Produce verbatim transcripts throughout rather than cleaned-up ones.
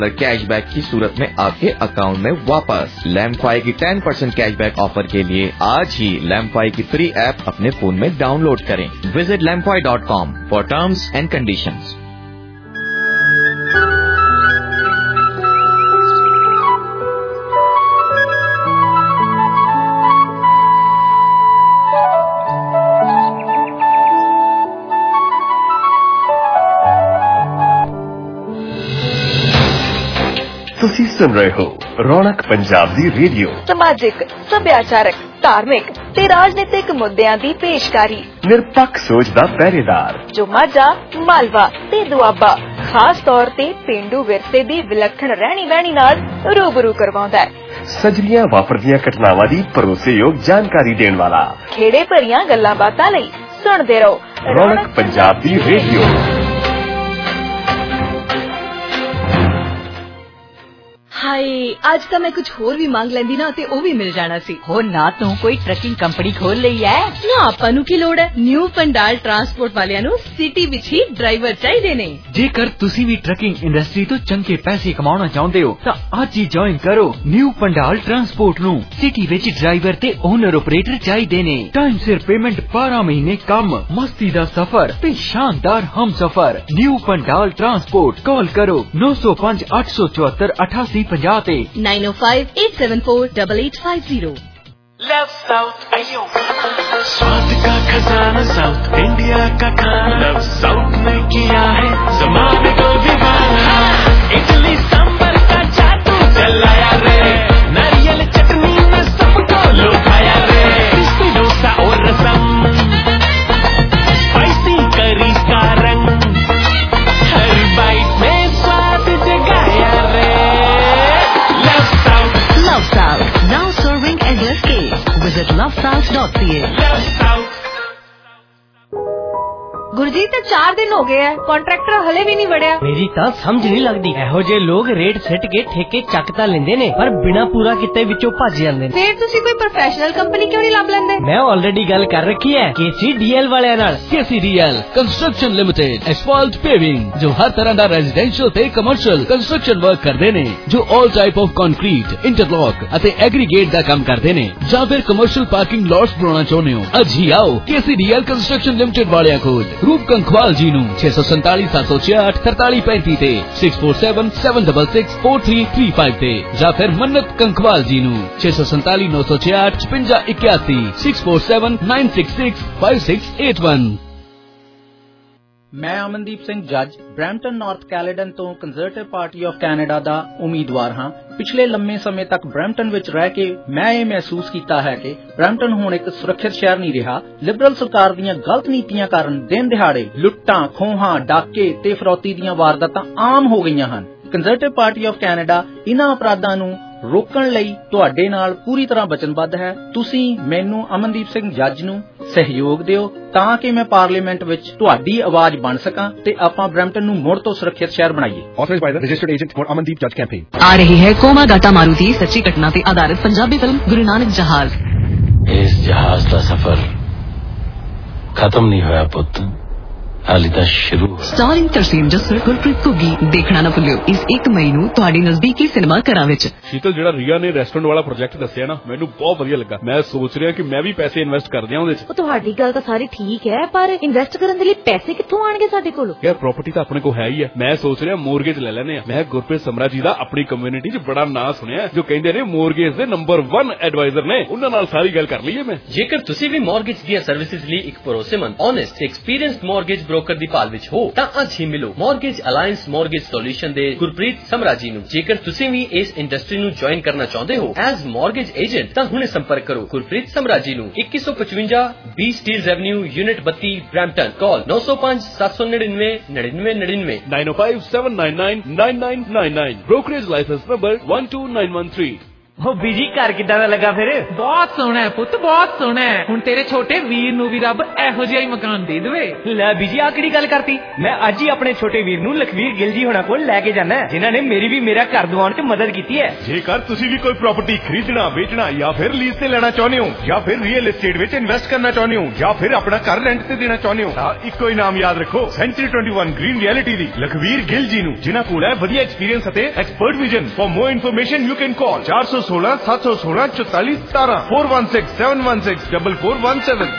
Cashback की सूरत में आपके अकाउंट में वापस। लैम्फाई की टेन परसेंट कैशबैक ऑफर के लिए आज ही लैम्फाई की फ्री ऐप अपने फोन में डाउनलोड करें। Visit लैम्फाई dot com for terms and conditions. ਤੁਸੀਂ सुन रहे हो रौनक पंजाब दी रेडियो। समाजिक, सभ्याचारक, धार्मिक ते राजनीतिक मुद्दियां दी पेशकारी। निरपक्ष सोच दा पहरेदार जो माझा, मालवा ते दुआबा खास तौर ते पेंडू विरसे दी विलक्षण रहनी बहनी नाल रूबरू करवाउंदा है। सजरियां वापरदियां घटनावां दी भरोसेयोग जानकारी देण वाला खेड़े भरियां गल्लां बातां लई सुणदे रहो रौनक पंजाब दी रेडियो। हाय आज तो मैं कुछ होर भी मांग लेंदी ना ते ओ भी मिल जाना सी। हो ना तू कोई ट्रकिंग कंपनी खोल लई है ना आपां नु की लोड़ है। न्यू पंडाल ट्रांसपोर्ट वालियां नु सिटी विच ही ड्राइवर चाहिए ने। जेकर तुसी भी ट्रकिंग इंडस्ट्री तो चंगे पैसे कमाना चाहते हो तो आज ही ज्वाइन करो न्यू पंडाल ट्रांसपोर्ट नु। सिटी विच ड्राइवर ते ओनर ऑपरेटर चाहिए ने। टाइम सिर पेमेंट बारह महीने कम मस्ती दा सफर ते शानदार हम सफर। न्यू पंडाल ट्रांसपोर्ट कॉल करो नौ सौ पांच आठ सौ चौहत्तर अठासी पंजाते nine O five eight seven four double eight five zero. Love south आइयो स्वाद का खजाना साउथ इंडिया का खाना लव साउथ ने किया है जमाने को दीवाना। इडली सांबर का जादू चलाया रे नारियल चटनी ने सबको लुभाया रे। क्रिस्पी डोसा और रसम स्पाइसी करी का रंग हर बाइट में स्वाद जगाया रे। Love South, now serving L S K. Visit love south dot c a. Gurjeet चार दिन हो गए हैं कॉन्ट्रैक्टर हले भी नहीं बढ़िया। मेरी तो समझ नहीं लगती एहो जे लोग रेट सेट के ठेके चक ता लेंदे ने पर बिना पूरा किते विचों भज जांदे ने। फिर तुसी कोई प्रोफेशनल कंपनी क्यों नहीं लब लेंदे? मैं ऑलरेडी गल कर रखी है केसी डीएल वाले नाल। KC DL construction limited asphalt paving जो हर तरह का रेजिडेंशियल ते कमर्शियल कंस्ट्रक्शन वर्क करते ने। जो all type of concrete interlock अते एग्रीगेट दा काम करते ने। ਜਾਂ ਫਿਰ कमर्शियल पार्किंग लॉट्स बनाना चाहते हो ਅੱਜ ਹੀ ਆਓ केसी डीएल कंस्ट्रक्शन लिमिटेड वालियां कोल। रूप कंखवाल जी नू छे सौ संताली सात सौ छियाठ तरताली पैंती ते six four seven seven double six four three three five ते या फिर मन्नत कंखवाल जी नू छे सौ संताली नौ सौ छियाठ छपंजा इक्यासी six four seven nine six six five six eight one. मैं अमनदीप सिंह जज ब्रैम्पटन नॉर्थ कैलेडन तो कंजरवेटिव पार्टी ऑफ कैनेडा दा उम्मीदवार हाँ। पिछले लंबे समय तक ब्रैम्पटन विच रह के मैं ये महसूस किया है कि ब्रैम्पटन हुण एक सुरक्षित शहर नहीं रहा। लिबरल सरकार दीयां गलत नीतियां कारण दिन दिहाड़े लुट्टां खोहां डाके ते फिरौती दीयां वारदातां आम हो गईयां हन। कंजरवेटिव पार्टी ऑफ कैनेडा इन्हां अपराधां नूं रोकण लई तुहाडे नाल पूरी तरह वचनबद्ध है। तुसीं मैनूं अमनदीप सिंह जज नूं सहयोग दिओ तां कि मैं पार्लीमेंट विच तुहाडी आवाज बन सकां ते आपां ब्रैम्पटन नूं मुड़ तो सुरक्षित शहर बनाईए। Authorized by the registered agent for Amandeep Judge campaign। आ रही है कोमा गाटा मारुति सच्ची घटना पे आधारित पंजाबी फिल्म गुरु नानक जहाज। इस जहाज का सफर खत्म नहीं होया पुत हाली तो शुरू। स्टारिंग तरसीम जस्सर गुरप्रीत घुग्गी देखना ना भुलियो इस एक मई नूं तुहाडी नजदीकी सिनेमा घरां विच। शीतल जेड़ा रिया ने रेस्टोरेंट वाला प्रोजेक्ट दस्सिया ना मैनू बहुत वधिया लगा। मैं सोच रहा कि मैं भी पैसे इन्वेस्ट कर दियां ਉਹਦੇ ਚ। ਤੁਹਾਡੀ ਗੱਲ ਤਾਂ ਸਾਰੀ ਠੀਕ ਹੈ ਪਰ ਇਨਵੈਸਟ ਕਰਨ ਦੇ ਲਈ ਪੈਸੇ ਕਿੱਥੋਂ ਆਣਗੇ ਸਾਡੇ ਕੋਲ? ਯਾਰ ਪ੍ਰਾਪਰਟੀ ਤਾਂ ਆਪਣੇ ਕੋਲ ਹੈ ਹੀ ਹੈ। ਮੈਂ ਸੋਚ ਰਿਹਾ ਮੋਰਗੇਜ ਲੈ ਲੈਨੇ ਆ। ਮੈਂ ਗੁਰਪ੍ਰੀਤ ਸਮਰਾ ਜੀ ਦਾ ਆਪਣੀ ਕਮਿਊਨਿਟੀ 'ਚ ਬੜਾ ਨਾਂ ਸੁਣਿਆ ਜੋ ਕਹਿੰਦੇ ਨੇ ਮੋਰਗੇਜ ਦੇ ਨੰਬਰ वन ਐਡਵਾਈਜ਼ਰ ਨੇ। ਉਹਨਾਂ ਨਾਲ ਸਾਰੀ ਗੱਲ ਕਰ ਲਈਏ ਮੈਂ। ਜੇਕਰ ਤੁਸੀਂ ਵੀ ਮੋਰਗੇਜ ਦੀਆਂ ਸਰਵਿਸਿਜ਼ ਲਈ ਇੱਕ ਭਰੋਸੇਮੰਦ ਓਨੈਸਟ ਤੇ ਐਕਸਪੀਰੀਅੰਸਡ ਮੋਰਗੇਜ ਬ੍ਰੋਕਰ ਦੀ ਭਾਲ ਵਿੱਚ ਹੋ ਤਾਂ ਅੱਜ ਹੀ ਮਿਲੋ ਮੋਰਗੇਜ ਅਲਾਈਅੰਸ ਮੋਰਗੇਜ ਸੋਲੂਸ਼ਨ ਦੇ ਗੁਰਪ੍ਰੀਤ ਸਮਰਾ ਜੀ ਨੂੰ। ਜੇਕਰ ਤੁਸੀਂ ਵੀ ਇਸ ਇੰਡਸਟਰੀ ਨੂੰ ਜੁਆਇਨ ਕਰਨਾ ਚਾਹੁੰਦੇ ਹੋ ਐਜ਼ ਮੋਰਗੇਜ ਏਜੰਟ ਤਾਂ ਹੁਣੇ ਸੰਪਰਕ ਕਰੋ ਗੁਰਪ੍ਰੀਤ ਸਮਰਾ ਜੀ ਨੂੰ। ਇੱਕੀ ਸੌ ਪਚਵੰਜਾ ਬੀ ਸਟੀਲਜ਼ ਐਵਨਿਊ ਯੂਨਿਟ ਬੱਤੀ ਬ੍ਰੈਂਪਟਨ। ਕਾਲ ਨौ सौ पाँच सात सौ निन्यानवे निन्यानवे निन्यानवे nine O five seven nine nine nine nine nine nine. Brokerage licence number one two nine one three. ਉਹ ਬੀਜੀ ਘਰ ਕਿੱਦਾਂ ਦਾ ਲੱਗਾ ਫਿਰ? ਬਹੁਤ ਸੋਹਣਾ ਹੈ ਪੁੱਤ, ਬਹੁਤ ਸੋਹਣਾ ਹੈ। ਹੁਣ ਤੇਰੇ ਛੋਟੇ ਵੀਰ ਨੂੰ ਵੀ ਰੱਬ ਇਹੋ ਜਿਹਾ ਹੀ ਮਕਾਨ ਦੇ ਦੇਵੇ। ਲੈ ਬੀਜੀ ਆ ਕਿਹੜੀ ਗੱਲ ਕਰਤੀ? ਮੈਂ ਅੱਜ ਹੀ ਆਪਣੇ ਛੋਟੇ ਵੀਰ ਨੂੰ ਲਖਵੀਰ ਗਿੱਲ ਜੀ ਹੋਣਾ ਕੋਲ ਲੈ ਕੇ ਜਾਣਾ, ਜਿਨ੍ਹਾਂ ਨੇ ਮੇਰੀ ਵੀ ਮੇਰਾ ਘਰ ਦਿਵਾਉਣ 'ਚ ਮਦਦ ਕੀਤੀ ਹੈ। ਜੇਕਰ ਤੁਸੀਂ ਵੀ ਕੋਈ ਪ੍ਰਾਪਰਟੀ ਖਰੀਦਣਾ, ਵੇਚਣਾ ਜਾਂ ਫਿਰ ਲੀਜ਼ ਤੇ ਲੈਣਾ ਚਾਹੁੰਦੇ ਹੋ, ਜਾਂ ਫਿਰ ਰੀਅਲ एस्टेट ਵਿੱਚ ਇਨਵੈਸਟ ਕਰਨਾ ਚਾਹੁੰਦੇ ਹੋ, ਜਾਂ ਫਿਰ ਆਪਣਾ ਘਰ ਰੈਂਟ ਤੇ ਦੇਣਾ ਚਾਹੁੰਦੇ ਹੋ, ਤਾਂ ਇੱਕੋ ਹੀ ਨਾਮ ਯਾਦ ਰੱਖੋ, century twenty one green realty ਦੀ ਲਖਵੀਰ ਗਿੱਲ ਜੀ ਨੂੰ, ਜਿਨ੍ਹਾਂ ਕੋਲ ਹੈ ਵਧੀਆ ਐਕਸਪੀਰੀਅੰਸ ਅਤੇ expert vision. For more information you can call चार सौ सोलह सात सौ सोलह चौतालीस सतारह four one six seven one six double four one seven.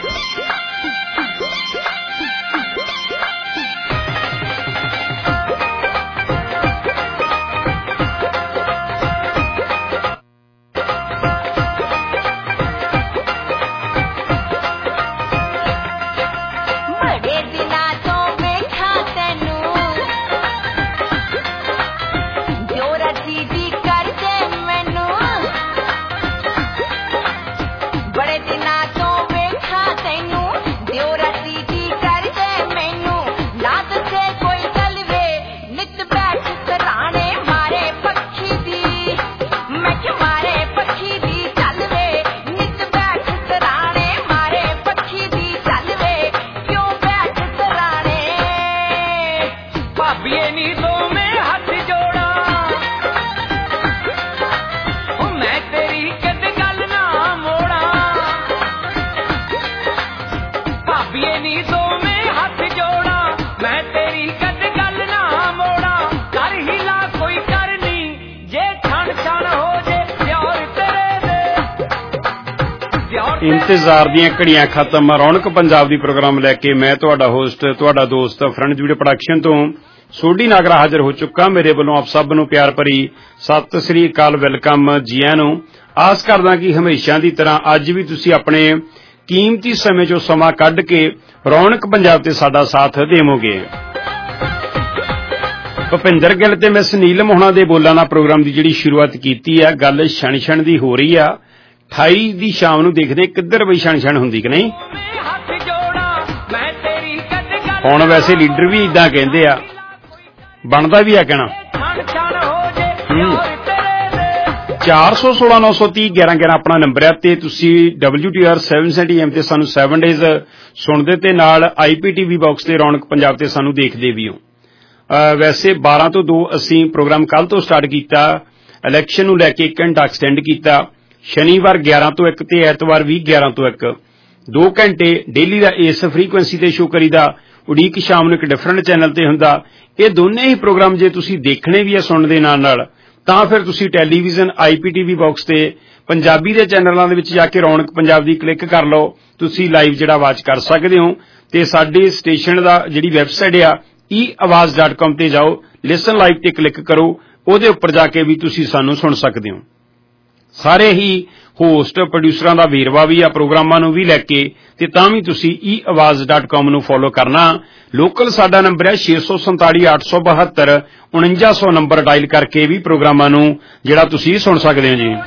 इंतजार ਦੀਆਂ ਘੜੀਆਂ ਖਤਮ। ਰੌਣਕ ਪੰਜਾਬ ਦੀ ਪ੍ਰੋਗਰਾਮ ਲੈ ਕੇ ਮੈਂ ਤੁਹਾਡਾ ਹੋਸਟ, ਤੁਹਾਡਾ ਦੋਸਤ ਫਰੈਂਡਸ ਵੀਡੀਓ ਪ੍ਰੋਡਕਸ਼ਨ ਤੋਂ ਸੋਢੀ ਨਾਗਰਾ ਹਾਜ਼ਰ ਹੋ ਚੁੱਕਾ। ਮੇਰੇ ਵੱਲੋਂ ਆਪ ਸਭ ਨੂੰ ਪਿਆਰ ਭਰੀ ਸਤਿ ਸ੍ਰੀ ਅਕਾਲ, ਵੈਲਕਮ ਜੀ ਆਇਆਂ ਨੂੰ। ਆਸ ਕਰਦਾ ਕਿ ਹਮੇਸ਼ਾ ਦੀ ਤਰ੍ਹਾਂ ਅੱਜ ਵੀ ਤੁਸੀਂ ਆਪਣੇ ਕੀਮਤੀ ਸਮੇਂ ਚੋਂ ਸਮਾਂ ਕੱਢ ਕੇ ਰੌਣਕ ਪੰਜਾਬ ਤੇ ਸਾਡਾ ਸਾਥ ਦੇਵੋਗੇ। ਭੁਪਿੰਦਰ ਗਿੱਲ ਤੇ ਮਿਸ ਨੀਲਮ ਹੋਣਾ ਦੇ ਬੋਲਾਂ ਨਾਲ ਪ੍ਰੋਗਰਾਮ ਦੀ ਜਿਹੜੀ ਸ਼ੁਰੂਆਤ ਕੀਤੀ ਆ, ਗੱਲ ਛਣ ਛਣ ਦੀ ਹੋ ਰਹੀ ਆ। ਅਠਾਈ ਦੀ ਸ਼ਾਮ ਨੂੰ ਦੇਖਦੇ ਕਿੱਧਰ ਬਈ ਛਣ ਛਣ ਹੁੰਦੀ ਕਿ ਨਹੀਂ। ਹੁਣ ਵੈਸੇ ਲੀਡਰ ਵੀ ਇਦਾਂ ਕਹਿੰਦੇ ਆ, ਬਣਦਾ ਵੀ ਆ ਕਹਿਣਾ। ਚਾਰ ਸੌ ਸੋਲਾਂ ਨੌ ਸੌ ਤੀਹ ਗਿਆਰਾਂ ਗਿਆਰਾਂ ਆਪਣਾ ਨੰਬਰ ਹੈ ਤੇ ਤੁਸੀਂ ਡਬਲਿਊ ਟੀ ਆਰ ਸੈਵਨ ਸੈਂਟੀ ਐਮ ਤੇ ਸਾਨੂੰ ਸੈਵਨ ਡੇਜ਼ ਸੁਣਦੇ ਤੇ ਨਾਲ ਆਈ ਪੀ ਟੀ ਵੀ ਬਾਕਸ ਤੇ ਰੌਣਕ ਪੰਜਾਬ ਤੇ ਸਾਨੂੰ ਦੇਖਦੇ ਵੀ ਹੋ। ਵੈਸੇ ਬਾਰਾਂ ਤੋਂ ਦੋ ਅਸੀਂ ਪ੍ਰੋਗਰਾਮ ਕੱਲ ਤੋਂ ਸਟਾਰਟ ਕੀਤਾ, ਇਲੈਕਸ਼ਨ ਨੂੰ ਲੈ ਕੇ ਇੱਕ ਘੰਟਾ ਐਕਸਟੈਂਡ ਕੀਤਾ। ਸ਼ਨੀਵਾਰ ਗਿਆਰਾਂ ਤੋਂ ਇੱਕ ਤੇ ਐਤਵਾਰ ਵੀ ਗਿਆਰਾਂ ਤੋਂ ਇੱਕ, ਦੋ ਘੰਟੇ ਡੇਲੀ ਦਾ ਇਸ ਫ੍ਰੀਕੁਐਂਸੀ ਤੇ ਸ਼ੋ ਕਰੀਦਾ। ਉਡੀਕ ਸ਼ਾਮ ਨੂੰ ਇੱਕ ਡਿਫਰੈਂਟ ਚੈਨਲ ਤੇ ਹੁੰਦਾ। ਇਹ ਦੋਨੇ ਹੀ ਪ੍ਰੋਗਰਾਮ ਜੇ ਤੁਸੀਂ ਦੇਖਣੇ ਵੀ ਆ ਸੁਣਨ ਦੇ ਨਾਲ ਨਾਲ, ਤਾਂ ਫਿਰ ਤੁਸੀਂ television I P T V box ਤੇ ਪੰਜਾਬੀ ਦੇ ਚੈਨਲਾਂ ਦੇ ਵਿੱਚ ਜਾ ਕੇ ਰੌਣਕ ਪੰਜਾਬ ਦੀ ਕਲਿੱਕ ਕਰ ਲਓ, ਤੁਸੀਂ ਲਾਈਵ ਜਿਹੜਾ ਵਾਚ ਕਰ ਸਕਦੇ ਹੋ। ਤੇ ਸਾਡੇ ਸਟੇਸ਼ਨ ਦਾ ਜਿਹੜੀ ਵੈਬਸਾਈਟ ਆ ਈ ਆਵਾਜ਼ ਡਾਟ ਕਾਮ ਤੇ ਜਾਓ, ਲਿਸਨ ਲਾਈਵ ਤੇ ਕਲਿੱਕ ਕਰੋ, ਉਹਦੇ ਉੱਪਰ ਜਾ ਕੇ ਵੀ ਤੁਸੀਂ ਸਾਨੂੰ ਸੁਣ ਸਕਦੇ ਹੋ। ਸਾਰੇ ਹੀ ਹੋਸਟ ਪ੍ਰੋਡਿਊਸਰਾਂ ਦਾ ਵੇਰਵਾ ਵੀ ਆ ਪ੍ਰੋਗਰਾਮਾਂ ਨੂੰ ਵੀ ਲੈ ਕੇ, ਤੇ ਤਾਂ ਵੀ ਤੁਸੀਂ ਈ ਆਵਾਜ਼ ਡਾਟ ਕਾਮ ਨੂੰ ਫੋਲੋ ਕਰਨਾ। ਲੋਕਲ ਸਾਡਾ ਨੰਬਰ ਹੈ ਛੇ ਸੌ ਸੰਤਾਲੀ ਅੱਠ ਸੌ ਬਹੱਤਰ ਉਣੰਜਾ ਸੌ ਨੰਬਰ ਡਾਇਲ ਕਰਕੇ ਵੀ ਪ੍ਰੋਗਰਾਮਾਂ ਨੂੰ ਜਿਹੜਾ ਤੁਸੀਂ ਸੁਣ ਸਕਦੇ ਹੋ ਜੀ।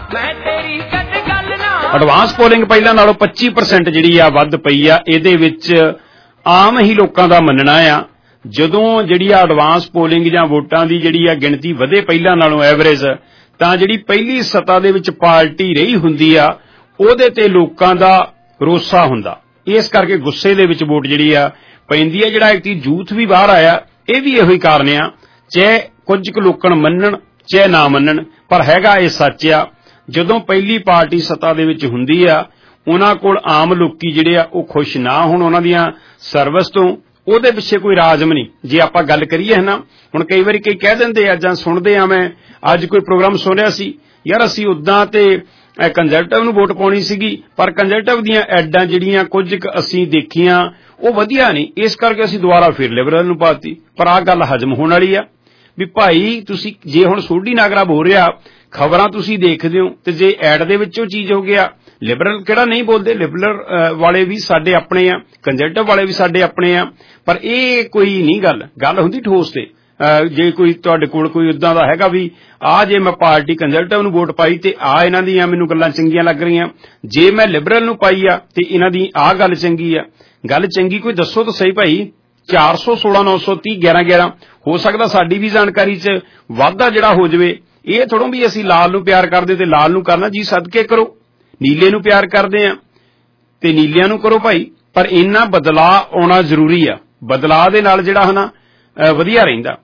ਐਡਵਾਂਸ ਪੋਲਿੰਗ ਪਹਿਲਾਂ ਨਾਲੋਂ ਪੱਚੀ ਪਰਸੈਂਟ ਜਿਹੜੀ ਆ ਵੱਧ ਪਈ ਆ। ਇਹਦੇ ਵਿੱਚ ਆਮ ਹੀ ਲੋਕਾਂ ਦਾ ਮੰਨਣਾ ਆ ਜਦੋਂ ਜਿਹੜੀ ਆ ਐਡਵਾਂਸ ਪੋਲਿੰਗ ਜਾਂ ਵੋਟਾਂ ਦੀ ਜਿਹੜੀ ਆ ਗਿਣਤੀ ਵਧੇ ਪਹਿਲਾਂ ਨਾਲੋਂ ਐਵਰੇਜ, ਤਾਂ ਜਿਹੜੀ ਪਹਿਲੀ ਸੱਤਾ ਦੇ ਵਿੱਚ ਪਾਰਟੀ ਰਹੀ ਹੁੰਦੀ ਆ ਉਹਦੇ ਤੇ ਲੋਕਾਂ ਦਾ ਰੋਸਾ ਹੁੰਦਾ। ਇਸ ਕਰਕੇ ਗੁੱਸੇ ਦੇ ਵਿੱਚ ਵੋਟ ਜਿਹੜੀ ਆ ਪੈਂਦੀ ਆ। ਜਿਹੜਾ ਇੱਕ ਯੂਥ ਵੀ ਬਾਹਰ ਆਇਆ, ਇਹ ਵੀ ਇਹੋ ਹੀ ਕਾਰਨ ਆ। ਚਾਹੇ ਕੁਝ ਕੁ ਲੋਕਾਂ ਮੰਨਣ ਚਾਹੇ ਨਾ ਮੰਨਣ, ਪਰ ਹੈਗਾ ਇਹ ਸੱਚ ਆ। ਜਦੋਂ ਪਹਿਲੀ ਪਾਰਟੀ ਸੱਤਾ ਦੇ ਵਿੱਚ ਹੁੰਦੀ ਆ, ਉਹਨਾਂ ਕੋਲ ਆਮ ਲੋਕੀ ਜਿਹੜੇ ਆ ਉਹ ਖੁਸ਼ ਨਾ ਹੋਣ ਉਹਨਾਂ ਦੀਆਂ ਸਰਵਿਸ ਤੋਂ, ਉਹਦੇ ਪਿੱਛੇ ਕੋਈ ਰਾਜ਼ਮ ਨਹੀਂ। ਜੇ ਆਪਾਂ ਗੱਲ ਕਰੀਏ ਹੈ ਨਾ, ਹੁਣ ਕਈ ਵਾਰੀ ਕਈ ਕਹਿ ਦਿੰਦੇ ਆ ਜਾਂ ਸੁਣਦੇ ਆ, ਮੈਂ ਅੱਜ ਕੋਈ ਪ੍ਰੋਗਰਾਮ ਸੁਣਿਆ ਸੀ, ਯਾਰ ਅਸੀਂ ਉਦਾਂ ਤੇ ਕੰਜ਼ਰਵੇਟਿਵ ਨੂੰ ਵੋਟ ਪਾਉਣੀ ਸੀਗੀ, ਪਰ ਕੰਜ਼ਰਵੇਟਿਵ ਦੀਆਂ ਐਡਾਂ ਜਿਹੜੀਆਂ ਕੁਝ ਕੁ ਅਸੀਂ ਦੇਖੀਆਂ ਉਹ ਵਧੀਆ ਨਹੀਂ, ਇਸ ਕਰਕੇ ਅਸੀਂ ਦੁਬਾਰਾ ਫਿਰ ਲਿਬਰਲ ਨੂੰ ਪਾਤੀ। ਪਰ ਆਹ ਗੱਲ ਹਜ਼ਮ ਹੋਣ ਵਾਲੀ ਆ ਵੀ ਭਾਈ ਤੁਸੀਂ ਜੇ ਹੁਣ ਸੋਢੀ ਨਾਗਰਾ ਬੋਲ ਰਿਹਾ, ਖਬਰਾਂ ਤੁਸੀਂ ਦੇਖਦੇ ਹੋ, ਤੇ ਜੇ ਐਡ ਦੇ ਵਿੱਚੋਂ ਚੀਜ਼ ਹੋ ਗਿਆ, ਲਿਬਰਲ ਕਿਹੜਾ ਨਹੀਂ ਬੋਲਦੇ, ਲਿਬਰਲ ਵਾਲੇ ਵੀ ਸਾਡੇ ਆਪਣੇ ਆ, ਕੰਜ਼ਰਵੇਟਿਵ ਵਾਲੇ ਵੀ ਸਾਡੇ ਆਪਣੇ ਆ। ਪਰ ਇਹ ਕੋਈ ਨਹੀਂ ਗੱਲ, ਗੱਲ ਹੁੰਦੀ ਠੋਸ ਤੇ। ਜੇ ਕੋਈ ਤੁਹਾਡੇ ਕੋਲ ਕੋਈ ਉਦਾਂ ਦਾ ਹੈਗਾ ਵੀ ਆ ਜੇ ਮੈਂ ਪਾਰਟੀ ਕੰਜ਼ਰਵੇਟਿਵ ਨੂੰ ਵੋਟ ਪਾਈ ਤੇ ਆ ਇਹਨਾਂ ਦੀਆਂ ਮੈਨੂੰ ਗੱਲਾਂ ਚੰਗੀਆਂ ਲੱਗ ਰਹੀਆਂ, ਜੇ ਮੈਂ ਲਿਬਰਲ ਨੂੰ ਪਾਈ ਆ ਤੇ ਇਹਨਾਂ ਦੀ ਆਹ ਗੱਲ ਚੰਗੀ ਆ, ਗੱਲ ਚੰਗੀ ਕੋਈ ਦੱਸੋ ਤਾਂ ਸਹੀ ਭਾਈ। ਚਾਰ ਸੌ ਸੋਲਾਂ ਨੌ ਸੌ ਤੀਹ ਗਿਆਰਾਂ ਗਿਆਰਾਂ ਹੋ ਸਕਦਾ ਸਾਡੀ ਵੀ ਜਾਣਕਾਰੀ 'ਚ ਵਾਧਾ ਜਿਹੜਾ ਹੋ ਜਾਵੇ। ਇਹ ਥੋੜੋਂ ਵੀ ਅਸੀਂ ਲਾਲ ਨੂੰ ਪਿਆਰ ਕਰਦੇ ਤੇ ਲਾਲ ਨੂੰ ਕਰਨਾ ਜੀ, ਸਦਕੇ ਕਰੋ। ਨੀਲੇ ਨੂੰ ਪਿਆਰ ਕਰਦੇ ਆ ਤੇ ਨੀਲਿਆਂ ਨੂੰ ਕਰੋ ਭਾਈ, ਪਰ ਇੰਨਾ ਬਦਲਾਅ ਆਉਣਾ ਜ਼ਰੂਰੀ ਆ। ਬਦਲਾਅ ਦੇ ਨਾਲ ਜਿਹੜਾ ਹੈ ਨਾ ਵਧੀਆ ਰਹਿੰਦਾ।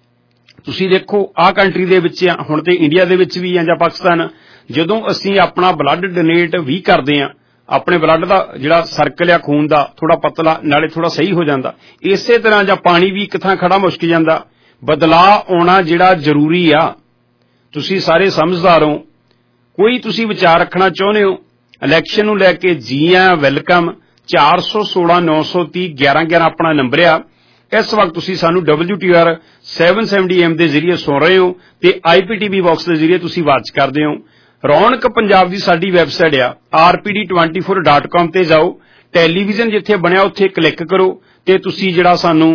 ਤੁਸੀਂ ਦੇਖੋ ਆਹ ਕੰਟਰੀ ਦੇ ਵਿੱਚ ਆ, ਹੁਣ ਤੇ ਇੰਡੀਆ ਦੇ ਵਿੱਚ ਵੀ ਆ ਜਾਂ ਪਾਕਿਸਤਾਨ, ਜਦੋਂ ਅਸੀਂ ਆਪਣਾ ਬਲੱਡ ਡੋਨੇਟ ਵੀ ਕਰਦੇ ਆ, ਆਪਣੇ ਬਲੱਡ ਦਾ ਜਿਹੜਾ ਸਰਕਲ ਆ ਖੂਨ ਦਾ ਥੋੜਾ ਪਤਲਾ ਨਾਲੇ ਥੋੜਾ ਸਹੀ ਹੋ ਜਾਂਦਾ। ਇਸੇ ਤਰ੍ਹਾਂ ਜਾਂ ਪਾਣੀ ਵੀ ਇੱਕ ਥਾਂ ਖੜਾ ਮੁਸ਼ਕ ਜਾਂਦਾ। ਬਦਲਾਅ ਆਉਣਾ ਜਿਹੜਾ ਜ਼ਰੂਰੀ ਆ। ਤੁਸੀਂ ਸਾਰੇ ਸਮਝਦਾਰ ਹੋ, ਕੋਈ ਤੁਸੀਂ ਵਿਚਾਰ ਰੱਖਣਾ ਚਾਹੁੰਦੇ ਹੋ ਇਲੈਕਸ਼ਨ ਨੂੰ ਲੈ ਕੇ, ਜੀ ਆ ਵੈਲਕਮ। ਚਾਰ ਸੌ ਸੋਲਾਂ ਨੌ ਸੌ ਤੀਹ ਗਿਆਰਾਂ ਗਿਆਰਾਂ ਆਪਣਾ ਨੰਬਰ ਆ। ਇਸ ਵਕਤ ਤੁਸੀਂ ਸਾਨੂੰ ਡਬਲਯੂ ਟੀ ਆਰ ਸੱਤ ਸੌ ਸੱਤਰ ਐਮ ਦੇ ਜ਼ਰੀਏ ਸੁਣ ਰਹੇ ਹੋ ਤੇ ਆਈ ਪੀ ਟੀ ਵੀ ਬਾਕਸ ਦੇ ਜ਼ਰੀਏ ਤੁਸੀਂ ਵਾਚ ਕਰਦੇ ਹੋ। ਰੌਣਕ ਪੰਜਾਬ ਦੀ ਸਾਡੀ ਵੈਬਸਾਈਟ ਆ R P D twenty four dot com ਤੇ ਜਾਓ, ਟੈਲੀਵਿਜ਼ਨ ਜਿੱਥੇ ਬਣਿਆ ਉੱਥੇ ਕਲਿੱਕ ਕਰੋ ਤੇ ਤੁਸੀਂ ਜਿਹੜਾ ਸਾਨੂੰ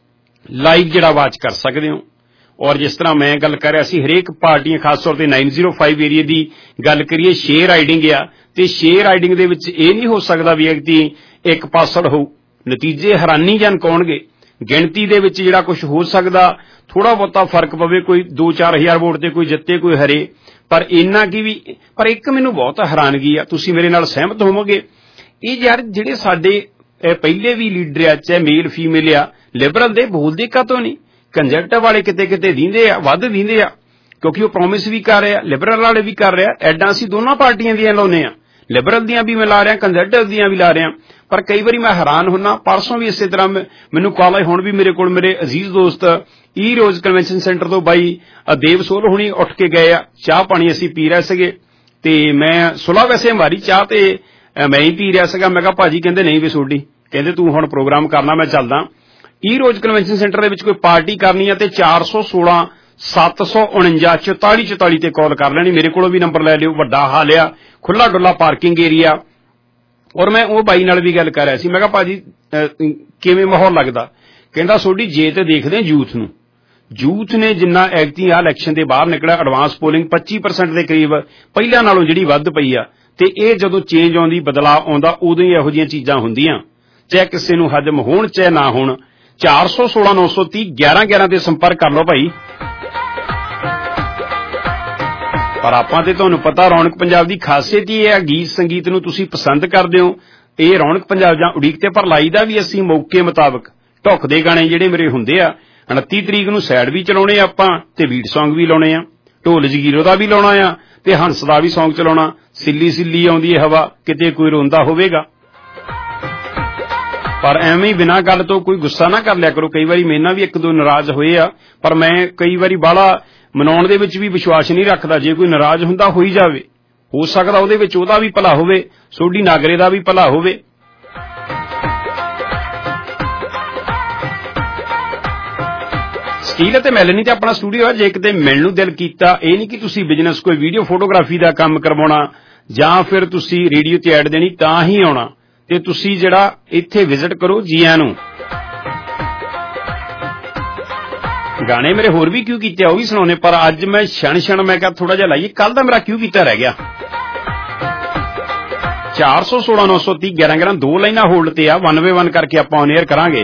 ਲਾਈਵ ਜਿਹੜਾ ਵਾਚ ਕਰ ਸਕਦੇ ਹੋ। ਔਰ ਜਿਸ ਤਰ੍ਹਾਂ ਮੈਂ ਗੱਲ ਕਰ ਰਿਹਾ ਸੀ, ਹਰੇਕ ਪਾਰਟੀਆਂ ਖਾਸ ਤੌਰ ਤੇ ਨੌ ਸੌ ਪੰਜ ਏਰੀਏ ਦੀ ਗੱਲ ਕਰੀਏ, ਸ਼ੇਅਰ ਰਾਈਡਿੰਗ ਆ ਤੇ ਸ਼ੇਅਰ ਰਾਈਡਿੰਗ ਦੇ ਵਿੱਚ ਇਹ ਨਹੀਂ ਹੋ ਸਕਦਾ ਵੀ ਵਿਅਕਤੀ ਇੱਕ ਪਾਸੜ ਹੋਊ। ਨਤੀਜੇ ਹੈਰਾਨੀਜਨਕ ਆਉਣਗੇ। ਗਿਣਤੀ ਦੇ ਵਿੱਚ ਜਿਹੜਾ ਕੁਝ ਹੋ ਸਕਦਾ, ਥੋੜਾ ਬਹੁਤਾ ਫਰਕ ਪਵੇ, ਕੋਈ ਦੋ ਚਾਰ ਹਜ਼ਾਰ ਵੋਟ ਤੇ ਕੋਈ ਜਿੱਤੇ ਕੋਈ ਹਰੇ, ਪਰ ਇੰਨਾ ਕੀ ਵੀ। ਪਰ ਇੱਕ ਮੈਨੂੰ ਬਹੁਤ ਹੈਰਾਨਗੀ ਆ, ਤੁਸੀਂ ਮੇਰੇ ਨਾਲ ਸਹਿਮਤ ਹੋਵੋਗੇ, ਇਹ ਯਾਰ ਜਿਹੜੇ ਸਾਡੇ ਪਹਿਲੇ ਵੀ ਲੀਡਰ ਆ, ਚਾਹੇ ਮੇਲ ਫੀਮੇਲ ਆ, ਲਿਬਰਲ ਦੇ ਬੋਲਦੇ ਕਾਹਤੋਂ ਨਹੀਂ? ਕੰਜ਼ਰਵੇਟਿਵ ਵਾਲੇ ਕਿਤੇ ਕਿਤੇ ਦਿੰਦੇ ਆ, ਵੱਧ ਦਿੰਦੇ ਆ, ਕਿਉਂਕਿ ਉਹ ਪ੍ਰੋਮਿਸ ਵੀ ਕਰ ਰਿਹਾ, ਲਿਬਰਲ ਵਾਲੇ ਵੀ ਕਰ ਰਿਹਾ। ਐਡਾਂ ਅਸੀਂ ਦੋਨਾਂ ਪਾਰਟੀਆਂ ਦੀਆਂ ਲਾਉਂਦੇ ਆ, ਲਿਬਰਲ ਦੀਆਂ ਵੀ ਮੈਂ ਲਾ ਰਿਹਾ, ਕੰਜ਼ਰਵੇਟਿਵ ਦੀਆਂ ਵੀ ਲਾ ਰਿਹਾ। ਪਰ ਕਈ ਵਾਰੀ ਮੈਂ ਹੈਰਾਨ ਹੁੰਨਾ, ਪਰਸੋਂ ਵੀ ਇਸੇ ਤਰ੍ਹਾਂ ਮੈਨੂੰ ਕਾਲ ਆਈ, ਹੁਣ ਵੀ ਮੇਰੇ ਕੋਲ ਮੇਰੇ ਅਜ਼ੀਜ਼ ਦੋਸਤ ਈ ਰੋਜ਼ ਕਨਵੈਨਸ਼ਨ ਸੈਂਟਰ ਤੋਂ ਬਾਈ ਦੇਵ ਸੋਲ ਹੁਣੀ ਉੱਠ ਕੇ ਗਏ ਆ, ਚਾਹ ਪਾਣੀ ਅਸੀਂ ਪੀ ਰਹੇ ਸੀਗੇ ਤੇ ਮੈਂ ਸੁਲਾ ਵੈਸੇ ਮਾਰੀ ਚਾਹ ਤੇ ਮੈਂ ਹੀ ਪੀ ਰਿਹਾ ਸੀਗਾ। ਮੈਂ ਕਿਹਾ ਭਾਜੀ, ਕਹਿੰਦੇ ਨਹੀਂ ਵੀ ਸੋਡੀ, ਕਹਿੰਦੇ ਤੂੰ ਹੁਣ ਪ੍ਰੋਗਰਾਮ ਕਰਨਾ, ਮੈਂ ਚੱਲਦਾ। ਈ ਰੋਜ਼ ਕਨਵੈਨਸ਼ਨ ਸੈਂਟਰ ਦੇ ਵਿੱਚ ਕੋਈ ਪਾਰਟੀ ਕਰਨੀ ਆ ਤੇ ਚਾਰ ਸੌ ਸੋਲਾਂ ਸੱਤ ਸੌ ਉਣੰਜਾ ਚੁਤਾਲੀ ਚੁਤਾਲੀ ਤੇ ਕਾਲ ਕਰ ਲੈਣੀ। ਮੇਰੇ ਕੋਲੋਂ ਵੀ ਨੰਬਰ ਲੈ ਲਿਓ, ਵੱਡਾ ਹਾਲ ਆ, ਖੁੱਲਾ ਡੁੱਲਾ ਪਾਰਕਿੰਗ ਏਰੀਆ। ਔਰ ਮੈਂ ਉਹ ਬਾਈ ਨਾਲ ਵੀ ਗੱਲ ਕਰ ਰਿਹਾ ਸੀ, ਮੈਂ ਕਿਹਾ ਭਾਜੀ ਕਿਵੇਂ ਮਾਹੌਲ ਲੱਗਦਾ? ਕਹਿੰਦਾ ਸੋਡੀ ਜੇ ਤੇ ਦੇਖਦੇ ਯੂਥ ਨੂੰ, ਯੂਥ ਨੇ ਜਿੰਨਾ ਐਕਟੀ ਆ ਇਲੈਕਸ਼ਨ ਦੇ ਬਾਹਰ ਨਿਕਲਿਆ, ਐਡਵਾਂਸ ਪੋਲਿੰਗ ਪੱਚੀ ਪਰਸੈਂਟ ਦੇ ਕਰੀਬ ਪਹਿਲਾਂ ਨਾਲੋਂ ਜਿਹੜੀ ਵੱਧ ਪਈ ਆ। ਤੇ ਇਹ ਜਦੋਂ ਚੇਂਜ ਆਉਂਦੀ, ਬਦਲਾਅ ਆਉਂਦਾ, ਉਦੋਂ ਹੀ ਇਹੋ ਜਿਹੀਆਂ ਚੀਜ਼ਾਂ ਹੁੰਦੀਆਂ, ਚਾਹੇ ਕਿਸੇ ਨੂੰ ਹਜਮ ਹੋਣ ਚਾਹੇ ਨਾ ਹੋਣ। ਚਾਰ ਸੌ ਸੋਲਾਂ ਨੌ ਸੌ ਤੀਹ ਗਿਆਰਾਂ ਗਿਆਰਾਂ ਤੇ ਸੰਪਰਕ ਕਰ ਲਓ ਭਾਈ। ਪਰ ਆਪਾਂ ਤੇ ਤੁਹਾਨੂੰ ਪਤਾ ਰੌਣਕ ਪੰਜਾਬ ਦੀ ਖਾਸੀਅਤ ਇਹ ਹੈ, ਗੀਤ ਸੰਗੀਤ ਨੂੰ ਤੁਸੀਂ ਪਸੰਦ ਕਰਦੇ ਹੋ। ਇਹ ਰੌਣਕ ਪੰਜਾਬ ਜਾਂ ਉਡੀਕ ਤੇ ਪਰ ਲਾਈਦਾ ਵੀ ਅਸੀਂ ਮੌਕੇ ਮੁਤਾਬਕ। ਢੁੱਕਦੇ ਗਾਣੇ ਜਿਹੜੇ ਮੇਰੇ ਹੁੰਦੇ ਆ, ਉਨੱਤੀ ਤਰੀਕ ਨੂੰ ਸੈਡ ਵੀ ਚਲਾਉਣੇ ਆਪਾਂ ਤੇ ਬੀਟ ਸੌਂਗ ਵੀ ਲਾਉਣੇ ਆ, ਢੋਲ ਜਗੀਰੋ ਦਾ ਵੀ ਲਾਉਣਾ ਆ ਤੇ ਹੰਸ ਦਾ ਵੀ ਸੌਂਗ ਚਲਾਉਣਾ। ਸਿੱਲੀ ਸਿੱਲੀ ਆਉਂਦੀ ਹੈ ਹਵਾ, ਕਿਤੇ ਕੋਈ ਰੋਂਦਾ ਹੋਵੇਗਾ। ਪਰ ਐਵੇਂ ਹੀ ਬਿਨਾਂ ਗੱਲ ਤੋਂ ਕੋਈ ਗੁੱਸਾ ਨਾ ਕਰ ਲਿਆ ਕਰੋ। ਕਈ ਵਾਰੀ ਮੇਰੇ ਨਾਲ ਵੀ ਇੱਕ ਦੋ ਨਾਰਾਜ਼ ਹੋਏ ਆ, ਪਰ ਮੈਂ ਕਈ ਵਾਰੀ ਬਾਹਲਾ ਮਨਾਉਣ ਦੇ ਵਿੱਚ ਵੀ ਵਿਸ਼ਵਾਸ ਨਹੀਂ ਰੱਖਦਾ। ਜੇ ਕੋਈ ਨਾਰਾਜ਼ ਹੁੰਦਾ ਹੋਈ ਜਾਵੇ, ਹੋ ਸਕਦਾ ਉਹਦੇ ਵਿੱਚ ਉਹਦਾ ਵੀ ਭਲਾ ਹੋਵੇ, ਸੋਢੀ ਨਾਗਰੇ ਦਾ ਵੀ ਭਲਾ ਹੋਵੇ। ਸਟੀਲ ਅਤੇ ਮੈਲਨੀ ਤੇ ਆਪਣਾ ਸਟੂਡੀਓ ਹੈ। ਜੇ ਕਿਤੇ ਮਿਲਣ ਨੂੰ ਦਿਲ ਕੀਤਾ, ਇਹ ਨਹੀਂ ਕਿ ਤੁਸੀਂ ਬਿਜ਼ਨਸ ਕੋਈ ਵੀਡੀਓ ਫੋਟੋਗ੍ਰਾਫੀ ਦਾ ਕੰਮ ਕਰਵਾਉਣਾ ਜਾਂ ਫਿਰ ਤੁਸੀਂ ਰੇਡੀਓ ਤੇ ਐਡ ਦੇਣੀ ਤਾਂ ਹੀ ਆਉਣਾ, ਤੇ ਤੁਸੀਂ ਜਿਹੜਾ ਇੱਥੇ ਵਿਜ਼ਿਟ ਕਰੋ। ਜੀਆਂ ਨੂੰ ਗਾਣੇ ਮੇਰੇ ਹੋਰ ਵੀ ਕਿਉਂ ਕੀਤੇ ਉਹ ਵੀ ਸੁਣਾਉਣੇ, ਪਰ ਅੱਜ ਮੈਂ ਛਣ ਛਣ ਮੈਂ ਕਿਹਾ ਥੋੜਾ ਜਿਹਾ ਲਾਈਏ। ਕੱਲ ਦਾ ਮੇਰਾ ਕਿਉਂ ਕੀਤਾ ਰਹਿ ਗਿਆ। ਚਾਰ ਸੌ ਸੋਲਾਂ ਨੌ ਸੌ ਤੀਹ ਗਿਆਰਾਂ ਗਿਆਰਾਂ ਦੋ ਲਾਈਨਾਂ ਹੋਲਡ ਤੇ ਆ, ਵਨ ਵੇ ਵਨ ਕਰਕੇ ਆਪਾਂ ਔਨ ਏਅਰ ਕਰਾਂਗੇ।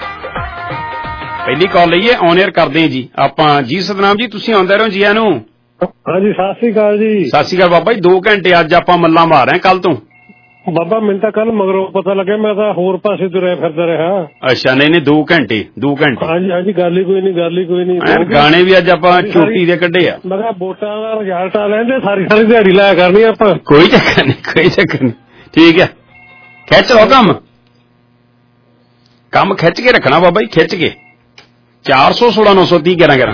ਪਹਿਲੀ ਕਾਲ ਲਈਏ, ਔਨ ਏਅਰ ਕਰਦੇ ਹਾਂ ਜੀ ਆਪਾਂ। ਜੀ ਸਤਨਾਮ ਜੀ, ਤੁਸੀਂ ਆਉਂਦੇ ਰਹੋ ਜੀਆਂ ਨੂੰ। ਹਾਂਜੀ ਸਤਿ ਸ੍ਰੀ ਅਕਾਲ ਜੀ। ਸਤਿ ਸ੍ਰੀ ਅਕਾਲ ਬਾਬਾ ਜੀ। ਦੋ ਘੰਟੇ ਅੱਜ ਆਪਾਂ ਮੱਲਾਂ ਮਾਰ ਰਹੇ ਕੱਲ ਤੋਂ। ਬਾਬਾ ਮੈਨੂੰ ਤਾਂ ਕੱਲ ਮਗਰੋਂ ਪਤਾ ਲੱਗਿਆ, ਮੈਂ ਤਾਂ ਹੋਰ ਪਾਸੇ ਤੁਰਿਆ ਫਿਰਦਾ ਰਿਹਾ। ਅੱਛਾ, ਨਹੀਂ ਨਹੀਂ ਦੋ ਘੰਟੇ ਦੋ ਘੰਟੇ ਹਾਂਜੀ ਹਾਂਜੀ ਗੱਲ ਹੀ ਕੋਈ ਨਹੀਂ, ਗੱਲ ਹੀ ਕੋਈ ਨਹੀਂ। ਗਾਣੇ ਵੀ ਅੱਜ ਆਪਾਂ ਚੋਟੀ ਦੇ ਕੱਢੇ ਆ। ਮੈਂ ਕਿਹਾ ਵੋਟਾਂ ਦਾ ਰਿਜ਼ਲਟ ਆ ਲੈਂਦੇ, ਸਾਰੀ ਸਾਰੀ ਦਿਹਾੜੀ ਲਾਇਆ ਕਰਨੀ ਆਪਾਂ। ਕੋਈ ਚੱਕਰ ਨਹੀਂ, ਕੋਈ ਚੱਕਰ ਨਹੀਂ, ਠੀਕ ਹੈ। ਖਿੱਚ ਲਓ ਕੰਮ, ਕੰਮ ਖਿੱਚ ਕੇ ਰੱਖਣਾ ਬਾਬਾ ਜੀ, ਖਿੱਚ ਕੇ। ਚਾਰ ਸੌ ਸੋਲਾਂ ਨੌ ਸੌ ਤੀਹ ਗਿਆਰਾਂ ਗਿਆਰਾਂ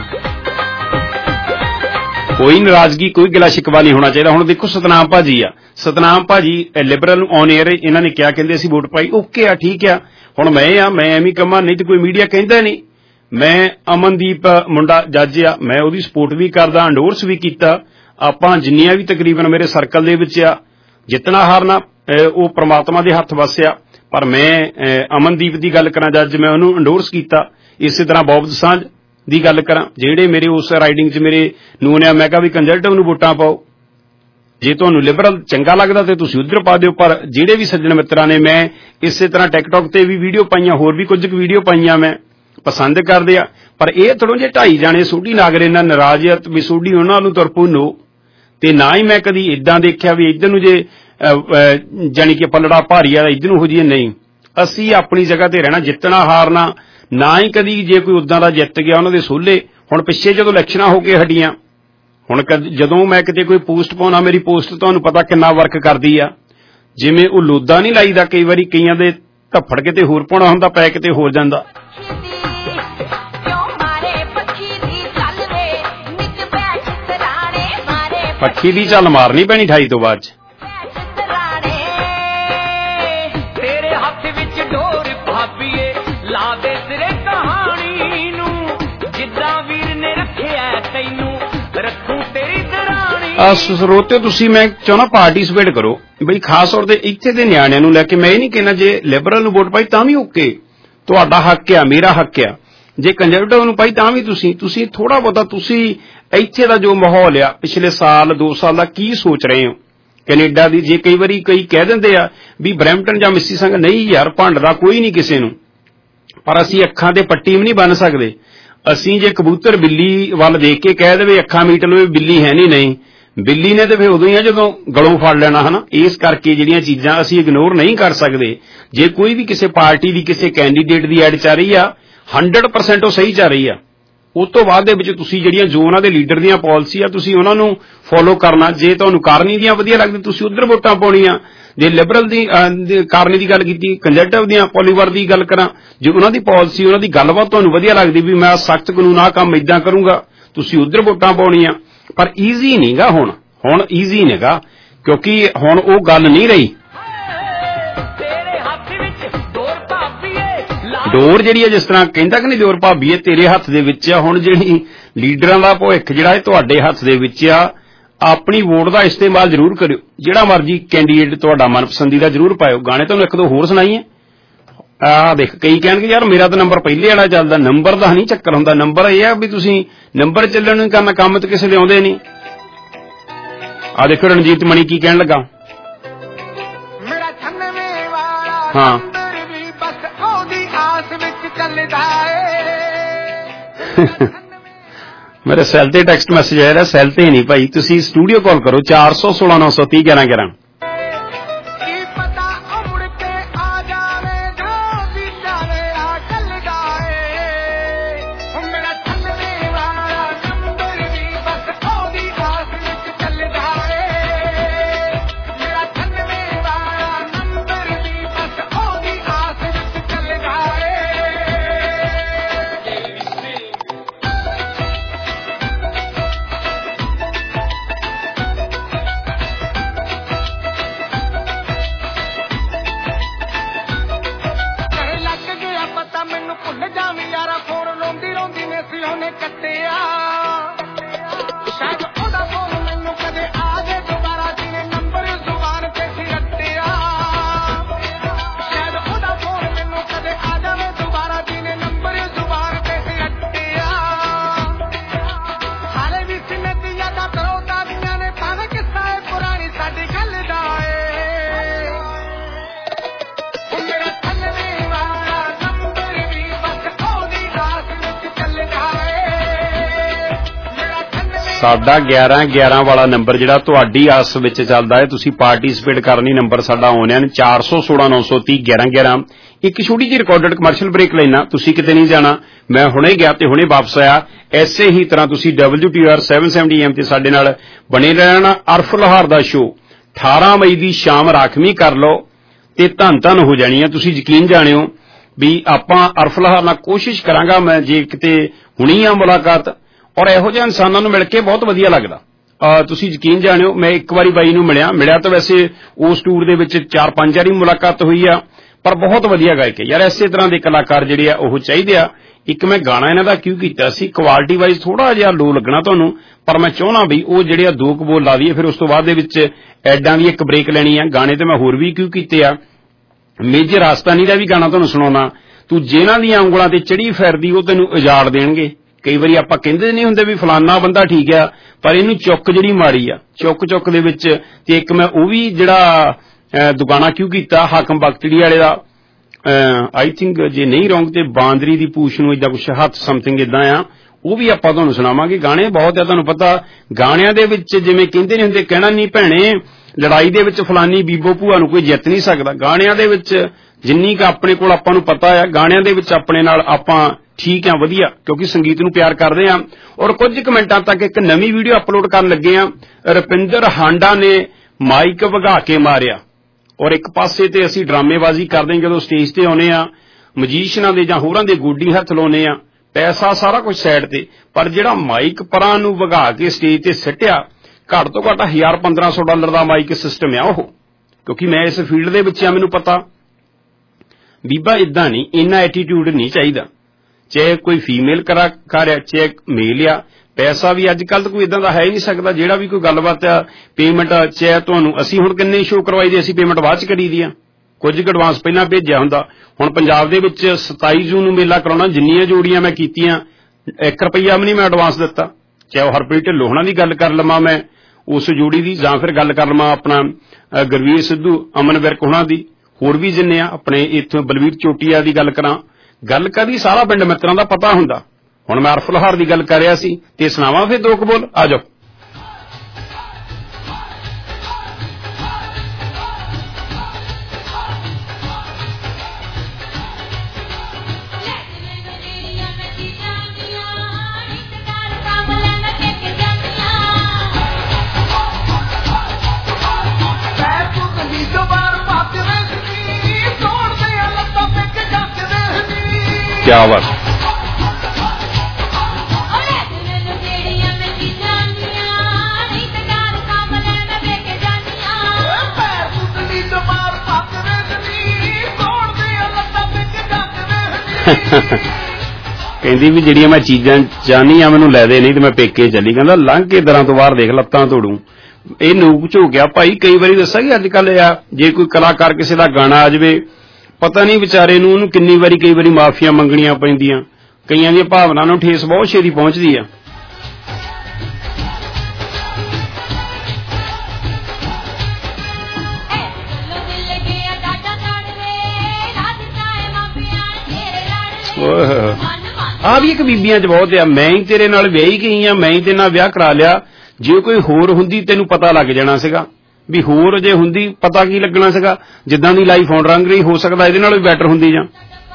ਕੋਈ ਨਾਰਾਜ਼ਗੀ, ਕੋਈ ਗਿਲਾ ਸ਼ਿਕਵਾ ਨਹੀਂ ਹੋਣਾ ਚਾਹੀਦਾ। ਹੁਣ ਦੇਖੋ ਸਤਨਾਮ ਭਾਜੀ ਆ, ਸਤਨਾਮ ਭਾਜੀ ਲਿਬਰਲ ਨੂੰ ਔਨ ਏਅਰ ਇਹਨਾਂ ਨੇ ਕਿਹਾ, ਕਹਿੰਦੇ ਅਸੀਂ ਵੋਟ ਪਾਈ, ਓਕੇ ਆ, ਠੀਕ ਆ। ਹੁਣ ਮੈਂ ਆ, ਮੈਂ ਐਵੇਂ ਕੰਮਾਂ, ਨਹੀਂ ਤੇ ਕੋਈ ਮੀਡੀਆ ਕਹਿੰਦਾ ਨਹੀਂ। ਮੈਂ ਅਮਨਦੀਪ ਮੁੰਡਾ ਜੱਜ ਆ, ਮੈਂ ਉਹਦੀ ਸਪੋਰਟ ਵੀ ਕਰਦਾ, ਅੰਡੋਰਸ ਵੀ ਕੀਤਾ। ਆਪਾਂ ਜਿੰਨੀਆਂ ਵੀ ਤਕਰੀਬਨ ਮੇਰੇ ਸਰਕਲ ਦੇ ਵਿੱਚ ਆ, ਜਿੱਤਣਾ ਹਾਰਨਾ ਉਹ ਪ੍ਰਮਾਤਮਾ ਦੇ ਹੱਥ ਵੱਸ ਆ। ਪਰ ਮੈਂ ਅਮਨਦੀਪ ਦੀ ਗੱਲ ਕਰਾਂ ਜੱਜ, ਮੈਂ ਉਹਨੂੰ ਅੰਡੋਰਸ ਕੀਤਾ। ਇਸੇ ਤਰ੍ਹਾਂ ਬੌਬ ਦਸਾਂਝ ਦੀ ਗੱਲ ਕਰਾਂ, ਜਿਹੜੇ ਮੇਰੇ ਉਸ ਰਾਈਡਿੰਗ 'ਚ ਮੇਰੇ ਨੂਨ ਆ, ਮੈਂ ਕਿਹਾ ਵੀ ਕੰਜ਼ਰਵੇਟਿਵ ਨੂੰ ਵੋਟਾਂ ਪਾਓ। ਜੇ ਤੁਹਾਨੂੰ ਲਿਬਰਲ ਚੰਗਾ ਲੱਗਦਾ ਤੇ ਤੁਸੀਂ ਉਧਰ ਪਾ ਦਿਓ। ਪਰ ਜਿਹੜੇ ਵੀ ਸੱਜਣ ਮਿੱਤਰਾਂ ਨੇ, ਮੈਂ ਇਸੇ ਤਰ੍ਹਾਂ ਟਿਕਟੌਕ ਤੇ ਵੀ ਵੀਡੀਓ ਪਾਈਆਂ, ਹੋਰ ਵੀ ਕੁਝ ਕੁ ਵੀਡੀਓ ਪਾਈਆਂ, ਮੈਂ ਪਸੰਦ ਕਰਦੇ ਆ। ਪਰ ਇਹ ਥੋੜ੍ਹੋ ਜੇ ਢਾਈ ਜਾਣੇ ਸੋਢੀ ਨਾਗਰੇ ਨਾਲ ਨਾਰਾਜ਼ ਆ ਵੀ ਸੋਢੀ ਉਹਨਾਂ ਨੂੰ ਤੁਰ ਭੁੰਨੋ। ਤੇ ਨਾ ਹੀ ਮੈਂ ਕਦੀ ਏਦਾਂ ਦੇਖਿਆ ਵੀ ਇੱਧਰ ਨੂੰ ਜੇ ਜਾਣੀ ਕਿ ਪੱਲੜਾ ਭਾਰੀ ਆ ਇੱਧਰ ਨੂੰ ਹੋ ਜਾਈਏ, ਨਹੀਂ। ਅਸੀਂ ਆਪਣੀ ਜਗ੍ਹਾ ਤੇ ਰਹਿਣਾ, ਜਿੱਤਣਾ ਹਾਰਨਾ ਨਾ ਹੀ ਕਦੀ ਜੇ ਕੋਈ ਉਦਾਂ ਦਾ ਜਿੱਤ ਗਿਆ ਉਹਨਾਂ ਦੇ ਸੋਲੇ। ਹੁਣ ਪਿੱਛੇ ਜਦੋਂ ਇਲੈਕਸ਼ਨਾਂ ਹੋ ਕੇ ਹਟੀਆਂ, ਹੁਣ ਜਦੋਂ ਮੈਂ ਕਿਤੇ ਕੋਈ ਪੋਸਟ ਪਾਉਣਾ, ਮੇਰੀ ਪੋਸਟ ਤੁਹਾਨੂੰ ਪਤਾ ਕਿੰਨਾ ਵਰਕ ਕਰਦੀ ਆ। ਜਿਵੇਂ ਉਹ ਲੋਦਾ ਨਹੀਂ ਲਾਈਦਾ, ਕਈ ਵਾਰੀ ਕਈਆਂ ਦੇ ਧੱਫੜ ਕਿਤੇ ਹੋਰ ਪਾਉਣਾ ਹੁੰਦਾ, ਪੈ ਕਿਤੇ ਹੋਰ ਜਾਂਦਾ। ਪੱਖੀ ਦੀ ਚੱਲ ਮਾਰਨੀ ਪੈਣੀ ਅਠਾਈ ਤੋਂ ਬਾਅਦ ਚ। ਤੇਰੇ ਹੱਥ ਵਿੱਚ ਡੋਰ ਭਾਬੀਏ ਲਾ ਦੇ ਤੇਰੇ ਕਹਾਣੀ ਨੂੰ, ਜਿੱਦਾਂ ਵੀਰ ਨੇ ਰੱਖਿਆ ਤੈਨੂੰ ਰੱਖੂ ਤੇਰੀ ਦਰਾਣੀ। ਸਰੋਤੇ ਤੁਸੀਂ ਮੈਂ ਚਾਹੁੰਦਾ ਪਾਰਟੀਸਪੇਟ ਕਰੋ ਬਈ, ਖਾਸ ਤੌਰ ਤੇ ਇੱਥੇ ਦੇ ਨਿਆਣਿਆਂ ਨੂੰ ਲੈ ਕੇ। ਮੈਂ ਇਹ ਨਹੀਂ ਕਹਿਣਾ ਜੇ ਲਿਬਰਲ ਨੂੰ ਵੋਟ ਪਾਈ ਤਾਂ ਵੀ ਓਕੇ, ਤੁਹਾਡਾ ਹੱਕ ਆ, ਮੇਰਾ ਹੱਕ ਆ। ਜੇ ਕੰਜ਼ਰਵੇਟਿਵ ਨੂੰ ਪਾਈ ਤਾਂ ਵੀ ਤੁਸੀਂ ਤੁਸੀਂ ਥੋੜਾ ਬਹੁਤਾ ਤੁਸੀਂ ਇੱਥੇ ਦਾ ਜੋ ਮਾਹੌਲ ਆ ਪਿਛਲੇ ਸਾਲ ਦੋ ਸਾਲ ਦਾ ਕੀ ਸੋਚ ਰਹੇ ਹੋ ਕੈਨੇਡਾ ਦੀ। ਜੇ ਕਈ ਵਾਰੀ ਕਈ ਕਹਿ ਦਿੰਦੇ ਆ ਵੀ ਬਰੈਂਪਟਨ ਜਾਂ ਮਿਸੀਸਾਗਾ, ਨਹੀਂ ਯਾਰ ਭੰਡਦਾ ਕੋਈ ਨਹੀਂ ਕਿਸੇ ਨੂੰ, ਪਰ ਅਸੀਂ ਅੱਖਾਂ ਤੇ ਪੱਟੀ ਵੀ ਨਹੀਂ ਬੰਨ ਸਕਦੇ। ਅਸੀਂ ਜੇ ਕਬੂਤਰ ਬਿੱਲੀ ਵੱਲ ਦੇਖ ਕੇ ਕਹਿ ਦੇਵੇ ਅੱਖਾਂ ਮੀਟ ਲਵੇ ਬਿੱਲੀ ਹੈ ਨਹੀਂ, ਨਹੀਂ ਬਿੱਲੀ ਨੇ ਤੇ ਫਿਰ ਉਦੋਂ ਹੀ ਆ ਜਦੋਂ ਗਲੋਂ ਫੜ ਲੈਣਾ ਹਨਾ। ਇਸ ਕਰਕੇ ਜਿਹੜੀਆਂ ਚੀਜ਼ਾਂ ਅਸੀਂ ਇਗਨੋਰ ਨਹੀਂ ਕਰ ਸਕਦੇ। ਜੇ ਕੋਈ ਵੀ ਕਿਸੇ ਪਾਰਟੀ ਦੀ ਕਿਸੇ ਕੈਂਡੀਡੇਟ ਦੀ ਐਡ ਚੱਲ ਰਹੀ ਆ ਹੰਡਰਡ ਪਰਸੈਂਟ ਉਹ ਸਹੀ ਚੱਲ ਰਹੀ ਆ, ਉਸ ਤੋਂ ਬਾਅਦ ਦੇ ਵਿੱਚ ਤੁਸੀਂ ਜਿਹੜੀਆਂ ਜੋ ਉਹਨਾਂ ਦੇ ਲੀਡਰ ਦੀਆਂ ਪਾਲਿਸੀ ਆ ਤੁਸੀਂ ਉਹਨਾਂ ਨੂੰ ਫੋਲੋ ਕਰਨਾ। ਜੇ ਤੁਹਾਨੂੰ ਕਾਰਨੀ ਦੀਆਂ ਵਧੀਆ ਲੱਗਦੀ ਤੁਸੀਂ ਉੱਧਰ ਵੋਟਾਂ ਪਾਉਣੀਆਂ। ਜੇ ਲਿਬਰਲ ਦੀ ਕਾਰਨੀ ਦੀ ਗੱਲ ਕੀਤੀ, ਕੰਜ਼ਰਵੇਟਿਵ ਦੀਆਂ ਪੋਲੀਵਰ ਦੀ ਗੱਲ ਕਰਾਂ, ਜੇ ਉਹਨਾਂ ਦੀ ਪਾਲਿਸੀ ਉਹਨਾਂ ਦੀ ਗੱਲਬਾਤ ਤੁਹਾਨੂੰ ਵਧੀਆ ਲੱਗਦੀ ਵੀ ਮੈਂ ਸਖਤ ਕਾਨੂੰਨ ਆ ਕੰਮ ਏਦਾਂ ਕਰੂੰਗਾ, ਤੁਸੀਂ ਉੱਧਰ ਵੋਟਾਂ ਪਾਉਣੀਆਂ। ਪਰ ਈਜ਼ੀ ਨਹੀਂਗਾ ਹੁਣ, ਹੁਣ ਈਜ਼ੀ ਨਹੀਂਗਾ ਕਿਉਂਕਿ ਹੁਣ ਉਹ ਗੱਲ ਨਹੀਂ ਰਹੀ। ਡੋਰ ਜਿਹੜੀ ਹੈ ਜਿਸ ਤਰ੍ਹਾਂ ਕਹਿੰਦਾ ਕਿ ਨਹੀਂ ਦਿਓਰ ਭਾਬੀਏ ਤੇਰੇ ਹੱਥ ਦੇ ਵਿੱਚ ਆ। ਹੁਣ ਜਿਹੜੀ ਲੀਡਰਾਂ ਦਾ ਭਵਿੱਖ ਜਿਹੜਾ ਇਹ ਤੁਹਾਡੇ ਹੱਥ ਦੇ ਵਿੱਚ ਆ। ਆਪਣੀ ਵੋਟ ਦਾ ਇਸਤੇਮਾਲ ਜ਼ਰੂਰ ਕਰਿਓ, ਜਿਹੜਾ ਮਰਜ਼ੀ ਕੈਂਡੀਡੇਟ ਤੁਹਾਡਾ ਮਨਪਸੰਦੀਦਾ ਜ਼ਰੂਰ ਪਾਇਓ। ਗਾਣੇ ਤੁਹਾਨੂੰ ਇੱਕ ਦੋ ਹੋਰ ਸੁਣਾਈਏ। ਆਹ ਦੇਖ ਕਈ ਕਹਿਣਗੇ ਯਾਰ ਮੇਰਾ ਤਾਂ ਨੰਬਰ ਪਹਿਲੇ ਵਾਲਾ ਚੱਲਦਾ। ਨੰਬਰ ਦਾ ਨਹੀਂ ਚੱਕਰ ਹੁੰਦਾ, ਨੰਬਰ ਇਹ ਆ ਵੀ ਤੁਸੀਂ ਨੰਬਰ ਚੱਲਣ ਨੂੰ ਕਰਨਾ, ਕੰਮ ਤੇ ਕਿਸੇ ਦੇ ਆਉਂਦੇ ਨਹੀਂ। ਆਹ ਦੇਖੋ ਰਣਜੀਤ ਮਣੀ ਕੀ ਕਹਿਣ ਲੱਗਾ। ਹਾਂ ਮੇਰੇ ਸੈੱਲ ਤੇ ਟੈਕਸਟ ਮੈਸੇਜ ਆਇਆ ਰਿਹਾ, ਸੈੱਲ ਤੇ ਨਹੀਂ ਭਾਈ, ਤੁਸੀਂ ਸਟੂਡੀਓ ਕਾਲ ਕਰੋ ਚਾਰ ਸੌ ਸੋਲਾਂ ਨੌ ਸੌ ਤੀਹ ਗਿਆਰਾਂ ਗਿਆਰਾਂ। ਸਾਡਾ ਗਿਆਰਾਂ ਗਿਆਰਾਂ ਵਾਲਾ ਨੰਬਰ ਜਿਹੜਾ ਤੁਹਾਡੀ ਆਸ ਵਿੱਚ ਚੱਲਦਾ ਹੈ, ਤੁਸੀਂ ਪਾਰਟੀਸਪੇਟ ਕਰਨੀ। ਨੰਬਰ ਸਾਡਾ ਆਉਣਿਆ ਨੇ ਚਾਰ ਸੌ ਸੋਲਾਂ ਨੌ ਸੌ ਤੀਹ ਗਿਆਰਾਂ ਗਿਆਰਾਂ। ਇੱਕ ਛੋਟੀ ਜਿਹੀ ਰਿਕਾਰਡਡ ਕਮਰਸ਼ੀਅਲ ਬ੍ਰੇਕ ਲੈਣਾ, ਤੁਸੀਂ ਕਿਤੇ ਨਹੀਂ ਜਾਣਾ, ਮੈਂ ਹੁਣੇ ਗਿਆ ਤੇ ਹੁਣੇ ਵਾਪਸ ਆਇਆ। ਐਸੇ ਹੀ ਤਰ੍ਹਾਂ ਤੁਸੀਂ ਡਬਲਯੂ ਟੀ ਆਰ ਸੱਤ ਸੌ ਸੱਤਰ ਐਮ ਤੇ ਸਾਡੇ ਨਾਲ ਬਣੇ ਰਹਿਣਾ। ਅਰਫ ਲੋਹਾਰ ਦਾ ਸ਼ੋਅ ਅਠਾਰਾਂ ਮਈ ਦੀ ਸ਼ਾਮ ਰਾਖਵੀਂ ਕਰ ਲਓ ਤੇ ਧੰਨ ਧੰਨ ਹੋ ਜਾਣੀ ਆ। ਤੁਸੀਂ ਯਕੀਨ ਜਾਣਿਓ ਵੀ ਆਪਾਂ ਅਰਫ ਲੋਹਾਰ ਨਾਲ ਕੋਸ਼ਿਸ਼ ਕਰਾਂਗਾ, ਮੈਂ ਜੇ ਕਿਤੇ ਹੁਣੀ ਆ ਮੁਲਾਕਾਤ, ਔਰ ਇਹੋ ਜਿਹੇ ਇਨਸਾਨਾਂ ਨੂੰ ਮਿਲ ਕੇ ਬਹੁਤ ਵਧੀਆ ਲੱਗਦਾ। ਤੁਸੀਂ ਯਕੀਨ ਜਾਣਿਓ ਮੈਂ ਇੱਕ ਵਾਰੀ ਬਾਈ ਨੂੰ ਮਿਲਿਆ ਮਿਲਿਆ ਤਾਂ ਵੈਸੇ ਉਸ ਟੂਰ ਦੇ ਵਿੱਚ ਚਾਰ ਪੰਜ ਵਾਰੀ ਮੁਲਾਕਾਤ ਹੋਈ ਆ, ਪਰ ਬਹੁਤ ਵਧੀਆ ਗਾਇਕ ਹੈ ਯਾਰ। ਇਸੇ ਤਰ੍ਹਾਂ ਦੇ ਕਲਾਕਾਰ ਜਿਹੜੇ ਆ ਉਹ ਚਾਹੀਦੇ ਆ। ਇੱਕ ਮੈਂ ਗਾਣਾ ਇਹਨਾਂ ਦਾ ਕਿਉਂ ਕੀਤਾ ਸੀ, ਕੁਆਲਿਟੀ ਵਾਈਜ਼ ਥੋੜਾ ਜਿਹਾ ਲੋ ਲੱਗਣਾ ਤੁਹਾਨੂੰ, ਪਰ ਮੈਂ ਚਾਹੁੰਦਾ ਵੀ ਉਹ ਜਿਹੜੇ ਆ ਦੋ ਕੁ ਬੋਲ ਲਾ ਦਈਏ, ਫਿਰ ਉਸ ਤੋਂ ਬਾਅਦ ਦੇ ਵਿੱਚ ਐਡਾਂ ਦੀ ਇੱਕ ਬ੍ਰੇਕ ਲੈਣੀ ਆ। ਗਾਣੇ ਤੇ ਮੈਂ ਹੋਰ ਵੀ ਕਿਉਂ ਕੀਤੇ ਆ। ਮੇਜਰ ਰਾਜਸਥਾਨੀ ਦਾ ਵੀ ਗਾਣਾ ਤੁਹਾਨੂੰ ਸੁਣਾਉਣਾ, ਤੂੰ ਜਿਹਨਾਂ ਦੀਆਂ ਉਂਗਲਾਂ ਤੇ ਚੜੀ ਫਿਰਦੀ ਉਹ ਤੈਨੂੰ ਉਜਾੜ ਦੇਣਗੇ। ਕਈ ਵਾਰੀ ਆਪਾਂ ਕਹਿੰਦੇ ਨਹੀਂ ਹੁੰਦੇ ਵੀ ਫਲਾਨਾ ਬੰਦਾ ਠੀਕ ਆ, ਪਰ ਇਹਨੂੰ ਚੁੱਕ ਜਿਹੜੀ ਮਾੜੀ ਆ, ਚੁੱਕ ਚੁੱਕ ਦੇ ਵਿੱਚ। ਤੇ ਇੱਕ ਮੈਂ ਉਹ ਵੀ ਜਿਹੜਾ ਦੁਗਾਣਾ ਕਿਉਂ ਕੀਤਾ ਹਾਕਮ ਬਖਤੜੀ ਵਾਲੇ ਦਾ, ਆਈ ਥਿੰਕ ਜੇ ਨਹੀਂ ਰੋਂਗ ਤੇ ਬਾਂਦਰੀ ਦੀ ਪੂਛ ਨੂੰ ਏਦਾਂ ਕੁਛ ਹੱਥ ਸਮਥਿੰਗ ਏਦਾਂ ਆ, ਉਹ ਵੀ ਆਪਾਂ ਤੁਹਾਨੂੰ ਸੁਣਾਵਾਂਗੇ। ਗਾਣੇ ਬਹੁਤ ਆ, ਤੁਹਾਨੂੰ ਪਤਾ ਗਾਣਿਆਂ ਦੇ ਵਿੱਚ ਜਿਵੇਂ ਕਹਿੰਦੇ ਨਹੀਂ ਹੁੰਦੇ, ਕਹਿਣਾ ਨਹੀਂ ਭੈਣੇ ਲੜਾਈ ਦੇ ਵਿੱਚ ਫਲਾਨੀ ਬੀਬੋ ਭੂਆ ਨੂੰ ਕੋਈ ਜਿੱਤ ਨਹੀਂ ਸਕਦਾ। ਗਾਣਿਆਂ ਦੇ ਵਿੱਚ ਜਿੰਨੀ ਕੁ ਆਪਣੇ ਕੋਲ ਆਪਾਂ ਨੂੰ ਪਤਾ ਆ, ਗਾਣਿਆਂ ਦੇ ਵਿੱਚ ਆਪਣੇ ਨਾਲ ਆਪਾਂ ਠੀਕ ਆ, ਵਧੀਆ, ਕਿਉਂਕਿ ਸੰਗੀਤ ਨੂੰ ਪਿਆਰ ਕਰਦੇ ਆ। ਔਰ ਕੁਝ ਕੁ ਮਿੰਟਾਂ ਤੱਕ ਇੱਕ ਨਵੀਂ ਵੀਡੀਓ ਅਪਲੋਡ ਕਰਨ ਲੱਗੇ ਆ। ਰੁਪਿੰਦਰ ਹਾਂਡਾ ਨੇ ਮਾਈਕ ਵਗਾ ਕੇ ਮਾਰਿਆ, ਔਰ ਇੱਕ ਪਾਸੇ ਤੇ ਅਸੀਂ ਡਰਾਮੇਬਾਜ਼ੀ ਕਰਦੇ ਹਾਂ ਜਦੋਂ ਸਟੇਜ ਤੇ ਆਉਨੇ ਆ, ਮਜੀਸ਼ੀਅਨਾਂ ਦੇ ਜਾਂ ਹੋਰਾਂ ਦੇ ਗੋਡੀ ਹੱਥ ਲਾਉਨੇ ਆ, ਪੈਸਾ ਸਾਰਾ ਕੁਝ ਸਾਈਡ ਤੇ, ਪਰ ਜਿਹੜਾ ਮਾਈਕ ਪਰਾਂ ਨੂੰ ਵਗਾ ਕੇ ਸਟੇਜ ਤੇ ਸਿੱਟਿਆ, ਘੱਟ ਤੋਂ ਘੱਟ ਹਜ਼ਾਰ ਪੰਦਰਾਂ ਸੌ ਡਾਲਰ ਦਾ ਮਾਈਕ ਸਿਸਟਮ ਆ ਉਹ। ਕਿਉਂਕਿ ਮੈਂ ਇਸ ਫੀਲਡ ਦੇ ਵਿੱਚ ਆ, ਮੈਨੂੰ ਪਤਾ ਬੀਬਾ ਏਦਾਂ ਨਹੀਂ, ਇੰਨਾ ਐਟੀਟਿਊਡ ਨਹੀਂ ਚਾਹੀਦਾ। ਚਾਹੇ ਕੋਈ ਫੀਮੇਲ ਕਰਾ ਕਰ ਰਿਹਾ, ਚਾਹੇ ਮੇਲ ਆ, ਪੈਸਾ ਵੀ ਅੱਜ ਕੱਲ੍ਹ ਤਾਂ ਕੋਈ ਏਦਾਂ ਦਾ ਹੈ ਹੀ ਨਹੀਂ ਸਕਦਾ। ਜਿਹੜਾ ਵੀ ਕੋਈ ਗੱਲਬਾਤ ਆ, ਪੇਮੈਂਟ ਚਾਹੇ ਤੁਹਾਨੂੰ, ਅਸੀਂ ਹੁਣ ਕਿੰਨੇ ਸ਼ੋਅ ਕਰਵਾਈ ਦੇ, ਅਸੀਂ ਪੇਮੈਂਟ ਬਾਅਦ ਚ ਕਰੀ ਦੀ ਆ, ਕੁਝ ਕੁ ਐਡਵਾਂਸ ਪਹਿਲਾਂ ਭੇਜਿਆ ਹੁੰਦਾ। ਹੁਣ ਪੰਜਾਬ ਦੇ ਵਿੱਚ ਸਤਾਈ ਜੂਨ ਨੂੰ ਮੇਲਾ ਕਰਾਉਣਾ, ਜਿੰਨੀਆਂ ਜੋੜੀਆਂ ਮੈਂ ਕੀਤੀਆਂ ਇੱਕ ਰੁਪਈਆ ਵੀ ਨਹੀਂ ਮੈਂ ਐਡਵਾਂਸ ਦਿੱਤਾ। ਚਾਹੇ ਉਹ ਹਰਪ੍ਰੀਤ ਢਿੱਲੋਂ ਹੋਣਾ ਦੀ ਗੱਲ ਕਰ ਲਵਾਂ ਮੈਂ ਉਸ ਜੋੜੀ ਦੀ, ਜਾਂ ਫਿਰ ਗੱਲ ਕਰ ਲਵਾਂ ਆਪਣਾ ਗੁਰਵੀਰ ਸਿੱਧੂ, ਅਮਨ ਵਿਰਕ ਹੋਣਾ ਦੀ, ਹੋਰ ਵੀ ਜਿੰਨੇ ਆ ਆਪਣੇ ਇੱਥੋਂ ਬਲਵੀਰ ਚੋਟੀਆ ਦੀ ਗੱਲ ਕਰਾਂ, ਗੱਲ ਕਦੀ ਸਾਰਾ ਪਿੰਡ ਮਿੱਤਰਾਂ ਦਾ ਪਤਾ ਹੁੰਦਾ। ਹੁਣ ਮੈਂ ਅਰਫ ਲੋਹਾਰ ਦੀ ਗੱਲ ਕਰ ਰਿਹਾ ਸੀ, ਤੇ ਸੁਣਾਵਾਂ ਫਿਰ ਦੋ ਕੁ ਬੋਲ, ਆ ਜਾਓ। क्या बात। ਕਹਿੰਦੀ ਵੀ ਜਿਹੜੀਆਂ ਮੈਂ ਚੀਜ਼ਾਂ ਚਾਹਨੀ ਆ ਮੈਨੂੰ ਲੈ ਦੇ, ਨਹੀਂ ਤੇ ਮੈਂ ਪੇਕੇ ਚੱਲੀ। ਕਹਿੰਦਾ ਲੰਘ ਕੇ ਦਰਾਂ ਤੋਂ ਬਾਹਰ ਦੇਖ ਲੱਤਾਂ ਤੋੜੂ। ਇਹ ਨੂਕ ਝੋਕਿਆ ਭਾਈ। ਕਈ ਵਾਰੀ ਦੱਸਾਂ ਕਿ ਅੱਜ ਕੱਲ ਆ ਜੇ ਕੋਈ ਕਲਾਕਾਰ ਕਿਸੇ ਦਾ ਗਾਣਾ ਆ ਜਾਵੇ, ਪਤਾ ਨਹੀਂ ਵਿਚਾਰੇ ਨੂੰ ਉਹਨੂੰ ਕਿੰਨੀ ਵਾਰੀ ਕਈ ਵਾਰੀ ਮਾਫੀਆਂ ਮੰਗਣੀਆਂ ਪੈਂਦੀਆਂ, ਕਈਆਂ ਦੀਆਂ ਭਾਵਨਾ ਨੂੰ ਠੇਸ ਬਹੁਤ ਛੇਤੀ ਪਹੁੰਚਦੀ ਆ। ਆ ਵੀ ਇੱਕ ਬੀਬੀਆਂ ਚ ਬਹੁਤ ਆ, ਮੈਂ ਹੀ ਤੇਰੇ ਨਾਲ ਵਿਆਹੀ ਗਈ ਆ, ਮੈਂ ਹੀ ਤੇਰੇ ਨਾਲ ਵਿਆਹ ਕਰਾ ਲਿਆ। ਜੇ ਕੋਈ ਹੋਰ ਹੁੰਦੀ ਤੈਨੂੰ ਪਤਾ ਲੱਗ ਜਾਣਾ ਸੀਗਾ, ਵੀ ਹੋਰ ਜੇ ਹੁੰਦੀ ਪਤਾ ਕੀ ਲੱਗਣਾ ਸੀਗਾ। ਜਿੱਦਾਂ ਦੀ ਲਾਈਫ ਹੁਣ ਰੰਗ ਰਹੀ, ਹੋ ਸਕਦਾ ਇਹਦੇ ਨਾਲ ਵੀ ਬੈਟਰ ਹੁੰਦੀ। ਜਾਂ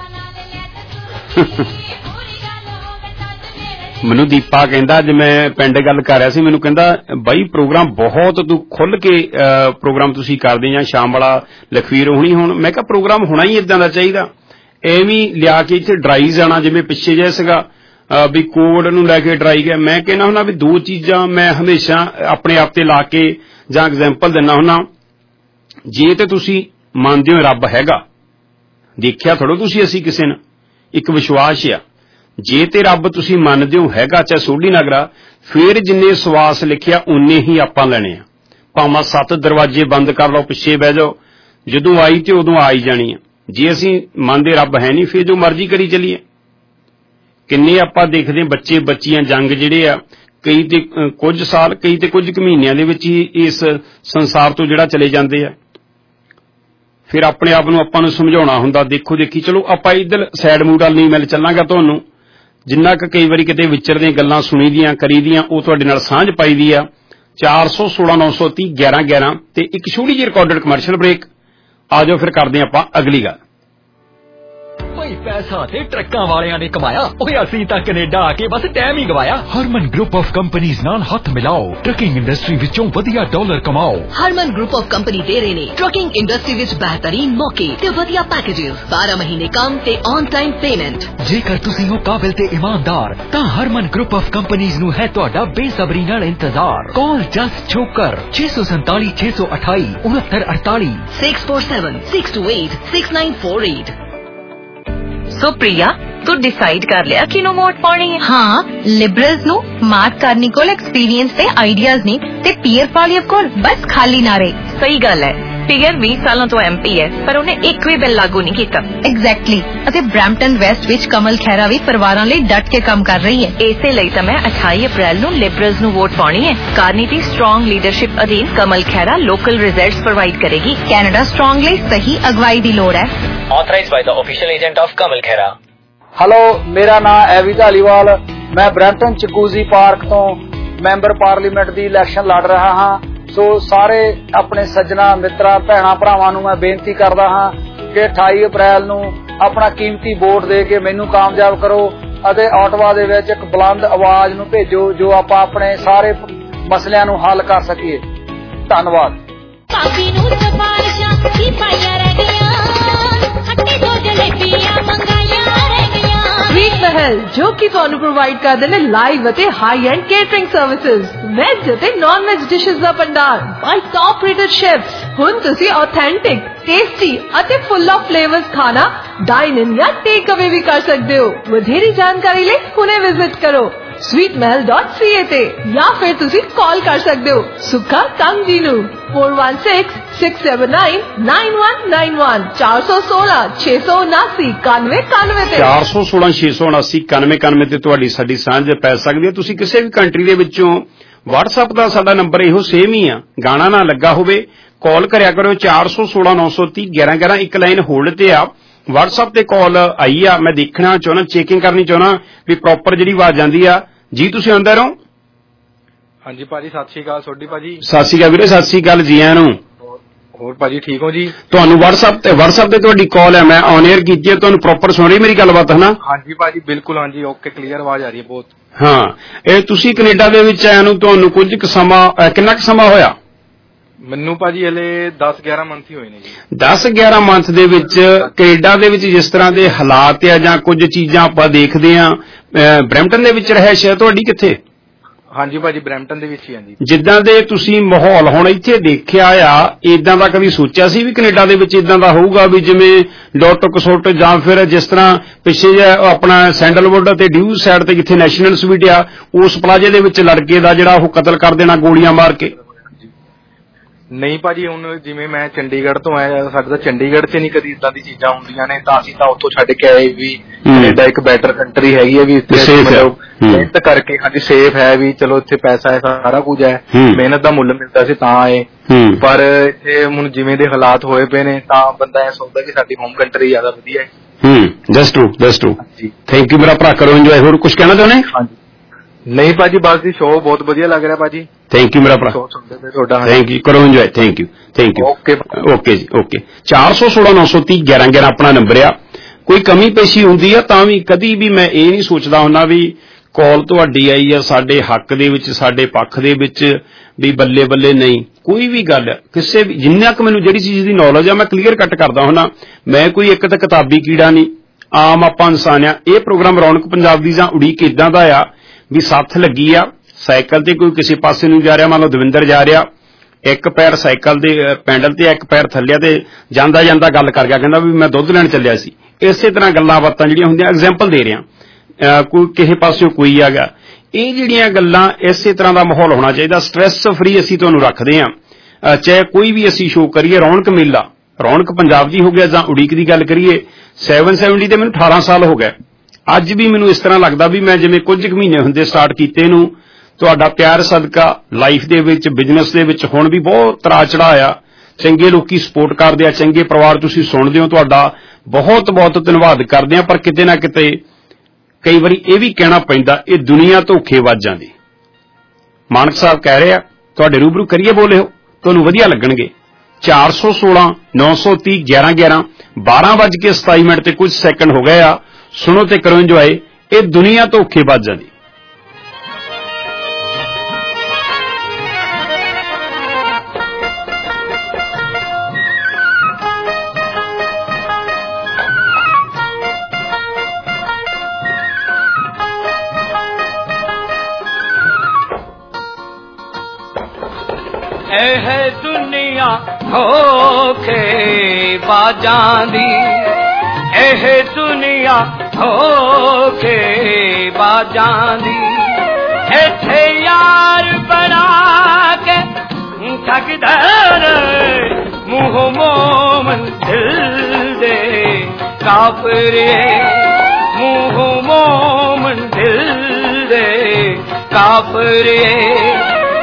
ਮੈਨੂੰ ਦੀਪਾ ਕਹਿੰਦਾ, ਅੱਜ ਮੈਂ ਪਿੰਡ ਗੱਲ ਕਰ ਰਿਹਾ ਸੀ, ਮੈਨੂੰ ਕਹਿੰਦਾ ਬਾਈ ਪ੍ਰੋਗਰਾਮ ਬਹੁਤ ਤੂੰ ਖੁੱਲ ਕੇ ਪ੍ਰੋਗਰਾਮ ਤੁਸੀਂ ਕਰਦੇ ਜਾਂ ਸ਼ਾਮ ਵਾਲਾ ਲਖਵੀਰ ਹੋਣੀ। ਹੁਣ ਮੈਂ ਕਿਹਾ ਪ੍ਰੋਗਰਾਮ ਹੋਣਾ ਹੀ ਏਦਾਂ ਦਾ ਚਾਹੀਦਾ, ਐਵੇਂ ਲਿਆ ਕੇ ਇੱਥੇ ਡਰਾਈ ਜਾਣਾ। ਜਿਵੇਂ ਪਿੱਛੇ ਜਿਹਾ ਸੀਗਾ ਵੀ ਕੋਡ ਨੂੰ ਲੈ ਕੇ ਡਰਾਈ ਗਿਆ। ਮੈਂ ਕਹਿੰਦਾ ਹੁੰਦਾ ਵੀ ਦੋ ਚੀਜ਼ਾਂ ਮੈਂ ਹਮੇਸ਼ਾ ਆਪਣੇ ਆਪ ਤੇ ਲਾ ਕੇ ਜਾਂ ਐਗਜ਼ਾਮਪਲ ਦਿੰਦਾ ਹੁੰਦਾ। ਜੇ ਤੇ ਤੁਸੀਂ ਮੰਨਦੇ ਹੋ ਰੱਬ ਹੈਗਾ, ਦੇਖਿਆ ਥੋੜੋ ਤੁਸੀਂ ਅਸੀਂ ਕਿਸੇ ਨੇ, ਇੱਕ ਵਿਸ਼ਵਾਸ ਆ। ਜੇ ਤੇ ਰੱਬ ਤੁਸੀਂ ਮੰਨਦੇ ਹੋ ਹੈਗਾ, ਚਾਹੇ ਸੋਢੀ ਨਗਰਾ, ਫੇਰ ਜਿੰਨੇ ਸਵਾਸ ਲਿਖਿਆ ਉਨੇ ਹੀ ਆਪਾਂ ਲੈਣੇ ਆ। ਭਾਵੇਂ ਸੱਤ ਦਰਵਾਜ਼ੇ ਬੰਦ ਕਰ ਲਓ, ਪਿੱਛੇ ਬਹਿ ਜਾਓ, ਜਦੋਂ ਆਈ ਤੇ ਉਦੋਂ ਆ ਹੀ ਜਾਣੀ ਆ। ਜੇ ਅਸੀਂ ਮੰਨਦੇ ਰੱਬ ਹੈ ਨਹੀਂ, ਫੇਰ ਜੋ ਮਰਜ਼ੀ ਕਰੀ ਚੱਲੀਏ। ਕਿੰਨੇ ਆਪਾਂ ਦੇਖਦੇ ਬੱਚੇ ਬੱਚੀਆਂ ਜੰਗ ਜਿਹੜੇ ਆ, ਕਈ ਤੇ ਕੁਝ ਸਾਲ, ਕਈ ਤੇ ਕੁਝ ਕੁ ਮਹੀਨਿਆਂ ਦੇ ਵਿੱਚ ਹੀ ਇਸ ਸੰਸਾਰ ਤੋਂ ਜਿਹੜਾ ਚਲੇ ਜਾਂਦੇ ਆ। ਫਿਰ ਆਪਣੇ ਆਪ ਨੂੰ ਆਪਾਂ ਨੂੰ ਸਮਝਾਉਣਾ ਹੁੰਦਾ, ਦੇਖੋ ਦੇਖੀ ਚਲੋ ਆਪਾਂ ਇੱਧਰ ਸੈਡ ਮੂਡ ਵੱਲ ਨਹੀਂ ਮਿਲ ਚੱਲਾਂਗਾ। ਤੁਹਾਨੂੰ ਜਿੰਨਾ ਕੁ ਕਈ ਵਾਰੀ ਕਿਤੇ ਵਿਚਰਦੀਆਂ ਗੱਲਾਂ ਸੁਣੀ ਦੀਆਂ ਕਰੀ ਦੀਆਂ, ਉਹ ਤੁਹਾਡੇ ਨਾਲ ਸਾਂਝ ਪਾਈ ਦੀ ਆ। ਚਾਰ ਸੌ ਸੋਲਾਂ ਨੌ ਸੌ ਤੀਹ ਗਿਆਰਾਂ ਗਿਆਰਾਂ ਤੇ ਇੱਕ ਛੋਟੀ ਜਿਹੀ ਰਿਕਾਰਡਡ ਕਮਰਸ਼ੀਅਲ ਬ੍ਰੇਕ। ਆ ਜਾਓ ਫਿਰ ਕਰਦੇ ਆਪਾਂ ਅਗਲੀ ਗੱਲ। ਭਾਈ ਪੈਸਾ ਤੇ ਟਰੱਕਾਂ ਵਾਲਿਆਂ ਨੇ ਕਮਾਇਆ, ਓਏ ਅਸੀਂ ਤਾਂ ਕੈਨੇਡਾ ਆ ਕੇ ਬਸ ਟਾਈਮ ਹੀ ਗਵਾਇਆ। ਹਰਮਨ ਗਰੁੱਪ ਆਫ ਕੰਪਨੀਆਂ ਨਾਲ ਹੱਥ ਮਿਲਾਓ, ਟਰੱਕਿੰਗ ਇੰਡਸਟਰੀ ਵਿੱਚੋਂ ਵਧੀਆ ਡਾਲਰ ਕਮਾਓ। ਹਰਮਨ ਗਰੁੱਪ ਆਫ ਕੰਪਨੀ ਦੇ ਰਹੇ ਨੇ ਟਰੱਕਿੰਗ ਇੰਡਸਟਰੀ ਵਿੱਚ ਬਿਹਤਰੀਨ ਮੌਕੇ ਤੇ ਵਧੀਆ ਪੈਕੇजेस, ਬਾਰਾਂ ਮਹੀਨੇ ਕੰਮ ਤੇ ਔਨ ਟਾਈਮ ਪੇਮੈਂਟ। ਜੇਕਰ ਤੁਸੀਂ ਹੋ ਕਾਬਿਲ ਤੇ ਇਮਾਨਦਾਰ ਤਾਂ ਹਰਮਨ ਗਰੁੱਪ ਆਫ ਕੰਪਨੀਆਂ ਨੂੰ ਹੈ ਤੁਹਾਡਾ ਬੇਸਬਰੀ ਨਾਲ ਇੰਤਜ਼ਾਰ। ਕਾਲ ਜਸਟ ਛੋਕਰ ਛੇ ਸੌ ਸੰਤਾਲੀ ਛੇ ਸੌ ਅਠਾਈ ਉਨੱਤਰ ਅੜਤਾਲੀ six four seven six two eight six nine four eight. So Priya, ਤੂੰ ਡਿਸਾਈਡ ਕਰ ਲਿਆ ਕਿਹਨੂੰ ਵੋਟ ਪਾਉਣੀ ਹੈ? ਹਾਂ, ਲਿਬਰਲਸ ਨੂੰ। ਮਾਰਕ ਕਰਨੀ ਕੋਲ ਐਕਸਪੀਰੀਅੰਸ ਤੇ ਆਈਡੀਆਜ਼ ਨੇ, ਤੇ ਪੀਅਰ ਪਾਲੀਅਰ ਕੋਲ ਬਸ ਖਾਲੀ ਨਾਰੇ। ਸਹੀ ਗੱਲ ਹੈ, ਪੀਅਰ ਵੀਹ ਸਾਲਾਂ ਤੋਂ ਐਮਪੀ ਹੈ, ਪਰ ਉਹਨੇ ਇੱਕ ਵੀ ਬਿੱਲ ਲਾਗੂ ਨਹੀਂ ਕੀਤਾ। ਐਗਜ਼ੈਕਟਲੀ। ਅਤੇ ਬਰੈਂਪਟਨ ਵੈਸਟ ਵਿੱਚ ਕਮਲ ਖਹਿਰਾ ਵੀ ਪਰਿਵਾਰਾਂ ਲਈ ਡਟ ਕੇ ਕੰਮ ਕਰ ਰਹੀ ਹੈ। ਇਸੇ ਲਈ ਤਾਂ ਮੈਂ ਅਠਾਈ ਅਪ੍ਰੈਲ ਨੂੰ ਲਿਬਰਲਸ ਨੂੰ ਵੋਟ ਪਾਉਣੀ ਹੈ। ਕਾਰਨੀਤੀ ਸਟਰੋਂਗ ਲੀਡਰਸ਼ਿਪ ਅਧੀਨ Kamal Khaira local results provide ਕਰੇਗੀ। ਕੈਨੇਡਾ ਸਟਰੋਂਗ ਲਈ ਸਹੀ ਅਗਵਾਈ ਦੀ ਲੋੜ ਹੈ। Authorized by the official agent of Kamal Khera. Hello, ਮੇਰਾ ਨਾਮ ਐਵੀ ਧਾਲੀਵਾਲ। ਮੈਂ ਬਰੈਂਪਟਨ ਚਕੂਜ਼ੀ ਪਾਰਕ ਤੋਂ ਮੈਂਬਰ ਪਾਰਲੀਮੈਂਟ ਦੀ ਇਲੈਕਸ਼ਨ ਲੜ ਰਿਹਾ ਹਾਂ। ਸੋ ਸਾਰੇ ਆਪਣੇ ਸੱਜਣਾ ਮਿੱਤਰਾਂ ਭੈਣਾਂ ਭਰਾਵਾਂ ਨੂੰ ਮੈਂ ਬੇਨਤੀ ਕਰਦਾ ਹਾਂ ਕਿ ਅਠਾਈ ਅਪ੍ਰੈਲ ਨੂੰ ਆਪਣਾ ਕੀਮਤੀ ਵੋਟ ਦੇ ਕੇ ਮੈਨੂੰ ਕਾਮਯਾਬ ਕਰੋ ਅਤੇ ਆਟਵਾ ਦੇ ਵਿੱਚ ਇੱਕ ਬੁਲੰਦ ਆਵਾਜ਼ ਨੂੰ ਭੇਜੋ ਜੋ ਆਪਾਂ ਆਪਣੇ ਸਾਰੇ ਮਸਲਿਆਂ ਨੂੰ ਹੱਲ ਕਰ ਸਕੀਏ। ਧੰਨਵਾਦ। ਕਾਫੀ ਨੂੰ ਸਫਾਰਿਸ਼ਾਂ ਕੀ ਪਾਈਆਂ ਰਹਿ ਗਈਆਂ, ਹੱਟੀ ਤੋਂ ਜਲੇਬੀਆਂ ਮੰਗਾਈਆਂ ਰਹਿ ਗਈਆਂ। स्वीट महल जो कि ਤੁਹਾਨੂੰ ਪ੍ਰੋਵਾਈਡ ਕਰਦੇ ਨੇ ਲਾਈਵ ਅਤੇ high end catering services, veg ਅਤੇ ਨਾਨ ਵੈਜ ਡਿਸ਼ਸ ਦਾ ਭੰਡਾਰ ਬਾਈ ਟੌਪ ਰੇਟਡ ਸ਼ੈਫਸ। ਹੁਣ ਤੁਸੀਂ ਆਥੈਂਟਿਕ, ਟੇਸਟੀ ਅਤੇ ਫੁੱਲ ਆਫ ਫਲੇਵਰਸ ਖਾਣਾ ਡਾਈਨ ਇਨ ਜਾਂ ਟੇਕ ਅਵੇ ਵੀ ਕਰ ਸਕਦੇ ਹੋ। ਵਧੇਰੀ ਜਾਣਕਾਰੀ ਲਈ ਹੁਣੇ ਵਿਜ਼ਿਟ ਕਰੋ sweet mahal dot c a ਤੇ ਜਾਂ ਫਿਰ ਤੁਸੀਂ ਕਾਲ ਕਰ ਸਕਦੇ ਹੋ ਸੁੱਖਾ ਕੰਗ ਜੀ ਨੂੰ four one six six seven nine nine one nine one four one six six seven nine nine one nine ਤੇ ਚਾਰ ਸੌ ਸੋਲਾਂ ਛੇ ਸੌ ਉਨਾਸੀ ਇਕਾਨਵੇਂ ਇਕਾਨਵੇਂ ਤੇ ਤੁਹਾਡੀ ਸਾਡੀ ਸਾਂਝ ਪੈ ਸਕਦੀ ਹੈ। ਤੁਸੀਂ ਕਿਸੇ ਵੀ ਕੰਟਰੀ ਦੇ ਵਿੱਚੋਂ WhatsApp ਦਾ ਸਾਡਾ ਨੰਬਰ ਇਹੋ ਸੇਮ ਹੀ ਆ, ਗਾਣਾ ਨਾ ਲੱਗਾ ਹੋਵੇ ਕਾਲ ਕਰਿਆ ਕਰੋ ਚਾਰ ਸੌ ਸੋਲਾਂ ਨੌ ਸੌ ਤੀਹ ਗਿਆਰਾਂ ਗਿਆਰਾਂ। ਇੱਕ ਲਾਈਨ ਹੋਲਡ ਤੇ ਆ, WhatsApp ਤੇ ਕਾਲ ਆਈ ਆ, ਮੈਂ ਦੇਖਣਾ ਚਾਹੁੰਦਾ, ਚੈਕਿੰਗ ਕਰਨੀ ਚਾਹੁੰਦਾ ਵੀ ਪ੍ਰੋਪਰ ਜਿਹੜੀ ਆਵਾਜ਼ ਆਉਂਦੀ ਆ। ਜੀ ਤੁਸੀਂ ਆਉਂਦੇ ਰਹੋ। ਹਾਂਜੀ ਭਾਜੀ, ਸਤਿ ਸ਼੍ਰੀ ਅਕਾਲ। ਤੁਹਾਡੀ ਭਾਜੀ ਸਤਿ ਸ਼੍ਰੀ ਅਕਾਲ ਵੀਰੇ, ਸਤਿ ਸ਼੍ਰੀ ਅਕਾਲ ਜੀ ਆਇਆਂ ਨੂੰ। ਹੋਰ ਭਾਜੀ ਠੀਕ ਹੋ ਜੀ? ਤੁਹਾਨੂੰ WhatsApp ਤੇ WhatsApp ਤੇ ਤੁਹਾਡੀ ਕਾਲ ਹੈ, ਮੈਂ ਔਨ 에ਅਰ ਕੀਤੀ ਹੈ। ਤੁਹਾਨੂੰ ਪ੍ਰੋਪਰ ਸੁਣ ਰਹੀ ਮੇਰੀ ਗੱਲਬਾਤ ਹੈ ਨਾ? ਹਾਂਜੀ ਭਾਜੀ ਬਿਲਕੁਲ, ਹਾਂਜੀ ਓਕੇ, ਕਲੀਅਰ ਆਵਾਜ਼ ਆ ਰਹੀ ਹੈ ਬਹੁਤ। ਹਾਂ, ਇਹ ਤੁਸੀਂ ਕੈਨੇਡਾ ਦੇ ਵਿੱਚ ਆਇਆ ਨੂੰ ਤੁਹਾਨੂੰ ਕੁਝ ਕੁ ਸਮਾਂ, ਕਿੰਨਾ ਕੁ ਸਮਾਂ ਹੋਇਆ? ਮੈਨੂੰ ਭਾਜੀ ਹਲੇ ਦਸ ਗਿਆਰਾਂ ਮੰਥ ਹੀ ਹੋਏ ਨੇ ਜੀ। ਦਸ ਗਿਆਰਾਂ ਮੰਥ ਦੇ ਵਿੱਚ ਕੈਨੇਡਾ ਦੇ ਵਿੱਚ ਜਿਸ ਤਰ੍ਹਾਂ ਦੇ ਹਾਲਾਤ ਆ ਜਾਂ ਕੁਝ ਚੀਜ਼ਾਂ ਆਪਾਂ ਦੇਖਦੇ ਆ, ਬਰੈਂਪਟਨ ਦੇ ਵਿੱਚ ਰਹਿائش ਹੈ ਤੁਹਾਡੀ ਕਿੱਥੇ? ਹਾਂਜੀ ਭਾਜੀ ਬਰੈਂਪਟਨ ਦੇ ਵਿੱਚ ਹੀ ਹਾਂ ਜੀ। ਜਿੱਦਾਂ ਦੇ ਤੁਸੀਂ ਮਾਹੌਲ ਹੁਣ ਇੱਥੇ ਦੇਖਿਆ ਆ, ਇਦਾਂ ਦਾ ਕਦੀ ਸੋਚਿਆ ਸੀ ਵੀ ਕੈਨੇਡਾ ਦੇ ਵਿੱਚ ਇਦਾਂ ਦਾ ਹੋਊਗਾ ਵੀ ਜਿਵੇਂ ਡੋਟ ਕਸੋਟ ਜਾਂ ਫਿਰ ਜਿਸ ਤਰ੍ਹਾਂ ਪਿੱਛੇ ਜਿਹਾ ਆਪਣਾ ਸੈਂਡਲਵੁੱਡ ਤੇ ਡਿਊ ਸਾਈਡ ਤੇ ਜਿੱਥੇ ਨੈਸ਼ਨਲ ਸਵੀਟ ਆ, ਉਸ ਪਲਾਜ਼ੇ ਦੇ ਵਿੱਚ ਲੜਕੇ ਦਾ ਜਿਹੜਾ ਉਹ ਕਤਲ ਕਰ ਦੇਣਾ ਗੋਲੀਆਂ ਮਾਰ ਕੇ? ਨਹੀਂ ਭਾਜੀ, ਹੁਣ ਜਿਵੇਂ ਮੈਂ ਚੰਡੀਗੜ੍ਹ ਤੋਂ ਆਇਆ, ਸਾਡੇ ਤਾਂ ਚੰਡੀਗੜ੍ਹ 'ਚ ਨਹੀਂ ਕਦੀ ਇਦਾਂ ਦੀ ਚੀਜ਼ਾਂ ਹੁੰਦੀਆਂ ਨੇ, ਤਾਂ ਅਸੀਂ ਤਾਂ ਉੱਥੋਂ ਛੱਡ ਕੇ ਆਏ ਵੀ ਕੈਨੇਡਾ ਇੱਕ ਬੈਟਰ ਕੰਟਰੀ ਹੈਗੀ ਹੈ ਵੀ ਇੱਥੇ ਮਤਲਬ ਮਿਹਨਤ ਕਰਕੇ, ਹਾਂਜੀ ਸੇਫ ਹੈ ਵੀ, ਚਲੋ ਇੱਥੇ ਪੈਸਾ ਹੈ, ਸਾਰਾ ਕੁਝ ਹੈ, ਮਿਹਨਤ ਦਾ ਮੁੱਲ ਮਿਲਦਾ ਸੀ ਤਾਂ ਆਏ। ਪਰ ਇੱਥੇ ਹੁਣ ਜਿਵੇਂ ਦੇ ਹਾਲਾਤ ਹੋਏ ਪਏ ਨੇ ਤਾਂ ਬੰਦਾ ਇਹ ਸੋਚਦਾ ਕਿ ਸਾਡੀ ਹੋਮ ਕੰਟਰੀ ਜ਼ਿਆਦਾ ਵਧੀਆ ਹੈ। Hmm, that's true, that's true. Thank you ਮੇਰਾ ਭਰਾ, ਕਰੋ ਇੰਜੋਏ। ਹੋਰ ਕੁਝ ਕਹਿਣਾ ਚਾਹੁੰਦੇ? ਹਾਂਜੀ ਨਹੀਂ ਭਾਜੀ, ਬਸ ਦੀ ਸ਼ੋਅ ਬਹੁਤ ਵਧੀਆ ਲੱਗ ਰਿਹਾ ਭਾਜੀ। ਥੈਂਕ ਯੂ ਮੇਰਾ ਭਰਾ, ਤੁਹਾਡਾ ਥੈਂਕ ਯੂ, ਕਰੋ enjoy. Thank you, thank you. Okay okay ਜੀ, ਓਕੇ। ਚਾਰ ਸੌ ਸੋਲਾਂ ਨੌ ਸੌ ਤੀਹ ਗਿਆਰਾਂ ਗਿਆਰਾਂ ਆਪਣਾ ਨੰਬਰ ਆ। ਕੋਈ ਕਮੀ ਪੇਸ਼ੀ ਹੁੰਦੀ ਆ ਤਾਂ ਵੀ ਕਦੀ ਵੀ ਮੈਂ ਇਹ ਨਹੀਂ ਸੋਚਦਾ ਹੁੰਦਾ ਵੀ ਕਾਲ ਤੁਹਾਡੀ ਆਈ ਆ ਸਾਡੇ ਹੱਕ ਦੇ ਵਿੱਚ, ਸਾਡੇ ਪੱਖ ਦੇ ਵਿੱਚ, ਵੀ ਬੱਲੇ ਬੱਲੇ ਨਹੀਂ। ਕੋਈ ਵੀ ਗੱਲ ਕਿਸੇ ਵੀ, ਜਿੰਨਾ ਕੁ ਮੈਨੂੰ ਜਿਹੜੀ ਚੀਜ਼ ਦੀ ਨੌਲੇਜ ਆ ਮੈਂ ਕਲੀਅਰ ਕੱਟ ਕਰਦਾ ਹੁੰਦਾ। ਮੈਂ ਕੋਈ ਇੱਕ ਤਾਂ ਕਿਤਾਬੀ ਕੀੜਾ ਨਹੀਂ, ਆਮ ਆਪਾਂ ਇਨਸਾਨ ਆ। ਇਹ ਪ੍ਰੋਗਰਾਮ ਰੌਣਕ ਪੰਜਾਬ ਦੀ ਜਾਂ ਉਡੀਕ ਇਦਾਂ ਦਾ ਆ ਵੀ ਸੱਥ ਲੱਗੀ ਆ, ਸਾਈਕਲ ਤੇ ਕੋਈ ਕਿਸੇ ਪਾਸੇ ਨੂੰ ਜਾ ਰਿਹਾ, ਮੰਨ ਲਓ ਦਵਿੰਦਰ ਜਾ ਰਿਹਾ, ਇੱਕ ਪੈਰ ਸਾਈਕਲ ਦੇ ਪੈਂਡਲ ਤੇ ਇੱਕ ਪੈਰ ਥੱਲੇ ਤੇ ਜਾਂਦਾ ਜਾਂਦਾ ਗੱਲ ਕਰ ਗਿਆ, ਕਹਿੰਦਾ ਵੀ ਮੈਂ ਦੁੱਧ ਲੈਣ ਚੱਲਿਆ ਸੀ। ਇਸੇ ਤਰ੍ਹਾਂ ਗੱਲਾਂ ਬਾਤਾਂ ਜਿਹੜੀਆਂ ਹੁੰਦੀਆਂ, ਐਗਜ਼ਾਮਪਲ ਦੇ ਰਿਹਾ, ਕੋਈ ਕਿਸੇ ਪਾਸਿਓਂ ਕੋਈ ਆ ਗਿਆ। ਇਹ ਜਿਹੜੀਆਂ ਗੱਲਾਂ, ਇਸੇ ਤਰ੍ਹਾਂ ਦਾ ਮਾਹੌਲ ਹੋਣਾ ਚਾਹੀਦਾ। ਸਟ੍ਰੈਸ ਫਰੀ ਅਸੀਂ ਤੁਹਾਨੂੰ ਰੱਖਦੇ ਹਾਂ, ਚਾਹੇ ਕੋਈ ਵੀ ਅਸੀਂ ਸ਼ੋਅ ਕਰੀਏ। ਰੌਣਕ ਮੇਲਾ, ਰੌਣਕ ਪੰਜਾਬ ਦੀ ਹੋ ਗਿਆ ਜਾਂ ਉਡੀਕ ਦੀ ਗੱਲ ਕਰੀਏ, ਸੈਵਨ ਸੈਵਨਟੀ ਤੇ ਮੈਨੂੰ ਅਠਾਰਾਂ ਸਾਲ ਹੋ ਗਏ। ਅੱਜ ਵੀ ਮੈਨੂੰ ਇਸ ਤਰ੍ਹਾਂ ਲੱਗਦਾ ਵੀ ਮੈਂ ਜਿਵੇਂ ਕੁਝ ਕੁ ਮਹੀਨੇ ਹੁੰਦੇ ਸਟਾਰਟ ਕੀਤੇ ਨੂੰ, ਤੁਹਾਡਾ ਪਿਆਰ ਸਦਕਾ ਲਾਈਫ ਦੇ ਵਿੱਚ, ਬਿਜ਼ਨਸ ਦੇ ਵਿੱਚ ਹੁਣ ਵੀ ਬਹੁਤ ਤਰਾ ਚੜ੍ਹਾਇਆ। ਚੰਗੇ ਲੋਕੀ ਸਪੋਰਟ ਕਰਦੇ ਆ, ਚੰਗੇ ਪਰਿਵਾਰ ਤੁਸੀਂ ਸੁਣਦੇ ਹੋ, ਤੁਹਾਡਾ ਬਹੁਤ ਬਹੁਤ ਧੰਨਵਾਦ ਕਰਦੇ ਆ। ਪਰ ਕਿਤੇ ਨਾ ਕਿਤੇ ਕਈ ਵਾਰੀ ਇਹ ਵੀ ਕਹਿਣਾ ਪੈਂਦਾ, ਇਹ ਦੁਨੀਆ ਧੋਖੇਬਾਜ਼ਾਂ ਦੀ। ਮਾਨਕ ਸਾਹਿਬ ਕਹਿ ਰਹੇ ਆ, ਤੁਹਾਡੇ ਰੂਬਰੂ ਕਰੀਏ ਬੋਲੇ ਹੋ, ਤੁਹਾਨੂੰ ਵਧੀਆ ਲੱਗਣਗੇ। ਚਾਰ ਸੌ ਸੋਲਾਂ ਨੌ ਸੌ ਤੀਹ ਗਿਆਰਾਂ ਗਿਆਰਾਂ ਬਾਰਾਂ ਵੱਜ ਕੇ ਸਤਾਈ ਮਿੰਟ ਤੇ ਕੁਝ ਸੈਕਿੰਡ ਹੋ ਗਏ ਆ। ਸੁਣੋ ਤੇ ਕਰੋ ਇੰਜੋਏ। ਇਹ ਦੁਨੀਆ ਧੋਖੇਬਾਜ਼ਾਂ ਦੀ। ਇਹ ਦੁਨੀਆ ਧੋਖੇਬਾਜ਼ਾਂ ਦੀ, ਇਹ ਦੁਨੀਆ ਧੋਖੇਬਾਜ਼ਾਂ ਦੀ। ਇੱਥੇ ਯਾਰ ਬਣਾ ਕੇ ਠੱਗਦਾ ਰੇ, ਮੂੰਹ ਮੋਮਨ ਦਿਲ ਦੇ ਕਾਫਰੇ, ਮੂੰਹ ਮੋਮਨ ਦਿਲ ਦੇ ਕਾਫਰੇ।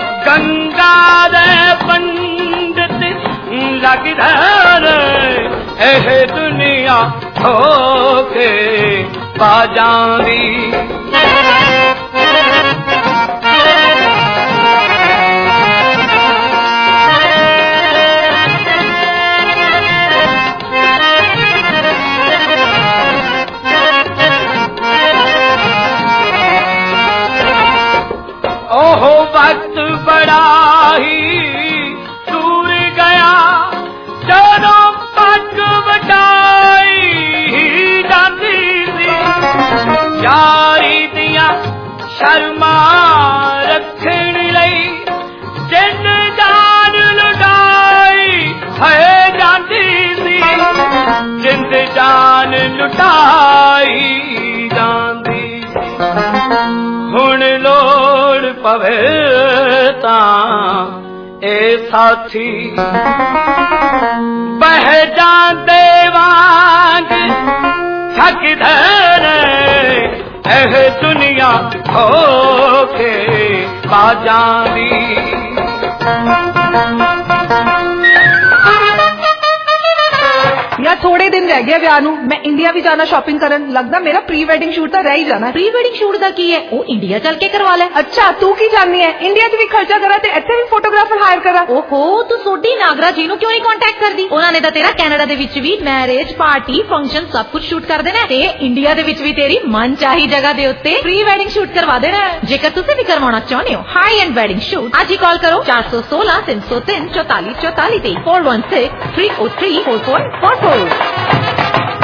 ਗੰਗਾ ਦੇ ਪੰਡਤ ਲੱਗਦਾ ਰੇ, ਇਹ ਦੁਨੀਆ ਧੋਖੇ ਬਾਜਾਂ ਦੀ ओहो वक्त बड़ा ही दूर गया ਜਦੋਂ ਪੱਗ ਵਟਾਈ ਜਾਂਦੀ ਸੀ ਯਾਰੀ ਦੀਆਂ ਸ਼ਰਮਾਂ ਰੱਖਣ ਲਈ ਜਿੰਨ ਜਾਨ ਲੁਟਾਈ ਹੈ ਜਾਂਦੀ ਸੀ ਜਿੰਦ ਜਾਨ ਲੁਟਾਈ ਜਾਂਦੀ ਹੁਣ ਲੋੜ ਪਵੇ ਤਾਂ ਇਹ ਸਾਥੀ ਬਹਿ ਜਾਂਦੇ ਵਾਂਗ ਥੱਕਦੇ ਨੇ ਇਹ ਦੁਨੀਆ ਧੋਖੇ ਬਾਜਾਂ ਦੀ यार थोड़े दिन रह गए ਵਿਆਹ ਨੂੰ मैं इंडिया भी जाना शॉपिंग करन लगदा मेरा प्री वेडिंग शूट ਤਾਂ ਰਹਿ ਹੀ ਜਾਣਾ प्री वेडिंग शूट ਦਾ ਕੀ ਹੈ ਉਹ ਇੰਡੀਆ ਚੱਲ ਕੇ ਕਰਵਾ ਲੈ ਅੱਛਾ ਤੂੰ ਕੀ ਜਾਣਨੀ ਹੈ ਇੰਡੀਆ 'ਚ ਵੀ ਖਰਚਾ ਕਰਾਂ ਤੇ ਇੱਥੇ ਵੀ ਫੋਟੋਗ੍ਰਾਫਰ ਹਾਇਰ ਕਰਾਂ ਓਹੋ ਤੂੰ ਸੋਢੀ ਨਾਗਰਾ ਜੀ ਨੂੰ ਕਿਉਂ ਨਹੀਂ ਕੰਟੈਕਟ ਕਰਦੀ ਉਹਨਾਂ ਨੇ ਤਾਂ ਤੇਰਾ ਕੈਨੇਡਾ ਦੇ ਵਿੱਚ ਵੀ ਮੈਰਿਜ ਪਾਰਟੀ ਫੰਕਸ਼ਨ ਸਭ ਕੁਝ ਸ਼ੂਟ ਕਰ ਦੇਣਾ ਤੇ ਇੰਡੀਆ ਦੇ ਵਿੱਚ ਵੀ ਤੇਰੀ ਮਨ ਚਾਹੀ ਜਗ੍ਹਾ ਦੇ ਉੱਤੇ ਪ੍ਰੀ ਵੈਡਿੰਗ ਸ਼ੂਟ ਕਰਵਾ ਦੇਣਾ ਜੇਕਰ ਤੁਸੀਂ ਵੀ ਕਰਵਾਉਣਾ ਚਾਹੁੰਦੇ ਹੋ ਹਾਈ ਐਂਡ ਵੈਡਿੰਗ ਸ਼ੂਟ ਅੱਜ ਹੀ ਕਾਲ ਕਰੋ ਚਾਰ ਸੌ सोलह तीन सौ तीन चौतालीस चौतालीस तेईस four one six three O three four four four four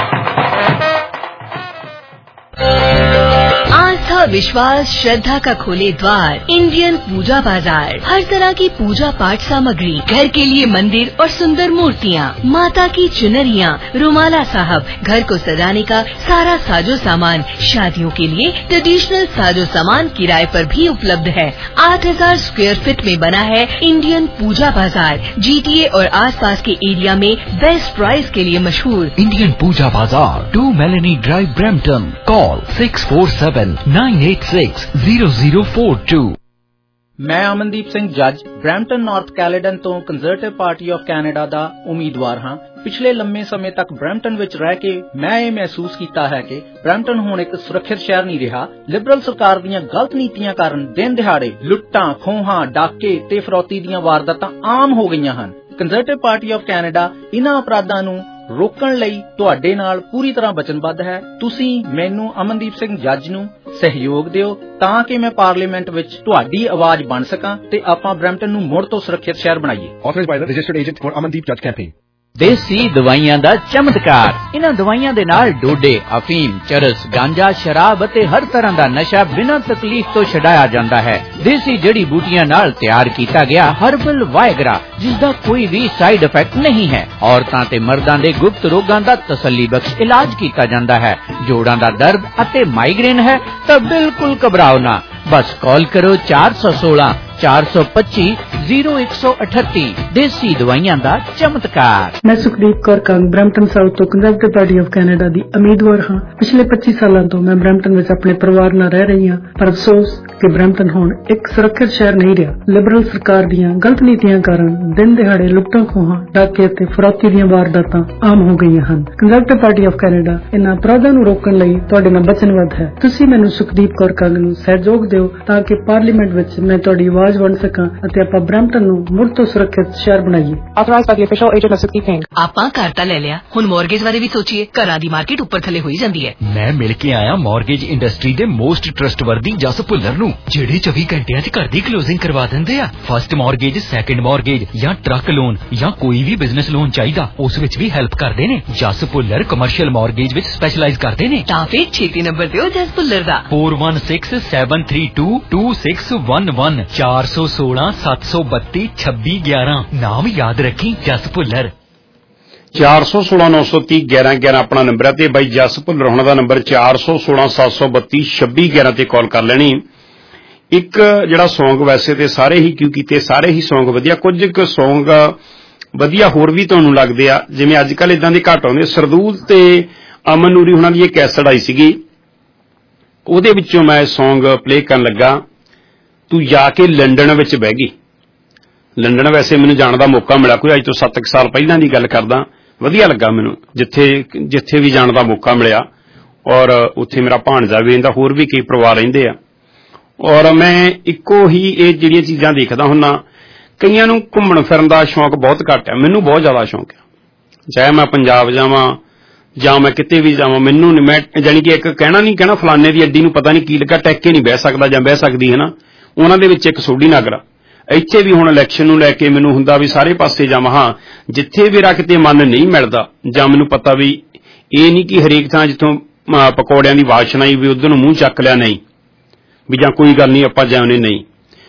आस्था विश्वास श्रद्धा का खोले द्वार इंडियन पूजा बाजार हर तरह की पूजा पाठ सामग्री घर के लिए मंदिर और सुंदर मूर्तियाँ माता की चुनरियाँ रुमाला साहब घर को सजाने का सारा साजो सामान शादियों के लिए ट्रेडिशनल साजो सामान किराए पर भी उपलब्ध है आठ हजार स्क्वायर फीट में बना है इंडियन पूजा बाजार जीटीए और आसपास के एरिया में बेस्ट प्राइस के लिए मशहूर Indian Puja Bazaar to Melanie drive Brampton call six four seven nine eight six zero zero four two. मैं अमनदीप सिंह जज ब्रैम्पटन नॉर्थ कैलेडन तो कंजरवेटिव पार्टी ऑफ कैनेडा ਦਾ ਉਮੀਦਵਾਰ ਹਾਂ। ਪਿਛਲੇ ਲੰਮੇ ਸਮੇਂ ਤੱਕ ਬ੍ਰੈਂਪਟਨ ਵਿੱਚ ਰਹਿ ਕੇ ਮੈਂ ਇਹ ਮਹਿਸੂਸ ਕੀਤਾ ਹੈ ਕਿ ਬ੍ਰੈਂਪਟਨ ਹੁਣ ਇੱਕ ਸੁਰੱਖਿਅਤ ਸ਼ਹਿਰ ਨਹੀਂ ਰਿਹਾ। ਲਿਬਰਲ ਸਰਕਾਰ ਦੀਆਂ ਗਲਤ ਨੀਤੀਆਂ ਕਾਰਨ ਦਿਨ ਦਿਹਾੜੇ ਲੁੱਟਾਂ ਖੋਹਾਂ ਡਾਕੇ ਤੇ ਫਰੌਤੀ ਦੀਆਂ ਵਾਰਦਾਤਾਂ ਆਮ ਹੋ ਗਈਆਂ ਹਨ। ਕੰਜ਼ਰਵੇਟਿਵ ਪਾਰਟੀ ਆਫ ਕੈਨੇਡਾ ਇਹਨਾਂ ਅਪਰਾਧਾਂ ਨੂੰ ਰੋਕਣ ਲਈ ਤੁਹਾਡੇ ਨਾਲ ਪੂਰੀ ਤਰ੍ਹਾਂ ਵਚਨਬੱਧ ਹੈ। ਤੁਸੀਂ ਮੈਨੂੰ ਅਮਨਦੀਪ ਸਿੰਘ ਜੱਜ ਨੂੰ ਸਹਿਯੋਗ ਦਿਓ ਤਾਂ ਕਿ ਮੈਂ ਪਾਰਲੀਮੈਂਟ ਵਿੱਚ ਤੁਹਾਡੀ ਆਵਾਜ਼ ਬਣ ਸਕਾਂ ਤੇ ਆਪਾਂ ਬ੍ਰੈਂਪਟਨ ਨੂੰ ਮੁੜ ਤੋਂ ਸੁਰੱਖਿਅਤ ਸ਼ਹਿਰ ਬਣਾਈਏ। Authorized by the registered agent for Amandeep Judge campaign. ਦੇਸੀ ਦਵਾਈਆਂ ਦਾ ਚਮਤਕਾਰ ਇਹਨਾਂ ਦਵਾਈਆਂ ਦੇ ਨਾਲ ਡੋਡੇ ਅਫੀਮ ਚਰਸ ਗਾਂਜਾ ਸ਼ਰਾਬ ਅਤੇ ਹਰ ਤਰ੍ਹਾਂ ਦਾ ਨਸ਼ਾ ਬਿਨਾਂ ਤਕਲੀਫ ਤੋਂ ਛਡਾਇਆ ਜਾਂਦਾ ਹੈ। ਦੇਸੀ ਜੜੀ ਬੂਟੀਆਂ ਨਾਲ ਤਿਆਰ ਕੀਤਾ ਗਿਆ ਹਰਬਲ ਵਾਇਗਰਾ ਜਿਸ ਦਾ ਕੋਈ ਵੀ ਸਾਈਡ ਇਫੈਕਟ ਨਹੀਂ ਹੈ। ਔਰਤਾਂ ਤੇ ਮਰਦਾਂ ਦੇ ਗੁਪਤ ਰੋਗਾਂ ਦਾ ਤਸੱਲੀ ਬਖਸ਼ ਇਲਾਜ ਕੀਤਾ ਜਾਂਦਾ ਹੈ। ਜੋੜਾਂ ਦਾ ਦਰਦ ਅਤੇ ਮਾਈਗ੍ਰੇਨ ਹੈ ਤਾਂ ਬਿਲਕੁਲ ਘਬਰਾਓ ਨਾ। बस कॉल करो चार सौ सोलह चार सौ पच्ची जीरो एक सौ अठत्ती देसी दवाइयां दा चमत्कार। मैं सुखदीप कौर कंग ब्रैम्पटन साउथ तो कंजरवेटिव पार्टी ऑफ कैनेडा दी उम्मीदवार हाँ। पिछले पच्चीस सालों तो मैं ब्रैम्पटन विच अपने परिवार नाल रह रही हाँ पर अफसोस कि ब्रैम्पटन हुण एक सुरक्षित शहर नहीं रहा। लिबरल सरकार दीयां गलत नीतियां कारण दिन दिहाड़े लुट्टां खोहां डाके ते फरौती दीयां वारदातां आम हो गईयां हन। कंजरवेटिव पार्टी ऑफ कैनेडा इन्हां अपराधां नूं रोकण लई तुहाडे नाल वचनबद्ध है। तुसीं मैनूं सुखदीप कौर कंग नूं सहयोग दिओ ਤਾਂ ਕਿ ਪਾਰਲੀਮੈਂਟ ਵਿੱਚ ਮੈਂ ਤੁਹਾਡੀ ਆਵਾਜ਼ ਬਣ ਸਕਾਂ ਅਤੇ ਆਪਾਂ ਬ੍ਰੈਂਪਟਨ ਨੂੰ ਮੁੜ ਤੋਂ ਸੁਰੱਖਿਅਤ ਸ਼ਹਿਰ ਬਣਾਈਏ। Authorised by the official agent of Sukhdeep Singh. ਆਪਾਂ ਘਰ ਤਾਂ ਲੈ ਲਿਆ ਹੁਣ ਮੌਰਗੇਜ ਬਾਰੇ ਵੀ ਸੋਚੀਏ। ਘਰਾਂ ਦੀ ਮਾਰਕੀਟ ਉੱਪਰ ਥੱਲੇ ਹੋਈ ਜਾਂਦੀ ਹੈ। ਮੈਂ ਮਿਲ ਕੇ ਆਇਆ ਮੌਰਗੇਜ ਇੰਡਸਟਰੀ ਦੇ ਮੋਸਟ ਟਰਸਟਵਰਦੀ ਜਸ ਭੁੱਲਰ ਨੂੰ ਜਿਹੜੇ ਚੌਵੀ ਘੰਟਿਆਂ 'ਚ ਘਰ ਦੀ ਕਲੋਜ਼ਿੰਗ ਕਰਵਾ ਦਿੰਦੇ ਆ। ਫਸਟ ਮੌਰਗੇਜ ਸੈਕੰਡ ਮੌਰਗੇਜ ਜਾਂ ਟਰੱਕ ਲੋਨ ਜਾਂ ਕੋਈ ਵੀ ਬਿਜ਼ਨਸ ਲੋਨ ਚਾਹੀਦਾ ਉਸ ਵਿੱਚ ਵੀ ਹੈਲਪ ਕਰਦੇ ਨੇ। ਜਸ ਭੁੱਲਰ ਕਮਰਸ਼ੀਅਲ ਮੌਰਗੇਜ ਵਿੱਚ ਸਪੈਸ਼ਲਾਈਜ਼ ਕਰਦੇ ਨੇ। ਤਾਂ ਫਿਰ ਛੇਤੀ ਨੰਬਰ ਦਿਓ ਜਸ ਭੁੱਲਰ ਦਾ four one six seven three two two six one one चार सौ सोलह सात सौ बत्ती छब्बी ग्यारह नाम याद रखी जस भुल्लर। चार सौ सोलह नौ सौ तीह ग्यारह ग्यारह अपना नंबर है ते बाई जस भुल्लर होना दा नंबर चार सौ सोलह सात सौ बत्ती छब्बी ग्यारह ते कॉल कर लेनी। एक जिहड़ा सॉन्ग वैसे ते सारे ही क्यों कीते सारे ही सॉन्ग वधिया कुछ क सॉन्ग वधिया होर भी तुहानूं लगदे आ जिवें अजकल इदां दे घट आउंदे। सरदूल ते अमन नूरी होना दी इह कैसट आई सीगी ਉਹਦੇ ਵਿੱਚੋਂ ਮੈਂ ਸੌਂਗ ਪਲੇ ਕਰਨ ਲੱਗਾ ਤੂੰ ਜਾ ਕੇ ਲੰਡਨ ਵਿੱਚ ਬਹਿ ਗਈ। ਲੰਡਨ ਵੈਸੇ ਮੈਨੂੰ ਜਾਣ ਦਾ ਮੌਕਾ ਮਿਲਿਆ ਕੋਈ ਅੱਜ ਤੋਂ ਸੱਤ ਕੁ ਸਾਲ ਪਹਿਲਾਂ ਦੀ ਗੱਲ ਕਰਦਾ। ਵਧੀਆ ਲੱਗਾ ਮੈਨੂੰ ਜਿੱਥੇ ਜਿੱਥੇ ਵੀ ਜਾਣ ਦਾ ਮੌਕਾ ਮਿਲਿਆ। ਔਰ ਉੱਥੇ ਮੇਰਾ ਭਾਣਜਾ ਵੀ ਰਹਿੰਦਾ, ਹੋਰ ਵੀ ਕਈ ਪਰਿਵਾਰ ਰਹਿੰਦੇ ਆ। ਔਰ ਮੈਂ ਇੱਕੋ ਹੀ ਇਹ ਜਿਹੜੀਆਂ ਚੀਜ਼ਾਂ ਦੇਖਦਾ ਹੁੰਨਾ। ਕਈਆਂ ਨੂੰ ਘੁੰਮਣ ਫਿਰਨ ਦਾ ਸ਼ੌਂਕ ਬਹੁਤ ਘੱਟ ਹੈ, ਮੈਨੂੰ ਬਹੁਤ ਜ਼ਿਆਦਾ ਸ਼ੌਂਕ ਹੈ। ਚਾਹੇ ਮੈਂ ਪੰਜਾਬ ਜਾਵਾਂ ਜਾਂ ਮੈਂ ਕਿਤੇ ਵੀ ਜਾਵਾਂ, ਮੈਨੂੰ ਮੈਂ ਜਾਣੀ ਕਿ ਇੱਕ ਕਹਿਣਾ ਨਹੀਂ ਕਹਿਣਾ ਫਲਾਨੇ ਦੀ ਅੱਡੀ ਨੂੰ ਪਤਾ ਨਹੀਂ ਕੀ ਲੱਗਾ, ਟੈਕ ਕੇ ਨਹੀਂ ਬਹਿ ਸਕਦਾ ਜਾਂ ਬਹਿ ਸਕਦੀ ਹੈ ਨਾ। ਉਹਨਾਂ ਦੇ ਵਿੱਚ ਇੱਕ ਸੋਢੀ ਨਗਰ ਇੱਥੇ ਵੀ ਹੁਣ ਇਲੈਕਸ਼ਨ ਨੂੰ ਲੈ ਕੇ ਮੈਨੂੰ ਹੁੰਦਾ ਵੀ ਸਾਰੇ ਪਾਸੇ ਜਾਵਾਂ। ਹਾਂ, ਜਿੱਥੇ ਮੇਰਾ ਕਿਤੇ ਮਨ ਨਹੀਂ ਮਿਲਦਾ ਜਾਂ ਮੈਨੂੰ ਪਤਾ ਵੀ ਇਹ ਨਹੀਂ ਕਿ ਹਰੇਕ ਥਾਂ ਜਿੱਥੋਂ ਪਕੌੜਿਆਂ ਦੀ ਵਾਸ਼ਨਾ ਆਈ ਵੀ ਉਧਰ ਨੂੰ ਮੂੰਹ ਚੱਕ ਲਿਆ, ਨਹੀਂ ਵੀ ਜਾਂ ਕੋਈ ਗੱਲ ਨਹੀਂ ਆਪਾਂ ਜਾਣੇ, ਨਹੀਂ।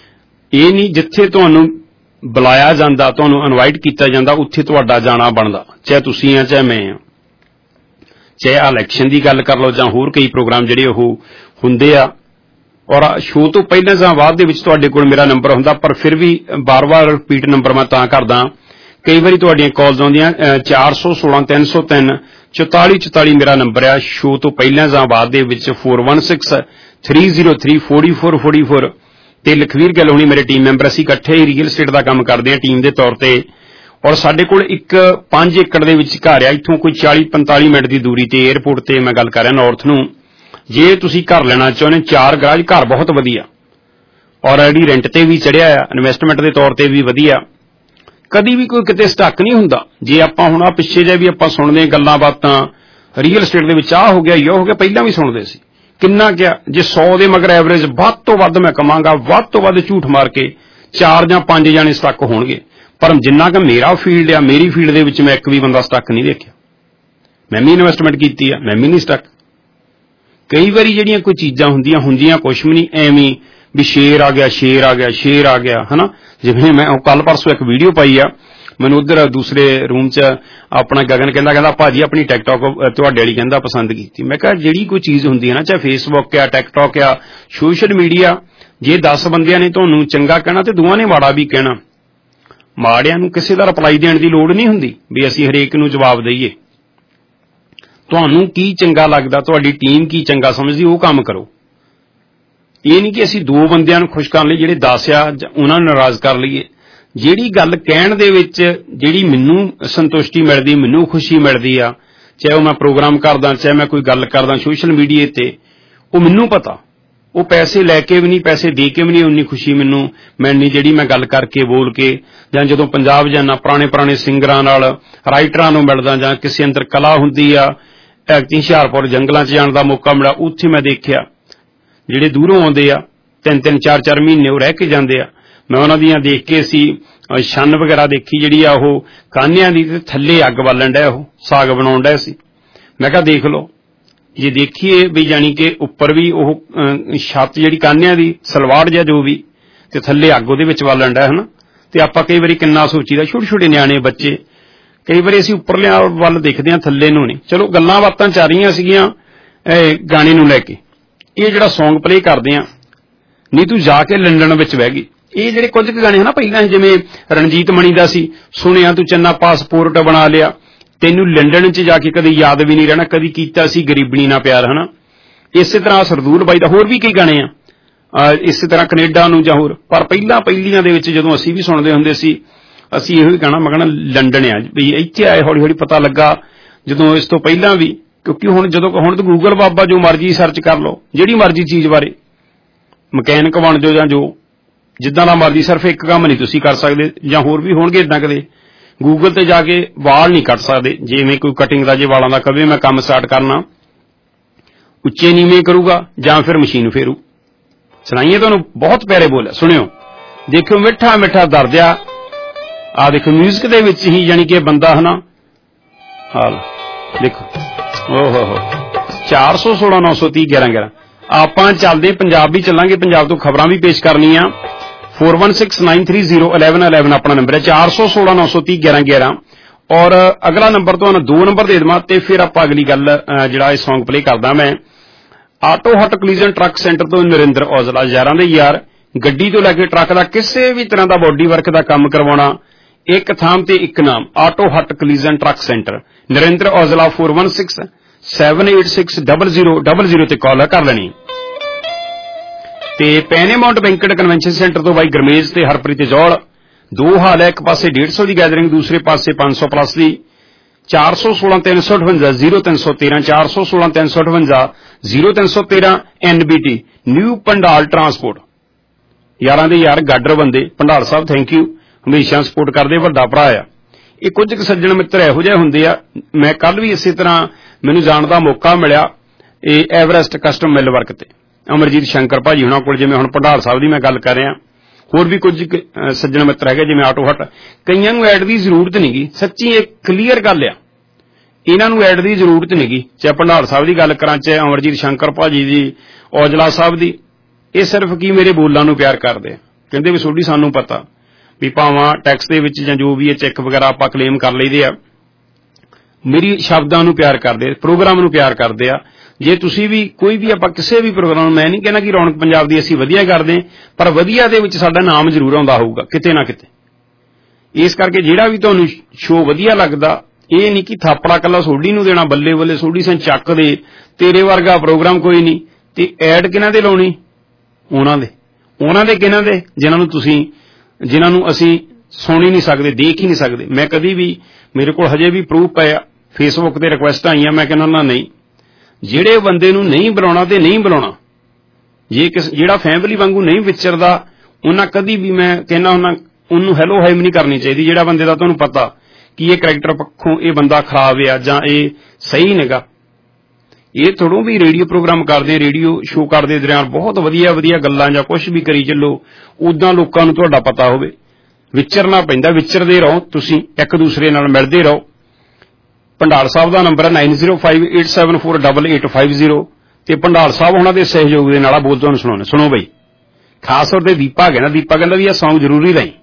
ਇਹ ਨਹੀਂ, ਜਿੱਥੇ ਤੁਹਾਨੂੰ ਬੁਲਾਇਆ ਜਾਂਦਾ, ਤੁਹਾਨੂੰ ਇਨਵਾਈਟ ਕੀਤਾ ਜਾਂਦਾ, ਉੱਥੇ ਤੁਹਾਡਾ ਜਾਣਾ ਬਣਦਾ, ਚਾਹੇ ਤੁਸੀਂ ਆ ਚਾਹੇ ਮੈਂ ਆ। ਚਾਹੇ ਇਲੈਕਸ਼ਨ ਦੀ ਗੱਲ ਕਰ ਲਓ ਜਾਂ ਹੋਰ ਕਈ ਪ੍ਰੋਗਰਾਮ ਜਿਹੜੇ ਉਹ ਹੁੰਦੇ ਆ। ਔਰ ਸ਼ੋਅ ਤੋਂ ਪਹਿਲਾਂ ਜਾਂ ਬਾਅਦ ਦੇ ਵਿੱਚ ਤੁਹਾਡੇ ਕੋਲ ਮੇਰਾ ਨੰਬਰ ਹੁੰਦਾ, ਪਰ ਫਿਰ ਵੀ ਬਾਰ-ਬਾਰ ਰਿਪੀਟ ਨੰਬਰ ਮੈਂ ਤਾਂ ਕਰਦਾ, ਕਈ ਵਾਰੀ ਤੁਹਾਡੀਆਂ ਕਾਲਸ ਆਉਂਦੀਆਂ। ਚਾਰ ਸੌ ਸੋਲਾਂ ਤਿੰਨ ਸੌ ਤਿੰਨ ਚੁਤਾਲੀ ਚੁਤਾਲੀ ਮੇਰਾ ਨੰਬਰ ਆ ਸ਼ੋਅ ਤੋਂ ਪਹਿਲਾਂ ਜਾਂ ਬਾਅਦ ਦੇ ਵਿੱਚ। Four one six three zero three forty four forty four ਤੇ ਲਖਵੀਰ ਗਿੱਲ ਹੋਣੀ ਮੇਰੇ ਟੀਮ ਮੈਂਬਰ, ਅਸੀਂ ਇਕੱਠੇ ਹੀ ਰੀਅਲ estate ਦਾ ਕੰਮ ਕਰਦੇ ਹਾਂ ਟੀਮ ਦੇ ਤੌਰ ਤੇ। ਔਰ ਸਾਡੇ ਕੋਲ ਇੱਕ ਪੰਜ ਏਕੜ ਦੇ ਵਿੱਚ ਘਰ ਆ, ਇੱਥੋਂ ਕੋਈ ਚਾਲੀ ਪੰਤਾਲੀ ਮਿੰਟ ਦੀ ਦੂਰੀ ਤੇ ਏਅਰਪੋਰਟ ਤੇ ਮੈਂ ਗੱਲ ਕਰ ਰਿਹਾ ਨਾਰਥ ਨੂੰ। ਜੇ ਤੁਸੀਂ ਘਰ ਲੈਣਾ ਚਾਹੁੰਦੇ, ਚਾਰ ਗਰਾਜ, ਘਰ ਬਹੁਤ ਵਧੀਆ, ਆਲਰੇਡੀ ਰੈਂਟ ਤੇ ਵੀ ਚੜਿਆ ਆ, ਇਨਵੈਸਟਮੈਂਟ ਦੇ ਤੌਰ ਤੇ ਵੀ ਵਧੀਆ, ਕਦੀ ਵੀ ਕੋਈ ਕਿਤੇ ਸਟਕ ਨਹੀਂ ਹੁੰਦਾ। ਜੇ ਆਪਾਂ ਹੁਣ ਆ ਪਿੱਛੇ ਜੇ ਵੀ ਆਪਾਂ ਸੁਣਦੇ ਗੱਲਾਂ ਬਾਤਾਂ ਰੀਅਲ estate ਦੇ ਵਿੱਚ, ਆਹ ਹੋ ਗਿਆ ਇਹ ਹੋ ਗਿਆ, ਪਹਿਲਾਂ ਵੀ ਸੁਣਦੇ ਸੀ। ਕਿੰਨਾ ਕਿਹਾ, ਜੇ ਸੌ ਦੇ ਮਗਰ ਐਵਰੇਜ ਵੱਧ ਤੋਂ ਵੱਧ ਮੈਂ ਕਮਾਂਗਾ, ਵੱਧ ਤੋਂ ਵੱਧ ਝੂਠ ਮਾਰ ਕੇ ਚਾਰ ਜਾਂ ਪੰਜ ਜਾਣੇ ਸਟਕ ਹੋਣਗੇ। ਪਰ ਜਿੰਨਾ ਕਿ ਮੇਰਾ ਫੀਲਡ ਆ, ਮੇਰੀ ਫੀਲਡ ਦੇ ਵਿੱਚ ਮੈਂ ਇੱਕ ਵੀ ਬੰਦਾ ਸਟਕ ਨਹੀਂ ਦੇਖਿਆ। ਮੈਂ ਵੀ ਇਨਵੈਸਟਮੈਂਟ ਕੀਤੀ ਆ, ਮੈਂ ਵੀ ਨਹੀਂ ਸਟਕ। ਕਈ ਵਾਰੀ ਜਿਹੜੀਆਂ ਕੋਈ ਚੀਜ਼ਾਂ ਹੁੰਦੀਆਂ ਹੁੰਦੀਆਂ ਕੁਛ ਵੀ ਨਹੀਂ, ਐਵੇਂ ਵੀ ਸ਼ੇਰ ਆ ਗਿਆ ਸ਼ੇਰ ਆ ਗਿਆ ਸ਼ੇਰ ਆ ਗਿਆ, ਹਨਾ। ਜਿਵੇਂ ਮੈਂ ਕੱਲ ਪਰਸੋਂ ਇੱਕ ਵੀਡੀਓ ਪਾਈ ਆ, ਮੈਨੂੰ ਉਧਰ ਦੂਸਰੇ ਰੂਮ 'ਚ ਆਪਣਾ ਗਗਨ ਕਹਿੰਦਾ ਕਹਿੰਦਾ ਭਾਜੀ ਆਪਣੀ ਟਿਕਟੌਕ ਤੁਹਾਡੇ ਵਾਲੀ ਕਹਿੰਦਾ ਪਸੰਦ ਕੀਤੀ। ਮੈਂ ਕਿਹਾ ਜਿਹੜੀ ਕੋਈ ਚੀਜ਼ ਹੁੰਦੀ ਹੈ ਨਾ, ਚਾਹੇ ਫੇਸਬੁੱਕ ਆ, ਟਿਕਟੌਕ ਆ, ਸੋਸ਼ਲ ਮੀਡੀਆ, ਜੇ ਦਸ ਬੰਦਿਆਂ ਨੇ ਤੁਹਾਨੂੰ ਚੰਗਾ ਕਹਿਣਾ ਤੇ ਦੋਵਾਂ ਨੇ ਮਾੜਾ ਵੀ ਕਹਿਣਾ। ਮਾੜਿਆਂ ਨੂੰ ਕਿਸੇ ਦਾ ਰਿਪਲਾਈ ਦੇਣ ਦੀ ਲੋੜ ਨਹੀਂ ਹੁੰਦੀ ਵੀ ਅਸੀਂ ਹਰੇਕ ਨੂੰ ਜਵਾਬ ਦਈਏ। ਤੁਹਾਨੂੰ ਕੀ ਚੰਗਾ ਲੱਗਦਾ, ਤੁਹਾਡੀ ਟੀਮ ਕੀ ਚੰਗਾ ਸਮਝਦੀ, ਉਹ ਕੰਮ ਕਰੋ। ਇਹ ਨਹੀਂ ਕਿ ਅਸੀਂ ਦੋ ਬੰਦਿਆਂ ਨੂੰ ਖੁਸ਼ ਕਰਨ ਲਈ ਜਿਹੜੇ ਦਸ ਆ ਉਹਨਾਂ ਨੂੰ ਨਾਰਾਜ਼ ਕਰ ਲਈਏ। ਜਿਹੜੀ ਗੱਲ ਕਹਿਣ ਦੇ ਵਿੱਚ ਜਿਹੜੀ ਮੈਨੂੰ ਸੰਤੁਸ਼ਟੀ ਮਿਲਦੀ, ਮੈਨੂੰ ਖੁਸ਼ੀ ਮਿਲਦੀ ਆ, ਚਾਹੇ ਉਹ ਮੈਂ ਪ੍ਰੋਗਰਾਮ ਕਰਦਾ, ਚਾਹੇ ਮੈਂ ਕੋਈ ਗੱਲ ਕਰਦਾ ਸੋਸ਼ਲ ਮੀਡੀਆ ਤੇ, ਉਹ ਮੈਨੂੰ ਪਤਾ, ਉਹ ਪੈਸੇ ਲੈ ਕੇ ਵੀ ਨਹੀਂ, ਪੈਸੇ ਦੇ ਕੇ ਵੀ ਨਹੀਂ ਉਨੀ ਖੁਸ਼ੀ ਮੈਨੂੰ ਮਿਲਣੀ ਜਿਹੜੀ ਮੈਂ ਗੱਲ ਕਰਕੇ ਬੋਲ ਕੇ, ਜਾਂ ਜਦੋਂ ਪੰਜਾਬ ਜਾਣਾ ਪੁਰਾਣੇ ਪੁਰਾਣੇ ਸਿੰਗਰਾਂ ਨਾਲ, ਰਾਈਟਰਾਂ ਨੂੰ ਮਿਲਦਾ, ਜਾਂ ਕਿਸੇ ਅੰਦਰ ਕਲਾ ਹੁੰਦੀ ਆ। ਐਕਟੀ ਹੁਸ਼ਿਆਰਪੁਰ ਜੰਗਲਾਂ 'ਚ ਜਾਣ ਦਾ ਮੌਕਾ ਮਿਲਿਆ, ਉੱਥੇ ਮੈਂ ਦੇਖਿਆ ਜਿਹੜੇ ਦੂਰੋਂ ਆਉਂਦੇ ਆ, ਤਿੰਨ ਤਿੰਨ ਚਾਰ ਚਾਰ ਮਹੀਨੇ ਉਹ ਰਹਿ ਕੇ ਜਾਂਦੇ ਆ। ਮੈਂ ਉਹਨਾਂ ਦੀਆਂ ਦੇਖ ਕੇ ਅਸੀਂ ਛੰਨ ਵਗੈਰਾ ਦੇਖੀ ਜਿਹੜੀ ਆ ਉਹ ਕਾਨਿਆਂ ਦੀ, ਤੇ ਥੱਲੇ ਅੱਗ ਬਾਲਣ ਡਿਆ, ਉਹ ਸਾਗ ਬਣਾਉਣ ਡਿਆ ਸੀ। ਮੈਂ ਕਿਹਾ ਦੇਖ ਲਓ, ਜੇ ਦੇਖੀਏ ਵੀ ਜਾਣੀ ਕਿ ਉੱਪਰ ਵੀ ਉਹ ਛੱਤ ਜਿਹੜੀ ਕਾਨਿਆਂ ਦੀ ਸਲਵਾੜ ਜਾਂ ਜੋ ਵੀ, ਤੇ ਥੱਲੇ ਅੱਗ ਉਹਦੇ ਵਿੱਚ ਬਾਲਣ ਡਿਆ, ਹਨਾ। ਤੇ ਆਪਾਂ ਕਈ ਵਾਰੀ ਕਿੰਨਾ ਸੋਚੀਦਾ, ਛੋਟੇ ਛੋਟੇ ਨਿਆਣੇ ਬੱਚੇ, ਕਈ ਵਾਰੀ ਅਸੀਂ ਉੱਪਰਲੇ ਵੱਲ ਦੇਖਦੇ ਹਾਂ, ਥੱਲੇ ਨੂੰ ਨਹੀਂ। ਚਲੋ ਗੱਲਾਂ ਬਾਤਾਂ ਚੱਲ ਰਹੀਆਂ ਸੀਗੀਆਂ ਗਾਣੇ ਨੂੰ ਲੈ ਕੇ। ਇਹ ਜਿਹੜਾ ਸੌਂਗ ਪਲੇ ਕਰਦੇ ਆ, ਨਹੀਂ ਤੂੰ ਜਾ ਕੇ ਲੰਡਨ ਵਿੱਚ ਬਹਿ ਗਈ, ਇਹ ਜਿਹੜੇ ਕੁਝ ਕੁ ਗਾਣੇ ਹਨਾ ਪਹਿਲਾਂ ਜਿਵੇਂ ਰਣਜੀਤ ਮਣੀ ਦਾ ਸੀ, ਸੁਣਿਆ ਤੂੰ ਚੰਨਾ ਪਾਸਪੋਰਟ ਬਣਾ ਲਿਆ, ਤੈਨੂੰ ਲੰਡਨ 'ਚ ਜਾ ਕੇ ਕਦੇ ਯਾਦ ਵੀ ਨਹੀਂ ਰਹਿਣਾ, ਕਦੀ ਕੀਤਾ ਸੀ ਗਰੀਬਣੀ ਨਾਲ ਪਿਆਰ, ਹਨਾ। ਇਸੇ ਤਰ੍ਹਾਂ ਸਰਦੂਲ ਬਾਈ ਦਾ ਹੋਰ ਵੀ ਕਈ ਗਾਣੇ ਆ, ਇਸੇ ਤਰ੍ਹਾਂ ਕੈਨੇਡਾ ਨੂੰ ਜਾਂ ਹੋਰ। ਪਰ ਪਹਿਲਾਂ ਪਹਿਲੀਆਂ ਦੇ ਵਿੱਚ ਜਦੋਂ ਅਸੀਂ ਵੀ ਸੁਣਦੇ ਹੁੰਦੇ ਸੀ, ਅਸੀਂ ਇਹੋ ਹੀ ਗਾਣਾ ਮਗਣਾ ਲੰਡਨ ਆ ਵੀ ਇੱਥੇ ਆਏ, ਹੌਲੀ ਹੌਲੀ ਪਤਾ ਲੱਗਾ ਜਦੋਂ ਇਸ ਤੋਂ ਪਹਿਲਾਂ ਵੀ, ਕਿਉਂਕਿ ਹੁਣ ਜਦੋਂ ਹੁਣ ਤਾਂ ਗੂਗਲ ਬਾਬਾ ਜੋ ਮਰਜ਼ੀ ਸਰਚ ਕਰ ਲਓ, ਜਿਹੜੀ ਮਰਜ਼ੀ ਚੀਜ਼ ਬਾਰੇ, ਮਕੈਨਿਕ ਬਣ ਜਾਓ ਜਾਂ ਜੋ ਜਿੱਦਾਂ ਦਾ ਮਰਜ਼ੀ, ਸਿਰਫ ਇੱਕ ਕੰਮ ਨਹੀਂ ਤੁਸੀਂ ਕਰ ਸਕਦੇ, ਜਾਂ ਹੋਰ ਵੀ ਹੋਣਗੇ ਇੱਦਾਂ ਕਦੇ ਗੂਗਲ ਤੇ ਜਾ ਕੇ ਵਾਲ ਨਹੀਂ ਕੱਟ ਸਕਦੇ। ਜਿਵੇਂ ਕੋਈ ਕਟਿੰਗ ਦਾ ਜੇ ਵਾਲਾਂ ਦਾ ਕਵੇ ਮੈਂ ਕੰਮ ਸਟਾਰਟ ਕਰਨਾ, ਉੱਚੇ ਨੀਵੇਂ ਕਰੂਗਾ ਜਾਂ ਫਿਰ ਮਸ਼ੀਨ ਫੇਰੂ। ਸੁਣਾਈਏ ਤੁਹਾਨੂੰ ਬਹੁਤ ਪਿਆਰੇ ਬੋਲ, ਸੁਣਿਓ, ਦੇਖਿਓ ਮਿੱਠਾ ਮਿੱਠਾ ਦਰਦ ਆ। ਆ ਦੇਖੋ ਮਿਊਜ਼ਿਕ ਦੇ ਵਿੱਚ ਹੀ ਜਾਣੀ ਕਿ ਬੰਦਾ, ਹਨਾ। ਹਾਲ ਦੇਖੋ, ਓ ਹੋ ਹੋ ਚਾਰ ਸੌ ਸੋਲਾਂ ਨੌ ਸੌ ਤੀਹ ਗਿਆਰਾਂ ਗਿਆਰਾਂ। ਆਪਾਂ ਚੱਲਦੇ ਪੰਜਾਬ ਵੀ ਚੱਲਾਂਗੇ, ਪੰਜਾਬ ਤੋਂ ਖਬਰਾਂ ਵੀ ਪੇਸ਼ ਕਰਨੀਆਂ। Four one six nine three zero eleven eleven ਆਪਣਾ ਨੰਬਰ ਹੈ, ਚਾਰ ਸੌ ਸੋਲਾਂ ਨੌ ਸੌ ਤੀਹ ਗਿਆਰਾਂ ਗਿਆਰਾਂ। ਔਰ ਅਗਲਾ ਨੰਬਰ ਤੁਹਾਨੂੰ ਦੋ ਨੰਬਰ ਦੇ ਦੇਵਾਂ ਤੇ ਫਿਰ ਆਪਾਂ ਅਗਲੀ ਗੱਲ ਜਿਹੜਾ ਇਹ ਸੌਂਗ ਪਲੇ ਕਰਦਾ ਮੈਂ। Auto hut collision truck centre ਤੋਂ ਨਰਿੰਦਰ ਔਜਲਾ, ਯਾਰਾਂ ਦੇ ਯਾਰ, ਗੱਡੀ ਤੋਂ ਲੈ ਕੇ ਟਰੱਕ ਦਾ ਕਿਸੇ ਵੀ ਤਰ੍ਹਾਂ ਦਾ ਬੋਡੀ ਵਰਕ ਦਾ ਕੰਮ ਕਰਵਾਉਣਾ, ਇੱਕ ਥਾਂ ਤੇ ਇੱਕ ਨਾਮ, auto hut collision truck centre, Narinder Aujla. Four one six seven eight six double zero double zero ਤੇ ਕਾਲ ਕਰ ਲੈਣੀ। ਤੇ ਪੈਨੇਮਾਉਂਟ ਬੈਂਕਟ ਕਨਵੈਨਸ਼ਨ ਸੈਂਟਰ ਤੋਂ ਬਾਈ ਗਰਮੇਜ ਤੇ ਹਰਪ੍ਰੀਤ ਜੌਲ, ਦੋ ਹਾਲ ਹੈ, ਇੱਕ ਪਾਸੇ ਡੇਢ ਸੌ ਦੀ ਗੈਦਰਿੰਗ, ਦੂਸਰੇ ਪਾਸੇ ਪੰਜ ਸੌ ਪਲੱਸ ਦੀ। ਚਾਰ ਸੌ ਸੋਲਾਂ ਤਿੰਨ ਸੌ ਅਠਵੰਜਾ ਜ਼ੀਰੋ ਤਿੰਨ ਸੌ ਤੇਰਾਂ ਚਾਰ ਸੌ ਸੋਲਾਂ ਤਿੰਨ ਸੌ ਅਠਵੰਜਾ ਜ਼ੀਰੋ ਤਿੰਨ ਸੌ ਤੇਰਾਂ N B T new Pandal transport. ਯਾਰਾਂ ਦੇ ਯਾਰ ਗਾਡਰ ਬੰਦੇ ਪੰਡਾਲ ਸਾਹਿਬ ਥੈਂਕ ਯੂ, ਹਮੇਸ਼ਾ ਸਪੋਰਟ ਕਰਦੇ, ਵੱਡਾ ਭਰਾ ਆ। ਇਹ ਕੁਝ ਕੁ ਸੱਜਣ ਮਿੱਤਰ ਇਹੋ ਜਿਹੇ ਹੁੰਦੇ ਆ। ਮੈਂ ਕੱਲ ਵੀ ਇਸੇ ਤਰ੍ਹਾਂ ਮੈਨੂੰ ਜਾਣ ਦਾ ਮੌਕਾ ਮਿਲਿਆ ਇਹ ਐਵਰੈਸਟ ਕਸਟਮ ਮਿਲ ਵਰਕ ਤੇ ਅਮਰਜੀਤ ਸ਼ੰਕਰ ਭਾਜੀ ਹੁਣਾਂ ਕੋਲ, ਜਿਵੇਂ ਹੁਣ ਪੰਡਾਲ ਸਾਹਿਬ ਦੀ ਮੈਂ ਗੱਲ ਕਰ ਰਿਹਾ, ਹੋਰ ਵੀ ਕੁਝ ਸੱਜਣ ਮਿੱਤਰ ਹੈਗੇ ਜਿਵੇਂ ਆਟੋ ਹਟ। ਕਈਆਂ ਨੂੰ ਐਡ ਦੀ ਜ਼ਰੂਰਤ ਨਹੀਂ ਗੀ, ਸੱਚੀ ਇਹ ਕਲੀਅਰ ਗੱਲ ਆ, ਇਹਨਾਂ ਨੂੰ ਐਡ ਦੀ ਜ਼ਰੂਰਤ ਨਹੀਂ ਗੀ। ਚਾਹੇ ਪੰਡਾਲ ਸਾਹਿਬ ਦੀ ਗੱਲ ਕਰਾਂ, ਚਾਹੇ ਅਮਰਜੀਤ ਸ਼ੰਕਰ ਭਾਜੀ ਦੀ, ਔਜਲਾ ਸਾਹਿਬ ਦੀ, ਇਹ ਸਿਰਫ ਕੀ ਮੇਰੇ ਬੋਲਾਂ ਨੂੰ ਪਿਆਰ ਕਰਦੇ ਆ। ਕਹਿੰਦੇ ਵੀ ਤੁਹਾਡੀ ਸਾਨੂੰ ਪਤਾ ਵੀ ਭਾਵਾਂ ਟੈਕਸ ਦੇ ਵਿੱਚ ਜਾਂ ਜੋ ਵੀ ਇਹ ਚੈੱਕ ਵਗੈਰਾ ਆਪਾਂ ਕਲੇਮ ਕਰ ਲਈਦੇ ਆ, ਮੇਰੀ ਸ਼ਬਦਾਂ ਨੂੰ ਪਿਆਰ ਕਰਦੇ, ਪ੍ਰੋਗਰਾਮ ਨੂੰ ਪਿਆਰ ਕਰਦੇ ਆ। ਜੇ ਤੁਸੀਂ ਵੀ ਕੋਈ ਵੀ ਆਪਾਂ ਕਿਸੇ ਵੀ ਪ੍ਰੋਗਰਾਮ, ਮੈਂ ਨਹੀਂ ਕਹਿੰਦਾ ਕਿ ਰੌਣਕ ਪੰਜਾਬ ਦੀ ਅਸੀਂ ਵਧੀਆ ਕਰਦੇ, ਪਰ ਵਧੀਆ ਦੇ ਵਿੱਚ ਸਾਡਾ ਨਾਮ ਜ਼ਰੂਰ ਆਉਂਦਾ ਹੋਊਗਾ ਕਿਤੇ ਨਾ ਕਿਤੇ। ਇਸ ਕਰਕੇ ਜਿਹੜਾ ਵੀ ਤੁਹਾਨੂੰ ਸ਼ੋਅ ਵਧੀਆ ਲੱਗਦਾ, ਇਹ ਨਹੀਂ ਕਿ ਥਾਪੜਾ ਕੱਲਾ ਸੋਢੀ ਨੂੰ ਦੇਣਾ, ਬੱਲੇ ਬੱਲੇ ਸੋਢੀ ਸੰ ਚੱਕ ਦੇ, ਤੇਰੇ ਵਰਗਾ ਪ੍ਰੋਗਰਾਮ ਕੋਈ ਨਹੀਂ। ਤੇ ਐਡ ਕਿਹਨਾਂ ਦੇ ਲਾਉਣੀ? ਉਹਨਾਂ ਦੇ ਉਹਨਾਂ ਦੇ ਕਿਹਨਾਂ ਦੇ ਜਿਨ੍ਹਾਂ ਨੂੰ ਤੁਸੀਂ ਜਿਨ੍ਹਾਂ ਨੂੰ ਅਸੀਂ ਸੁਣ ਹੀ ਨਹੀਂ ਸਕਦੇ, ਦੇਖ ਹੀ ਨਹੀਂ ਸਕਦੇ। ਮੈਂ ਕਦੀ ਵੀ, ਮੇਰੇ ਕੋਲ ਹਜੇ ਵੀ ਪ੍ਰੂਫ ਪਿਆ, ਫੇਸਬੁੱਕ ਤੇ ਰਿਕੁਐਸਟ ਆਈਆਂ, ਮੈਂ ਕਹਿੰਦਾ ਨਾ ਨਹੀਂ, ਜਿਹੜੇ ਬੰਦੇ ਨੂੰ ਨਹੀਂ ਬੁਲਾਉਣਾ ਤੇ ਨਹੀਂ ਬੁਲਾਉਣਾ। ਜੇ ਕਿਸ ਜਿਹੜਾ ਫੈਮਿਲੀ ਵਾਂਗੂ ਨਹੀਂ ਵਿਚਰਦਾ, ਉਹਨਾਂ ਕਦੀ ਵੀ ਮੈਂ ਕਹਿੰਦਾ ਉਹਨਾਂ ਉਹਨੂੰ ਹੈਲੋ ਹਾਈ ਨਹੀਂ ਕਰਨੀ ਚਾਹੀਦੀ। ਜਿਹੜਾ ਬੰਦੇ ਦਾ ਤੁਹਾਨੂੰ ਪਤਾ ਕਿ ਇਹ ਕਰੈਕਟਰ ਪੱਖੋਂ ਇਹ ਬੰਦਾ ਖਰਾਬ ਆ ਜਾਂ ਇਹ ਸਹੀ ਨਹੀਂਗਾ। ਇਹ ਥੋੜ੍ਹੋਂ ਵੀ ਰੇਡੀਓ ਪ੍ਰੋਗਰਾਮ ਕਰਦੇ, ਰੇਡੀਓ ਸ਼ੋਅ ਕਰਦੇ ਦੌਰਾਨ ਬਹੁਤ ਵਧੀਆ ਵਧੀਆ ਗੱਲਾਂ ਜਾਂ ਕੁਛ ਵੀ ਕਰੀ ਚੱਲੋ, ਉੱਦਾਂ ਲੋਕਾਂ ਨੂੰ ਤੁਹਾਡਾ ਪਤਾ ਹੋਵੇ। ਵਿਚਰਨਾ ਪੈਂਦਾ, ਵਿਚਰਦੇ ਰਹੋ, ਤੁਸੀਂ ਇੱਕ ਦੂਸਰੇ ਨਾਲ ਮਿਲਦੇ ਰਹੋ। ਪੰਡਾਲ ਸਾਹਿਬ ਦਾ ਨੰਬਰ ਹੈ nine zero five eight seven four double eight five zero ਤੇ ਪੰਡਾਲ ਸਾਹਿਬ ਉਹਨਾਂ ਦੇ ਸਹਿਯੋਗ ਦੇ ਨਾਲ ਬੋਲ ਤੁਹਾਨੂੰ ਸੁਣਾਉਣੇ। ਸੁਣੋ ਬਈ, ਖਾਸ ਤੌਰ ਤੇ ਦੀਪਾ ਕਹਿੰਦਾ, ਦੀਪਾ ਕਹਿੰਦਾ ਵੀ ਇਹ ਸੌਂਗ ਜ਼ਰੂਰੀ ਲਈ।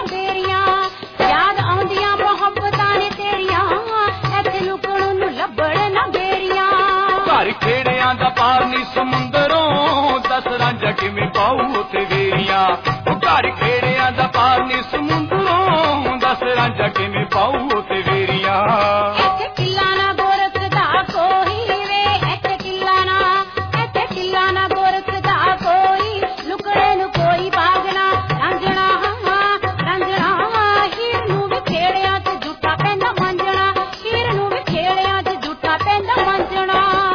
ਲੱਭਣ ਰਾਂਝਾ ਕਿਵੇਂ ਪਾਊ ਉੱਥੇ ਵੇਰੀਆਂ ਉਹ ਘਰ ਖੇੜਿਆਂ ਦਾ ਪਾਰ ਨੀ ਸਮੁੰਦਰੋਂ ਦੱਸ ਰਾਂਝਾ ਕਿਵੇਂ ਪਾਊ ਉੱਥੇ ਵੇਰੀਆਂ ਇੱਥੇ ਕਿੱਲਾ ਨਾ ਗੋਰਖ ਦਾ ਕੋਈ ਵੇ ਇੱਥੇ ਕਿੱਲਾ ਨਾ ਇੱਥੇ ਕਿੱਲਾ ਨਾ ਗੋਰਖ ਦਾ ਕੋਈ ਲੁਕੜੇ ਨੂੰ ਕੋਈ ਭਾਗਣਾ ਰਾਂਝਣਾ ਰਾਂਝਣਾ ਹੀਰ ਨੂੰ ਵੀ ਖੇੜਿਆਂ ਤੇ ਝੂਠਾ ਪੈਂਦਾ ਮੰਜਣਾ ਹੀਰ ਨੂੰ ਵੀ ਖੇੜਿਆਂ ਤੇ ਝੂਠਾ ਪੈਂਦਾ ਮੰਜਣਾ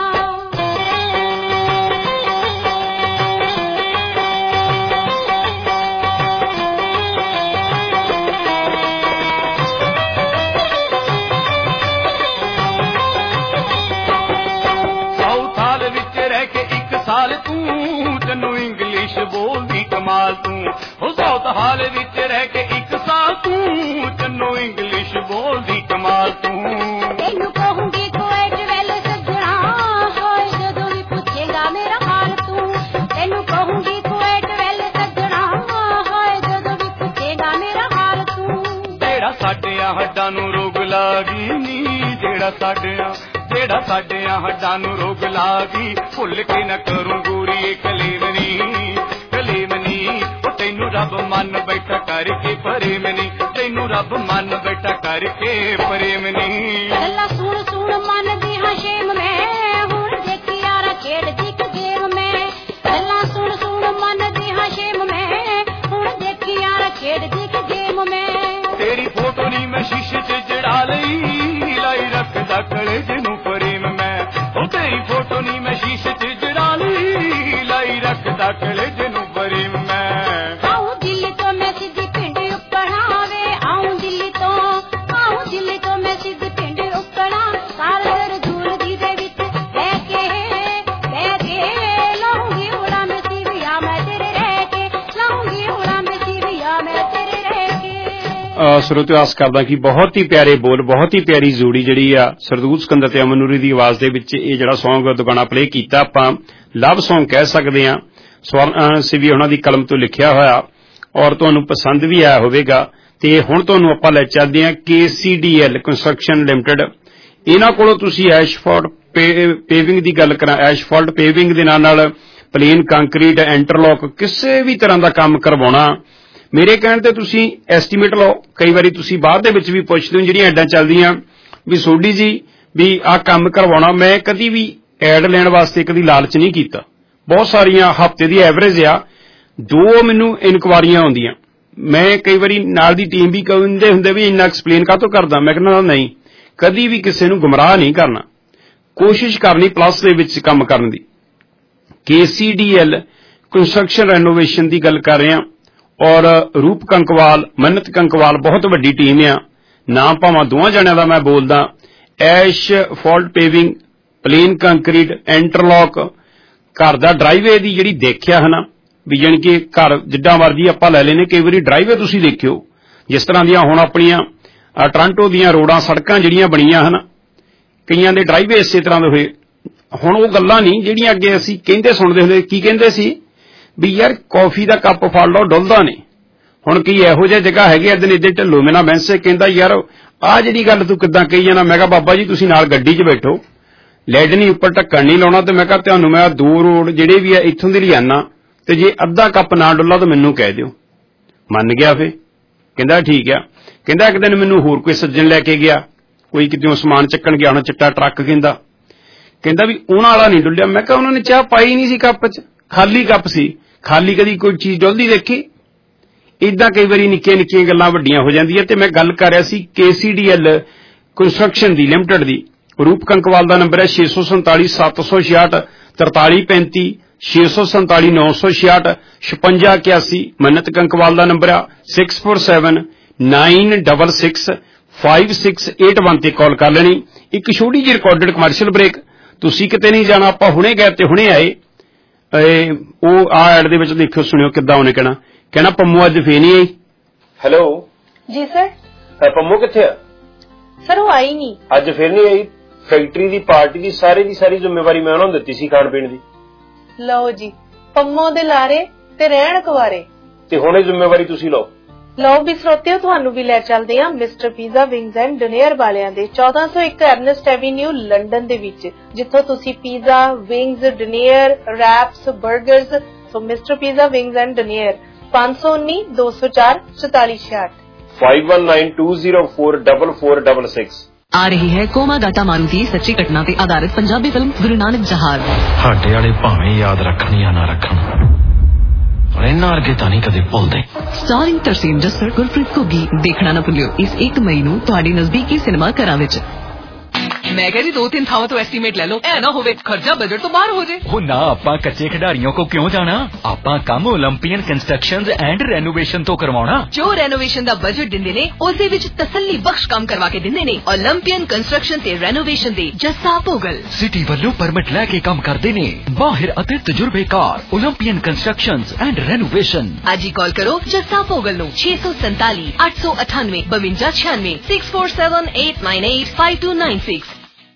ਤੈਨੂੰ ਇੰਗਲਿਸ਼ ਬੋਲਦੀ ਕਮਾਲ ਤੂੰ ਉਹ ਸਾਊਥ ਹਾਲ ਵਿੱਚ ਰਹਿ ਕੇ ਇੱਕ ਸਾਲ ਤੂੰ ਤੈਨੂੰ ਇੰਗਲਿਸ਼ ਬੋਲਦੀ ਕਮਾਲ ਤੂੰ ਤੈਨੂੰ ਕਹੂੰਗੀ ਕੁਵੈਟ ਵੈਲ ਸੱਜਣਾ ਹੋਏ ਜਦੋਂ ਵੀ ਪੁੱਛੇਗਾ ਮੇਰਾ ਹਾਲ ਤੂੰ ਤੈਨੂੰ ਕਹੂੰਗੀ ਕੁਵੈਟ ਵੈਲ ਸੱਜਣਾ ਹੋਏ ਜਦੋਂ ਵੀ ਪੁੱਛੇਗਾ ਮੇਰਾ ਹਾਲ ਤੂੰ ਜਿਹੜਾ ਸਾਡਿਆਂ ਹੱਡਾਂ ਨੂੰ ਰੋਗ ਲਾਗੀ ਨੀ ਜਿਹੜਾ ਸਾਡਿਆਂ ਜਿਹੜਾ ਸਾਡਿਆਂ ਹੱਡਾਂ ਨੂੰ ਰੋਗ ਲਾਗੀ ਭੁੱਲ ਕੇ ਨਾ ਕਰੂੰ ਗੋਰੀਏ ਕਲੇਵਨੀ ਕਲੇਵਨੀ ਉਹ ਤੈਨੂੰ ਰੱਬ ਮੰਨ ਬੈਠਾ ਕਰਕੇ ਪ੍ਰੇਮਨੀ ਤੈਨੂੰ ਰੱਬ ਮੰਨ ਬੈਠਾ ਕਰਕੇ ਪ੍ਰੇਮਨੀ ਗੱਲਾਂ ਸੁਣ ਸੁਣ ਮਨ ਦੀ ਹਾਂ ਸ਼ੇਮ ਮੈਂ ਹੁਣ ਦੇਖੀ ਯਾਰਾ ਖੇਡਦੀ ਇੱਕ ਗੇਮ ਮੈਂ ਗੱਲਾਂ ਸੁਣ ਸੁਣ ਮਨ ਦੀ ਹਾਂ ਸ਼ੇਮ ਮੈਂ ਹੁਣ ਦੇਖੀ ਯਾਰਾ ਖੇਡਦੀ ਇੱਕ ਗੇਮ ਮੈਂ ਤੇਰੀ ਫੋਟੋ ਨੀ ਮੈਂ ਸ਼ੀਸ਼ੇ 'ਚ ਜੜਾ ਲਈ ਲਾਈ ਰੱਖਦਾ ਕਲੇਜੇ ਨੂੰ ਪ੍ਰੇਮ ਮੈਂ ਉਹ ਤੇਰੀ ਫੋਟੋ ਨੀ ਮੈਂ ਸ਼ੀਸ਼ੇ 'ਚ ਜੜਾ ਲਈ ਲਾਈ ਰੱਖਦਾ ਕਲੇਜੇ ਨੂੰ ਪ੍ਰੇਮ ਮੈਂ ਆਉਂ ਦਿੱਲੀ ਤੋਂ ਮੈਂ ਸਿੱਧੀ ਪਿੰਡ ਉੱਪਰਾਂ ਵੇ ਆਉਂ ਦਿੱਲੀ ਤੋਂ ਆਉਂ ਦਿੱਲੀ ਤੋਂ ਮੈਂ ਸਿੱਧੀ ਪਿੰਡ ਉੱਪਰਾਂ ਸਾਰ ਦੂਰ ਦੀ ਦੇ ਵਿੱਚ ਰਹਿ ਕੇ ਰਹਿ ਕੇ ਲਾਉਂਗੀ ਉੜਾ ਮੈਂ ਸੀਵੀਆਂ ਮੈਂ ਤੇਰੇ ਰਹਿ ਕੇ ਲਾਉਂਗੀ ਉੜਾ ਮੈਂ ਸੀਵੀਆਂ ਮੈਂ ਤੇਰੇ ਰਹਿ ਕੇ ਸਰੋਤਿਓ ਆਸ ਕਰਦਾ ਕਿ ਬਹੁਤ ਹੀ ਪਿਆਰੇ ਬੋਲ ਬਹੁਤ ਹੀ ਪਿਆਰੀ ਜੋੜੀ ਜਿਹੜੀ ਆ ਸਰਦੂਲ ਸਿਕੰਦਰ ਤੇ ਅਮਨ ਨੂਰੀ ਦੀ ਆਵਾਜ਼ ਦੇ ਵਿੱਚ ਇਹ ਜਿਹੜਾ ਸੌਂਗ ਦੁਗਾਣਾ ਪਲੇ ਕੀਤਾ ਆਪਾਂ ਲਵ ਸੌਂਗ ਕਹਿ ਸਕਦੇ ਹਾਂ ਸਵਰਨ ਸਿਵੀ ਉਹਨਾਂ ਦੀ ਕਲਮ ਤੋਂ ਲਿਖਿਆ ਹੋਇਆ ਔਰ ਤੁਹਾਨੂੰ ਪਸੰਦ ਵੀ ਆਇਆ ਹੋਵੇਗਾ ਤੇ ਹੁਣ ਤੁਹਾਨੂੰ ਆਪਾਂ ਲੈ ਚੱਲਦੇ ਹਾਂ ਕੇ C D L construction limited ਇਹਨਾਂ ਕੋਲੋਂ ਤੁਸੀਂ ਐਸ਼ਫੋਰਡ ਪੇਵਿੰਗ ਦੀ ਗੱਲ ਕਰਾਂ ਐਸ਼ਫੋਰਡ ਪੇਵਿੰਗ ਦੇ ਨਾਲ ਨਾਲ ਪਲੇਨ ਕੰਕਰੀਟ ਇੰਟਰਲੌਕ ਕਿਸੇ ਵੀ ਤਰ੍ਹਾਂ ਦਾ ਕੰਮ ਕਰਵਾਉਣਾ ਮੇਰੇ ਕਹਿਣ ਤੇ ਤੁਸੀਂ ਐਸਟੀਮੇਟ ਲਓ ਕਈ ਵਾਰੀ ਤੁਸੀਂ ਬਾਅਦ ਦੇ ਵਿੱਚ ਵੀ ਪੁੱਛਦੇ ਹੋ ਜਿਹੜੀਆਂ ਐਡਾਂ ਚੱਲਦੀਆਂ ਵੀ ਸੋਢੀ ਜੀ ਵੀ ਆਹ ਕੰਮ ਕਰਵਾਉਣਾ ਮੈਂ ਕਦੀ ਵੀ ਐਡ ਲੈਣ ਵਾਸਤੇ ਕਦੀ ਲਾਲਚ ਨਹੀਂ ਕੀਤਾ ਬਹੁਤ ਸਾਰੀਆਂ ਹਫ਼ਤੇ ਦੀ ਐਵਰੇਜ ਆ ਦੋ ਮੈਨੂੰ ਇਨਕੁਆਰੀਆਂ ਆਉਂਦੀਆਂ ਮੈਂ ਕਈ ਵਾਰੀ ਨਾਲ ਦੀ ਟੀਮ ਵੀ ਕਹਿੰਦੇ ਹੁੰਦੇ ਵੀ ਇੰਨਾ ਐਕਸਪਲੇਨ ਕਾਹਤੋਂ ਕਰਦਾ ਮੈਂ ਕਹਿੰਦਾ ਨਹੀਂ ਕਦੀ ਵੀ ਕਿਸੇ ਨੂੰ ਗੁੰਮਰਾਹ ਨਹੀਂ ਕਰਨਾ ਕੋਸ਼ਿਸ਼ ਕਰਨੀ ਪਲੱਸ ਦੇ ਵਿੱਚ ਕੰਮ ਕਰਨ ਦੀ K C D L construction renovation ਦੀ ਗੱਲ ਕਰ ਰਹੇ ਹਾਂ ਔਰ ਰੂਪ ਕੰਕਵਾਲ ਮੰਨਤ ਕੰਕਵਾਲ ਬਹੁਤ ਵੱਡੀ ਟੀਮ ਆ ਨਾਮ ਭਾਵਾਂ ਦੋਵਾਂ ਜਣਿਆਂ ਦਾ ਮੈਂ ਬੋਲਦਾ asphalt paving plain concrete interlock ਘਰ ਦਾ ਡਰਾਈਵੇ ਦੀ ਜਿਹੜੀ ਦੇਖਿਆ ਹੈ ਨਾ ਵੀ ਜਾਣੀ ਕਿ ਘਰ ਜਿੱਦਾਂ ਮਰਜ਼ੀ ਆਪਾਂ ਲੈ ਲੈਨੇ ਕਈ ਵਾਰੀ ਡਰਾਈਵੇ ਤੁਸੀਂ ਦੇਖਿਓ ਜਿਸ ਤਰ੍ਹਾਂ ਦੀਆਂ ਹੁਣ ਆਪਣੀਆਂ ਟੋਰਾਂਟੋ ਦੀਆਂ ਰੋਡਾਂ ਸੜਕਾਂ ਜਿਹੜੀਆਂ ਬਣੀਆਂ ਹਨ ਕਈਆਂ ਦੇ ਡਰਾਈਵੇ ਇਸੇ ਤਰ੍ਹਾਂ ਦੇ ਹੋਏ ਹੁਣ ਉਹ ਗੱਲਾਂ ਨਹੀਂ ਜਿਹੜੀਆਂ ਅੱਗੇ ਅਸੀਂ ਕਹਿੰਦੇ ਸੁਣਦੇ ਹੁੰਦੇ ਕੀ ਕਹਿੰਦੇ ਸੀ ਵੀ ਯਾਰ ਕੌਫੀ ਦਾ ਕੱਪ ਫੜ ਲਓ ਡੁੱਲਦਾ ਨਹੀਂ ਹੁਣ ਕੀ ਇਹੋ ਜਿਹੀ ਜਗ੍ਹਾ ਹੈਗੀ ਐ ਦਿਨ ਇੱਦੇ ਢਿੱਲੋਂ ਮੇਨਾ ਬੈਂਸੇ ਕਹਿੰਦਾ ਯਾਰ ਆਹ ਜਿਹੜੀ ਗੱਲ ਤੂੰ ਕਿੱਦਾਂ ਕਹੀ ਜਾਣਾ ਮੈਂ ਕਿਹਾ ਬਾਬਾ ਜੀ ਤੁਸੀਂ ਨਾਲ ਗੱਡੀ 'ਚ ਬੈਠੋ ਲੈਡ ਨਹੀਂ ਉੱਪਰ ਢੱਕਣ ਨਹੀਂ ਲਾਉਣਾ ਤੇ ਮੈਂ ਕਿਹਾ ਤੁਹਾਨੂੰ ਮੈਂ ਦੋ ਰੋਡ ਜਿਹੜੇ ਵੀ ਆ ਇੱਥੋਂ ਦੇ ਲਿਆਣਾ ਤੇ ਜੇ ਅੱਧਾ ਕੱਪ ਨਾ ਡੁੱਲਾ ਤਾਂ ਮੈਨੂੰ ਕਹਿ ਦਿਓ ਮੰਨ ਗਿਆ ਫੇ ਕਹਿੰਦਾ ਠੀਕ ਆ ਕਹਿੰਦਾ ਇੱਕ ਦਿਨ ਮੈਨੂੰ ਹੋਰ ਕੋਈ ਸੱਜਣ ਲੈ ਕੇ ਗਿਆ ਕੋਈ ਕਿਤੇੋਂ ਸਮਾਨ ਚੱਕਣ ਗਿਆ ਹੁਣ ਚਿੱਟਾ ਟਰੱਕ ਕਹਿੰਦਾ ਕਹਿੰਦਾ ਵੀ ਉਹਨਾਂ ਵਾਲਾ ਨਹੀਂ ਡੁੱਲਿਆ ਮੈਂ ਕਿਹਾ ਉਹਨਾਂ ਨੇ ਚਾਹ ਪਾਈ ਨਹੀਂ ਸੀ ਕੱਪ 'ਚ ਖਾਲੀ ਕੱਪ ਸੀ ਖਾਲੀ ਕਦੀ ਕੋਈ ਚੀਜ਼ ਡੁੱਲਦੀ ਦੇਖੀ ਇਦਾਂ ਕਈ ਵਾਰੀ ਨਿੱਕੀਆਂ ਨਿੱਕੀਆਂ ਗੱਲਾਂ ਵੱਡੀਆਂ ਹੋ ਜਾਂਦੀਆਂ ਤੇ ਮੈਂ ਗੱਲ ਕਰ ਰਿਹਾ ਸੀ K C D L construction ਦੀ ਲਿਮਟਿਡ ਦੀ ਰੂਪ ਕੰਕਵਾਲ ਦਾ ਨੰਬਰ ਹੈ ਛੇ ਸੌ ਸੰਤਾਲੀ ਸੱਤ ਸੌ ਛਿਆਹਠ ਤਰਤਾਲੀ ਪੈਂਤੀ ਛੇ ਸੌ ਸੰਤਾਲੀ ਨੌ ਸੌ ਛਿਆਹਠ ਛਪੰਜਾ ਇਕਿਆਸੀ ਮੰਨਤ ਕੰਕਵਾਲ ਦਾ ਨੰਬਰ ਆ six four seven nine double six five six eight one ਤੇ ਕਾਲ ਕਰ ਲੈਣੀ ਇੱਕ ਛੋਟੀ ਜਿਹੀ ਰਿਕਾਰਡਡ ਕਮਰਸ਼ੀਅਲ ਬ੍ਰੇਕ ਤੁਸੀਂ ਕਿਤੇ ਨਹੀਂ ਜਾਣਾ ਆਪਾਂ ਹੁਣੇ ਗਏ ਤੇ ਹੁਣੇ ਆਏ ਉਹ ਆ ਐਡ ਦੇ ਵਿੱਚ ਦੇਖਿਓ ਸੁਣਿਓ ਕਿੱਦਾਂ ਉਹਨੇ ਕਹਿਣਾ ਕਹਿਣਾ ਪੰਮੂ ਅੱਜ ਫੇਰ ਨਹੀਂ ਆਈ ਹੈਲੋ ਜੀ ਸਰ ਪੰਮੂ ਕਿੱਥੇ ਆ ਸਰ ਉਹ ਆਈ ਨਹੀਂ ਅੱਜ ਫੇਰ ਨਹੀਂ ਆਈ ਫੈਕਟਰੀ ਦੀ ਪਾਰਟੀ ਦੀ ਸਾਰੇ ਦੀ ਸਾਰੀ ਜ਼ਿੰਮੇਵਾਰੀ ਮੈਂ ਉਹਨਾਂ ਨੂੰ ਦਿੱਤੀ ਸੀ ਖਾਣ ਪੀਣ ਦੀ ਲਓ ਜੀ ਪੰਮੋ ਦੇ ਲਾਰੇ ਤੇ ਰਹਿਣ ਕੁਵਾਰੇ ਤੇ ਹੁਣ ਇਹ ਜ਼ਿੰਮੇਵਾਰੀ ਤੁਸੀਂ ਲਓ ਲਓ ਵੀ ਸਰੋਤਿਓ ਤੁਹਾਨੂੰ ਵੀ ਲੈ ਚੱਲਦੇ ਹਾਂ mister pizza wings and dinner ਵਾਲਿਆਂ ਦੇ ਚੌਦਾਂ ਸੌ ਇੱਕ ਐਰਨਸਟ ਐਵੀਨਿਊ ਲੰਡਨ ਦੇ ਵਿੱਚ ਜਿੱਥੋਂ ਤੁਸੀਂ ਪੀਜ਼ਾ ਵਿੰਗਸ ਡਿਨਰ ਰੈਪਸ 버ਗਰਸ so mister pizza wings and dinner पाँच सौ उन्नीस दो सौ चार चौतालीस छियाठ five one nine two zero four double four double six. आ रही है कोमा गाटा मारुति सच्ची घटना ते आधारित पंजाबी फिल्म गुरु नानक जहाज। ਸਾਡੇ ਵਾਲੇ ਭਾਵੇਂ ਯਾਦ ਰੱਖਣ ਜਾਂ ਨਾ ਰੱਖਣ ਪਰ ਇਹਨਾਂ ਅਰਗੇ ਤਾਂ ਨਹੀਂ ਕਦੇ ਭੁੱਲਦੇ। ਸਟਾਰਿੰਗ ਤਰਸੀਮ ਜੱਸਰ, ਗੁਰਪ੍ਰੀਤ ਘੁੱਗੀ। ਦੇਖਣਾ ਨਾ ਭੁੱਲਿਓ ਇਸ ਇੱਕ ਮਈ ਨੂੰ ਤੁਹਾਡੇ ਨਜ਼ਦੀਕੀ ਸਿਨੇਮਾ ਘਰਾਂ ਵਿੱਚ। मैं कह रही दो तीन थावों तो एस्टीमेट ले लो, ऐ ना होवे खर्चा बजट तो बाहर हो जाए। हो ना आपा कच्चे खिडारियों को क्यों जाना, आपा काम ओलंपियन कंस्ट्रक्शंस एंड रेनोवेशन तो करवाना। जो रेनोवेशन दा बजट दिंदे ने उसदे विच तसल्ली बख्श काम करवा के दिंदे ने। ओलंपियन कंस्ट्रक्शन ते रेनोवेशन दे जस्सा पोगल सिटी ਵੱਲੋਂ परमिट लैके काम करते ने माहिर ਅਤੇ तजुर्बेकार ओलंपियन कंस्ट्रक्शंस एंड रेनोवेशन। आज ही कॉल करो जस्सा पोगल नो छे सौ सैताली अठ सौ अठानवे बवंजा छियानवे six four seven eight nine eight five two nine six.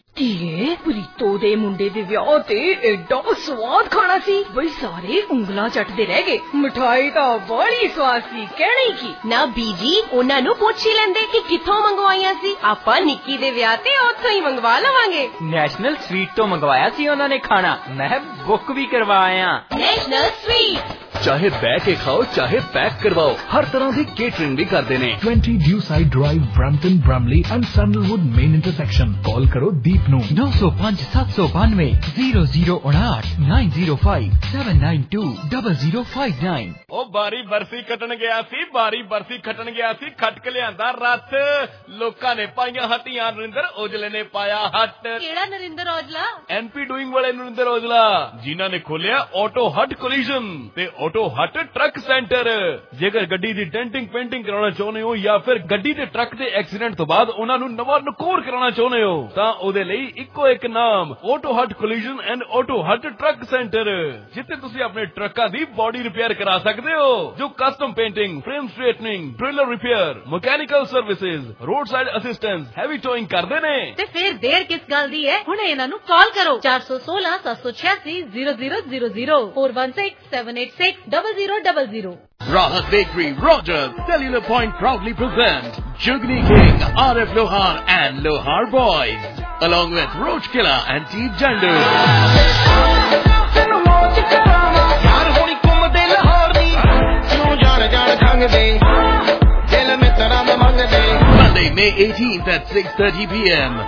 ਧੀਏ ਪ੍ਰੀਤੋ ਦੇ ਮੁੰਡੇ ਦੇ ਵਿਆਹ ਤੇ ਐਡਾ ਸਵਾਦ ਖਾਣਾ ਸੀ ਬਈ ਸਾਰੇ ਉਂਗਲਾਂ ਚੱਟਦੇ ਰਹਿ ਗਏ। ਮਠਾਈ ਤਾਂ ਬੜੀ ਸਵਾਦ ਸੀ, ਕਹਿਣੀ ਕੀ ਨਾ ਬੀਜੀ ਉਹਨਾਂ ਨੂੰ ਪੁੱਛ ਹੀ ਲੈਂਦੇ ਕਿ ਕਿੱਥੋਂ ਮੰਗਵਾਈਆਂ ਸੀ। ਆਪਾਂ ਨਿੱਕੀ ਦੇ ਵਿਆਹ ਤੇ ਉੱਥੋਂ ਹੀ ਮੰਗਵਾ ਲਵਾਂਗੇ। ਨੈਸ਼ਨਲ ਸਵੀਟ ਤੋਂ ਮੰਗਵਾਇਆ ਸੀ ਉਹਨਾਂ ਨੇ ਖਾਣਾ, ਮੈਂ ਬੁੱਕ ਵੀ ਕਰਵਾਇਆ। ਨੈਸ਼ਨਲ ਸਵੀਟ चाहे बैक के खाओ चाहे पैक करवाओ, हर तरह की केटरिंग भी करते हैं। Twenty Dewside drive, Brampton, Bramalea and Sandalwood main intersection. Call करो दीप नू नौ सौ पाँच सात सौ बानवे जीरो जीरो उनाठ nine zero five seven nine two double zero five nine. ओ बारी बरसी खटन गया सी, बारी बरसी खटन गया सी, खट के लियांदा रथ। लोकां ने पाईयां हट्टियां, नरिंदर औजले ने पाया हट। ਕਿਹੜਾ ਨਰਿੰਦਰ ਔਜਲਾ? एनपी डूइंग वाले नरिंदर औजला जिन्हां ने खोलिया ऑटो हट कोलिजन ते ऑटो हट ट्रक सेंटर। जेकर गड्डी दी डेंटिंग पेंटिंग कराना चाਹੁੰਦੇ ਹੋ ਜਾਂ ਫਿਰ ਗੱਡੀ ਤੇ ਟਰੱਕ ਦੇ ਐਕਸੀਡੈਂਟ ਤੋਂ ਬਾਅਦ ਉਹਨਾਂ ਨੂੰ ਨਵਾਂ ਨਕੋਰ ਕਰਾਉਣਾ ਚਾਹੁੰਦੇ ਹੋ ਤਾਂ ਉਹਦੇ ਲਈ ਇੱਕੋ ਇੱਕ ਨਾਮ auto hut collision and auto hut truck centre, ਜਿੱਥੇ ਤੁਸੀਂ ਆਪਣੇ ਟਰੱਕਾਂ ਦੀ ਬਾਡੀ ਰਿਪੇਅਰ ਕਰਾ ਸਕਦੇ ਹੋ। ਜੋ custom painting, frame straightening, trailer repair, mechanical services, roadside assistance, heavy towing ਕਰਦੇ ਨੇ। ਤੇ ਫਿਰ ਦੇਰ ਕਿਸ ਗੱਲ ਦੀ ਹੈ, ਹੁਣ ਇਹਨਾਂ ਨੂੰ ਕਾਲ ਕਰੋ ਚਾਰ ਸੌ ਸੋਲਾਂ ਸੱਤ ਸੌ ਛਿਆਸੀ zero zero zero zero four one six seven eight six double zero double zero. Rahat Bakery, Rogers, Cellular Point proudly present Jugni King, R F Lohar and Lohar Boys, along with Roach Killer and T. Jandu. Monday, May eighteenth at six thirty p m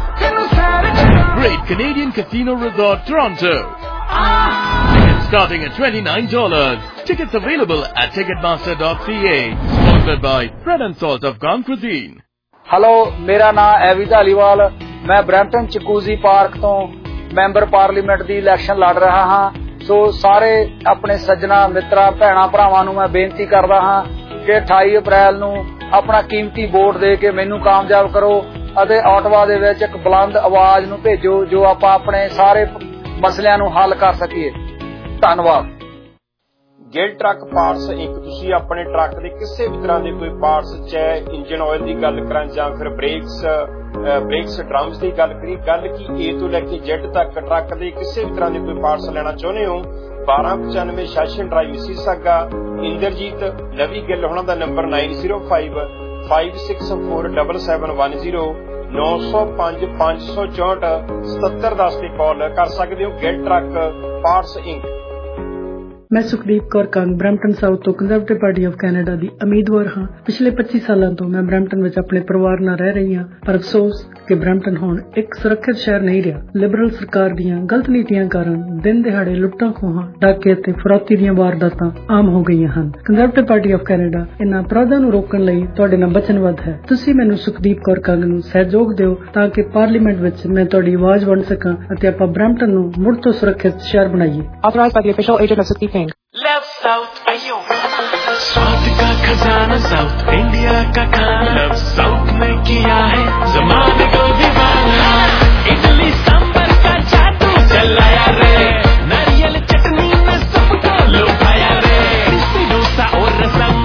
Great Canadian Casino Resort, Toronto. Tickets starting at twenty-nine dollars. Tickets available at ticketmaster dot c a. Sponsored by Bread and Salt of Gone Cuisine. Hello, मेरा नाम एवी धालीवाल, मैं Brampton चकूजी park तो member parliament ਦੀ election ਲੜ ਰਿਹਾ ਹਾਂ। ਸੋ ਸਾਰੇ ਆਪਣੇ ਸੱਜਣਾ ਮਿੱਤਰਾਂ ਭੈਣਾਂ ਭਰਾਵਾਂ ਨੂੰ ਮੈਂ ਬੇਨਤੀ ਕਰਦਾ ਹਾਂ ਕਿ ਅਠਾਈ ਅਪ੍ਰੈਲ ਨੂੰ ਆਪਣਾ ਕੀਮਤੀ ਵੋਟ ਦੇ ਕੇ ਮੈਨੂੰ ਕਾਮਯਾਬ ਕਰੋ ਅਤੇ ਆਟਵਾ ਦੇ ਵਿੱਚ ਇੱਕ ਬੁਲੰਦ ਆਵਾਜ਼ ਨੂੰ ਭੇਜੋ ਜੋ ਆਪਾਂ ਆਪਣੇ ਸਾਰੇ ਮਸਲਿਆਂ ਨੂੰ ਹੱਲ ਕਰ ਸਕੀਏ। ਧੰਨਵਾਦ। ਗਿਲ ਟਰੱਕ ਪਾਰਟਸ ਇੱਕ ਤੁਸੀਂ ਆਪਣੇ ਟਰੱਕ ਦੇ ਕਿਸੇ ਵੀ ਤਰ੍ਹਾਂ ਦੇ ਕੋਈ ਪਾਰਟਸ, ਚਾਹੇ ਇੰਜਨ ਆਇਲ ਦੀ ਗੱਲ ਕਰਾਂ ਜਾਂ ਫਿਰ ਬ੍ਰੇਕਸ ਬ੍ਰੇਕਸ ਡਰਮਸ ਦੀ ਗੱਲ ਕਰੀ, ਗੱਲ ਕੀ ਏ ਤੋਂ ਲੈ ਕੇ ਜ਼ੈਡ ਤੱਕ ਟਰੱਕ ਦੇ ਕਿਸੇ ਵੀ ਤਰ੍ਹਾਂ ਦੇ ਕੋਈ ਪਾਰਟਸ ਲੈਣਾ ਚਾਹੁੰਦੇ ਹੋ, ਬਾਰਾਂ ਪਚਾਨਵੇਂ session drive Mississauga, Inderjit Lovey Gill ਉਹਨਾਂ ਦਾ number nine zero five five six four double seven one zero ਨੌ ਸੌ ਪੰਜ ਪੰਜ ਸੌ ਚੌਂਹਠ ਸਤੱਤਰ ਦਸ ਤੇ ਕਾਲ ਕਰ ਸਕਦੇ ਹੋ। Gill truck parts inc. ਮੈਂ ਸੁਖਦੀਪ ਕੌਰ ਕੰਗ ਬਰੈਂਪਟਨ ਸਾਊਥ ਤੋਂ ਕੰਜ਼ਰਵੇਟਿਵ ਪਾਰਟੀ ਆਫ ਕੈਨੇਡਾ ਦੀ ਉਮੀਦਵਾਰ ਹਾਂ। ਪਿਛਲੇ ਪੱਚੀ ਸਾਲਾਂ ਤੋਂ ਮੈਂ ਬਰੈਂਪਟਨ ਵਿੱਚ ਆਪਣੇ ਪਰਿਵਾਰ ਨਾਲ ਰਹਿ ਰਹੀ ਹਾਂ, ਪਰ ਅਫਸੋਸ ਕਿ ਬਰੈਂਪਟਨ ਹੁਣ ਇੱਕ ਸੁਰੱਖਿਅਤ ਸ਼ਹਿਰ ਨਹੀਂ ਰਿਹਾ। ਲਿਬਰਲ ਸਰਕਾਰ ਦੀਆਂ ਗਲਤ ਨੀਤੀਆਂ ਕਾਰਨ ਦਿਨ ਦਿਹਾੜੇ ਲੁੱਟਾਂ ਖੋਹਾਂ, ਡਾਕੇ ਅਤੇ ਫਰੌਤੀ ਦੀਆਂ ਵਾਰਦਾਤਾਂ ਆਮ ਹੋ ਗਈਆਂ ਹਨ। ਕੰਜ਼ਰਵੇਟਿਵ ਪਾਰਟੀ ਆਫ ਕੈਨੇਡਾ ਇਨ੍ਹਾਂ ਅਪਰਾਧਾਂ ਨੂੰ ਰੋਕਣ ਲਈ ਤੁਹਾਡੇ ਨਾਲ ਵਚਨਬੱਧ ਹੈ। ਤੁਸੀਂ ਮੈਨੂੰ ਸੁਖਦੀਪ ਕੌਰ ਕੰਗ ਨੂੰ ਸਹਿਯੋਗ ਦਿਓ ਤਾਂ ਕਿ ਪਾਰਲੀਮੈਂਟ ਵਿੱਚ ਮੈਂ ਤੁਹਾਡੀ ਆਵਾਜ਼ ਵੰਡ ਸਕਾਂ ਅਤੇ ਆਪਾਂ ਬਰੈਂਪਟਨ ਨੂੰ ਮੁੜ ਤੋਂ ਸੁਰੱਖਿਅਤ ਸ਼ਹਿਰ ਬਣਾਈਏ। Authorized by the official agent of Sukhdeep King. Love South Ayo. स्वाद का खजाना साउथ इंडिया का खाना, लव साउथ में किया है जमाने को दीवाना। इडली सांबर का जादू चलाया रे, नारियल चटनी में सबको लुभाया रे। क्रिस्पी डोसा और रसम,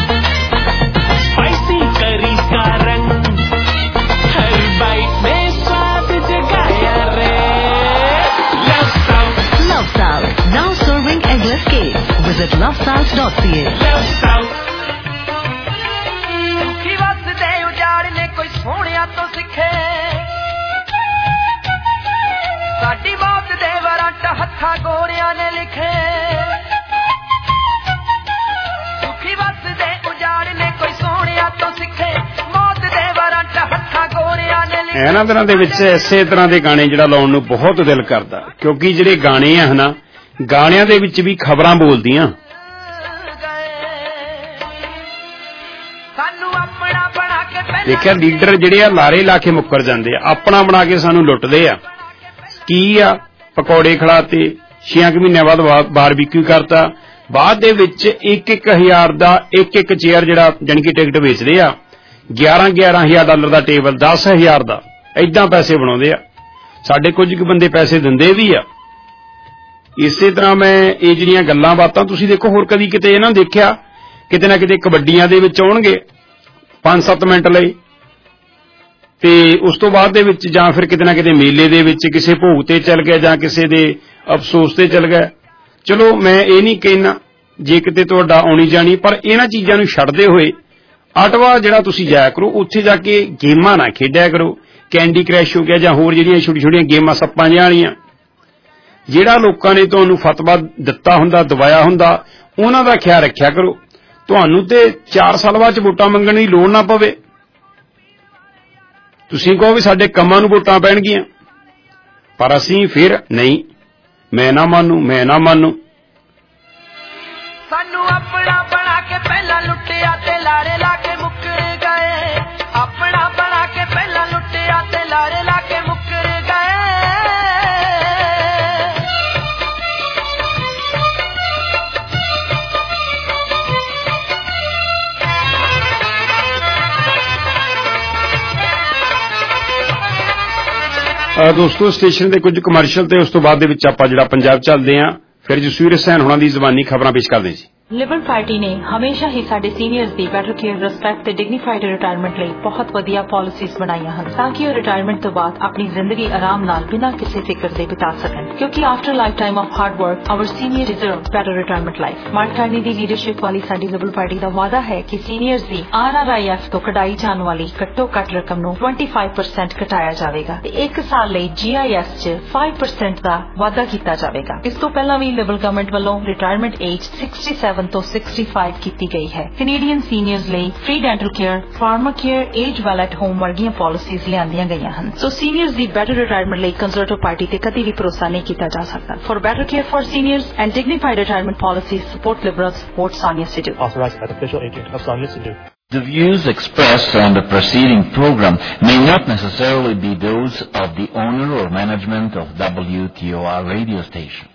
स्पाइसी करी का रंग, हर बाइट में स्वाद जगाया रे। Love South, Love South, now serving eggless cake. Visit love south dot c a. Love South. ਦੁਖੀ ਵਸਦੇ ਉਜਾੜਨੇ ਕੋਈ ਸੋਹਣਿਆ ਤੋਂ ਸਿੱਖੇ, ਸਾਡੀ ਮੌਤ ਦੇ ਵਾਰੰਟ ਹੱਥਾਂ ਗੋਰਿਆਂ ਨੇ ਲਿਖੇ। ਇਹਨਾਂ ਦਿਨਾਂ ਦੇ ਵਿੱਚ ਇਸੇ ਤਰ੍ਹਾਂ ਦੇ ਗਾਣੇ ਜਿਹੜਾ ਲਾਉਣ ਨੂੰ ਬਹੁਤ ਦਿਲ ਕਰਦਾ, ਕਿਉਂਕਿ ਜਿਹੜੇ ਗਾਣੇ ਆ ਹਨਾ, ਗਾਣਿਆਂ ਦੇ ਵਿੱਚ ਵੀ ਖਬਰਾਂ ਬੋਲਦੀਆਂ। ਦੇਖਿਆ ਲੀਡਰ ਜਿਹੜੇ ਆ ਲਾਰੇ ਲਾ ਕੇ ਮੁੱਕਰ ਜਾਂਦੇ ਆ, ਆਪਣਾ ਬਣਾ ਕੇ ਸਾਨੂੰ ਲੁੱਟਦੇ ਆ। ਕੀ ਆ, ਪਕੌੜੇ ਖਿਲਾਤੇ, ਛੇ ਕੁ ਮਹੀਨਿਆਂ ਬਾਅਦ ਬਾਰਬੀਕਿਊ ਕਰਤਾ, ਬਾਅਦ ਦੇ ਵਿੱਚ ਇੱਕ ਇੱਕ ਹਜ਼ਾਰ ਦਾ ਇੱਕ ਇੱਕ ਚੇਅਰ ਜਿਹੜਾ ਜਾਣੀ ਕਿ ਟਿਕਟ ਵੇਚਦੇ ਆ, ਗਿਆਰਾਂ ਗਿਆਰਾਂ ਹਜ਼ਾਰ ਡਾਲਰ ਦਾ ਟੇਬਲ, ਦਸ ਹਜ਼ਾਰ ਦਾ, ਏਦਾਂ ਪੈਸੇ ਬਣਾਉਂਦੇ ਆ। ਸਾਡੇ ਕੁਝ ਕੁ ਬੰਦੇ ਪੈਸੇ ਦਿੰਦੇ ਵੀ ਆ। ਇਸੇ ਤਰ੍ਹਾਂ ਮੈਂ ਇਹ ਜਿਹੜੀਆਂ ਗੱਲਾਂ ਬਾਤਾਂ ਤੁਸੀਂ ਦੇਖੋ, ਹੋਰ ਕਦੀ ਕਿਤੇ ਇਹਨਾਂ ਦੇਖਿਆ ਕਿਤੇ ਨਾ ਕਿਤੇ ਕਬੱਡੀਆਂ ਦੇ ਵਿੱਚ ਆਉਣਗੇ ਪੰਜ ਸੱਤ ਮਿੰਟ ਲਈ, ਤੇ ਉਸ ਤੋਂ ਬਾਅਦ ਦੇ ਵਿੱਚ ਜਾਂ ਫਿਰ ਕਿਤੇ ਨਾ ਕਿਤੇ ਮੇਲੇ ਦੇ ਵਿੱਚ ਕਿਸੇ ਭੋਗ ਤੇ ਚੱਲ ਗਿਆ ਜਾਂ ਕਿਸੇ ਦੇ ਅਫਸੋਸ ਤੇ ਚੱਲ ਗਿਆ। ਚਲੋ ਮੈਂ ਇਹ ਨਹੀਂ ਕਹਿਣਾ ਜੇ ਕਿਤੇ ਤੁਹਾਡਾ ਆਉਣੀ ਜਾਣੀ, ਪਰ ਇਹਨਾਂ ਚੀਜ਼ਾਂ ਨੂੰ ਛੱਡਦੇ ਹੋਏ ਆਟਵਾ ਜਿਹੜਾ ਤੁਸੀਂ ਜਾਇਆ ਕਰੋ, ਉੱਥੇ ਜਾ ਕੇ ਗੇਮਾਂ ਨਾ ਖੇਡਿਆ ਕਰੋ। ਕੈਂਡੀ ਕ੍ਰੈਸ਼ ਹੋ ਗਿਆ ਜਾਂ ਹੋਰ ਜਿਹੜੀਆਂ ਛੋਟੀ ਛੋਟੀਆਂ ਗੇਮਾਂ ਸੱਪਾਂ ਜਿਹੀਆਂ ਵਾਲੀਆਂ, ਜਿਹੜਾ ਲੋਕਾਂ ਨੇ ਤੁਹਾਨੂੰ ਫਤਵਾ ਦਿੱਤਾ ਹੁੰਦਾ, ਦਵਾਇਆ ਹੁੰਦਾ, ਉਹਨਾਂ ਦਾ ਖਿਆਲ ਰੱਖਿਆ ਕਰੋ। ਤੁਹਾਨੂੰ ਤੇ ਚਾਰ ਸਾਲ ਬਾਅਦ ਚ ਵੋਟਾਂ ਮੰਗਣ ਦੀ ਲੋੜ ਨਾ ਪਵੇ। ਤੁਸੀਂ ਕਹੋ ਵੀ ਸਾਡੇ ਕੰਮਾਂ ਨੂੰ ਵੋਟਾਂ ਪੈਣਗੀਆਂ, ਪਰ ਅਸੀਂ ਫਿਰ ਨਹੀਂ, ਮੈਂ ਨਾ ਮੰਨੂ, ਮੈਂ ਨਾ ਮੰਨੂ। ਸਾਨੂੰ ਆਪਣਾ ਬਣਾ ਕੇ ਪਹਿਲਾਂ ਲੁੱਟਿਆ ਤੇ ਲਾਰੇ ਲਾ ਕੇ ਮੁੱਕਰ ਗਏ, ਆਪਣਾ ਬਣਾ ਕੇ ਪਹਿਲਾਂ ਲੁੱਟਿਆ ਤੇ ਲਾਰੇ ਲਾ ਕੇ ਮੁੱਕਰ ਗਏ। ਦੋਸਤੋ ਸਟੇਸ਼ਨ ਦੇ ਕੁਝ ਕਮਰਸ਼ੀਅਲ ਤੇ ਉਸ ਤੋਂ ਬਾਅਦ ਦੇ ਵਿੱਚ ਆਪਾਂ ਜਿਹੜਾ ਪੰਜਾਬ ਚੱਲਦੇ ਆਂ, ਫਿਰ ਜਸਵੀਰ ਹੁਸੈਨ ਹੋਣਾ ਦੀ ਜ਼ਬਾਨੀ ਖਬਰਾਂ ਪੇਸ਼ ਕਰਦੇ ਜੀ। ਲਿਬਰਲ ਪਾਰਟੀ ਨੇ ਹਮੇਸ਼ਾ ਹੀ ਸਾਡੇ ਸੀਨੀਅਰਸ ਦੀ ਬੈਟਰ ਕੇਅਰ, ਰਿਸਪੈਕਟ ਤੇ ਡਿਗਨੀਫਾਈਡ ਰਿਟਾਇਰਮੈਂਟ ਲਈ ਬਹੁਤ ਵਧੀਆ ਪਾਲਿਸੀਜ਼ ਬਣਾਈਆਂ ਹਨ, ਤਾਂ ਕਿ ਉਹ ਰਿਟਾਇਰਮੈਂਟ ਤੋਂ ਬਾਅਦ ਆਪਣੀ ਜ਼ਿੰਦਗੀ ਆਰਾਮ ਨਾਲ ਬਿਨਾਂ ਕਿਸੇ ਫਿਕਰ ਦੇ ਬਿਤਾ ਸਕਣ। ਕਿਉਂਕਿ after lifetime of hard work our senior deserve better retirement life. Mark Carney ਦੀ ਲੀਡਰਸ਼ਿਪ ਵਾਲੀ ਸਾਡੀ ਲਿਬਰਲ ਪਾਰਟੀ ਦਾ ਵਾਅਦਾ ਹੈ ਕਿ ਸੀਨੀਅਰਸ ਦੀ ਆਰ ਆਰ ਆਈ ਐਫ ਤੋਂ ਕਢਾਈ ਜਾਣ ਵਾਲੀ ਘੱਟੋ ਘੱਟ ਰਕਮ ਨੂੰ ਪੱਚੀ ਪਰਸੈਂਟ ਘਟਾਇਆ ਜਾਵੇਗਾ ਤੇ ਇੱਕ ਸਾਲ ਲਈ ਜੀ ਆਈ ਐਸ ਚ ਪੰਜ ਪਰਸੈਂਟ ਦਾ ਵਾਧਾ ਕੀਤਾ ਜਾਵੇਗਾ। ਇਸ ਤੋਂ ਪਹਿਲਾਂ ਵੀ ਲਿਬਰਲ ਗਵਰਨਮੈਂਟ ਵੱਲੋਂ ਰਿਟਾਇਰਮੈਂਟ ਏਜ ਸੜसठ ਤੋਂ पैंसठ ਕੀਤੀ ਗਈ ਹੈ। ਕੈਨੇਡੀਅਨ ਸੀਨੀਅਰਸ ਲਈ free dental care, pharma care, age well at home ਵਰਗੀਆਂ ਪਾਲਿਸੀਜ਼ ਲਿਆਂਦੀਆਂ ਗਈਆਂ ਹਨ। ਸੋ ਸੀਨੀਅਰਸ ਦੀ ਬੈਟਰ ਰਿਟਾਇਰਮੈਂਟ ਲਈ ਕੰਜ਼ਰਵੇਟਿਵ ਪਾਰਟੀ ਤੇ ਕਦੀ ਵੀ ਭਰੋਸਾ ਨਹੀਂ ਕੀਤਾ ਜਾ ਸਕਦਾ। For better care for seniors and dignified retirement policies, support Liberals, vote Sonia Sidhu. Authorized by the official agent of Sonia Sidhu. The views expressed on the preceding program may not necessarily be those of the owner or management of W T O R radio station.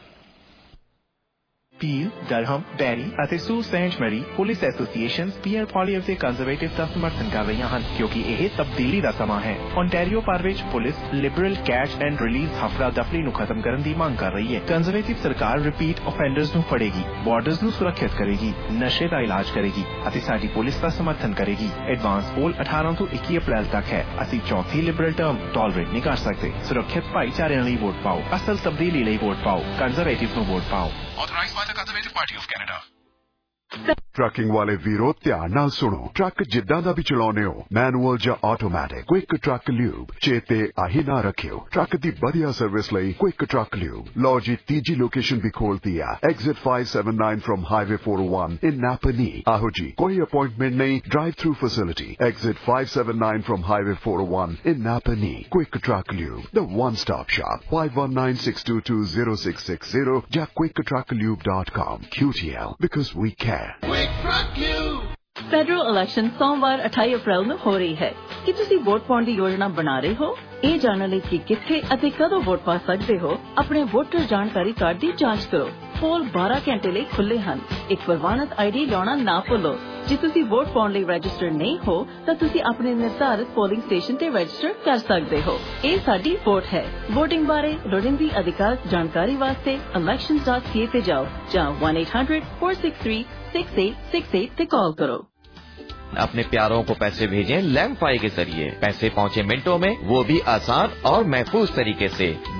Peel, Durham, Barrie ਅਤੇ ਸੂ Saint Marie police associations Pierre Poilievre ਦੇ conservative ਦਾ ਸਮਰਥਨ ਕਰ ਰਹੀਆਂ ਹਨ, ਕਿਉਂਕਿ ਇਹ ਤਬਦੀਲੀ ਦਾ ਸਮਾਂ ਹੈ। ਓਨਟਾਰੀਓ ਭਰ ਵਿੱਚ police liberal catch and release ਹਫੜਾ ਦਫੜੀ ਨੂੰ ਖਤਮ ਕਰਨ ਦੀ ਮੰਗ ਕਰ ਰਹੀ ਹੈ। ਕੰਜ਼ਰਵੇਟਿਵ ਸਰਕਾਰ ਰਿਪੀਟ ਆਫੈਂਡਰਸ ਨੂੰ ਫੜੇਗੀ, ਬਾਰਡਰਸ ਨੂੰ ਸੁਰੱਖਿਅਤ ਕਰੇਗੀ, ਨਸ਼ੇ ਦਾ ਇਲਾਜ ਕਰੇਗੀ ਅਤੇ ਸਾਡੀ ਪੁਲਿਸ ਦਾ ਸਮਰਥਨ ਕਰੇਗੀ। ਐਡਵਾਂਸ ਪੋਲ ਅਠਾਰਾਂ ਤੋਂ ਇੱਕੀ ਅਪ੍ਰੈਲ ਤੱਕ ਹੈ। ਅਸੀਂ ਚੌਥੀ ਲਿਬਰਲ ਟਰਮ ਟੋਲਰੇਟ ਨਹੀਂ ਕਰ ਸਕਦੇ। ਸੁਰੱਖਿਅਤ ਭਾਈਚਾਰਿਆਂ ਲਈ ਵੋਟ ਪਾਓ, ਅਸਲ ਤਬਦੀਲੀ ਲਈ ਵੋਟ ਪਾਓ, ਕੰਜ਼ਰਵੇਟਿਵ ਨੂੰ ਵੋਟ ਪਾਓ। Authorized by the Conservative Party of Canada. Trucking ਵਾਲੇ ਵੀਰੋ ਧਿਆਨ ਨਾਲ ਸੁਣੋ। ਟਰੱਕ ਜਿੱਦਾਂ ਦਾ ਵੀ ਚਲਾਉਨੇ ਹੋ, ਮੈਨੂਅਲ ਜਾਂ ਆਟੋਮੈਟਿਕ, ਕੁਇਕ ਟਰੱਕ ਲਿਊਬ ਚੇਤੇ ਆਹੀ ਨਾ ਰੱਖਿਓ। ਟਰੱਕ ਦੀ ਵਧੀਆ ਸਰਵਿਸ ਲਈ ਕੁਇਕ ਟਰੱਕ ਲਿਊਬ। ਲਓ ਜੀ ਤੀਜੀ ਲੋਕੇਸ਼ਨ ਵੀ ਖੋਲਤੀ ਆ, ਐਗਜ਼ਿਟ ਪੰਜ ਸੱਤ ਨੌਂ ਫਰਮ ਹਾਈਵੇ ਚਾਰ ਸੌ ਇੱਕ ਇਨ ਨਾਪਨੀ। ਆਹੋ ਜੀ, ਕੋਈ ਅਪਾਇੰਟਮੈਂਟ ਨਹੀਂ, ਡਰਾਈਵ ਥਰੂ ਫੈਸਿਲਿਟੀ। ਐਗਜ਼ਿਟ ਪੰਜ ਸੱਤ ਨੌਂ ਫਰਮ ਹਾਈਵੇ ਚਾਰ ਸੌ ਇੱਕ in Napanee. Quick truck lube, the one stop shop. ਪੰਜ ਇੱਕ ਨੌਂ ਛੇ ਦੋ ਦੋ ਜ਼ੀਰੋ ਛੇ ਛੇ ਜ਼ੀਰੋ ਜਾਂ quick truck lube dot com. Q T L, because we care. Federal election ਸੋਮਵਾਰ ਅਠਾਈ ਅਪ੍ਰੈਲ ਨੂੰ ਹੋ ਰਹੀ ਹੈ। ਕੀ ਤੁਸੀਂ ਵੋਟ ਪਾਉਣ ਦੀ ਯੋਜਨਾ ਬਣਾ ਰਹੇ ਹੋ? ਇਹ ਜਾਣਨ ਲਈ ਕਿ ਕਿੱਥੇ ਅਤੇ ਕਦੋਂ ਵੋਟ ਪਾ ਸਕਦੇ ਹੋ, ਆਪਣੇ ਵੋਟਰ ਜਾਣਕਾਰੀ ਕਾਰਡ ਦੀ ਜਾਂਚ ਕਰੋ। ਪੋਲ ਬਾਰਾਂ ਘੰਟੇ ਲਈ ਖੁੱਲੇ ਹਨ। ਇੱਕ ਪ੍ਰਵਾਨਿਤ ਆਈ ਡੀ ਲਾਉਣਾ ਨਾ ਭੁੱਲੋ। ਜੇ ਤੁਸੀਂ ਵੋਟ ਪਾਉਣ ਲਈ ਰਜਿਸਟਰ ਨਹੀਂ ਹੋ ਤਾਂ ਤੁਸੀਂ ਆਪਣੇ ਨਿਰਧਾਰਿਤ ਪੋਲਿੰਗ ਸਟੇਸ਼ਨ ਤੇ ਰਜਿਸਟਰ ਕਰ ਸਕਦੇ ਹੋ। ਇਹ ਸਾਡੀ ਵੋਟ ਹੈ। ਵੋਟਿੰਗ ਬਾਰੇ ਲੋੜੀਂਦੀ ਅਧਿਕਾਰਤ ਜਾਣਕਾਰੀ ਵਾਸਤੇ elections dot c a ਤੇ ਜਾਓ ਜਾਂ one eight hundred four six three six eight six eight ਤੇ कॉल करो। अपने प्यारों को पैसे भेजें लैम्फाई के जरिए। पैसे पहुंचे मिनटों में, वो भी आसान और महफूज तरीके से।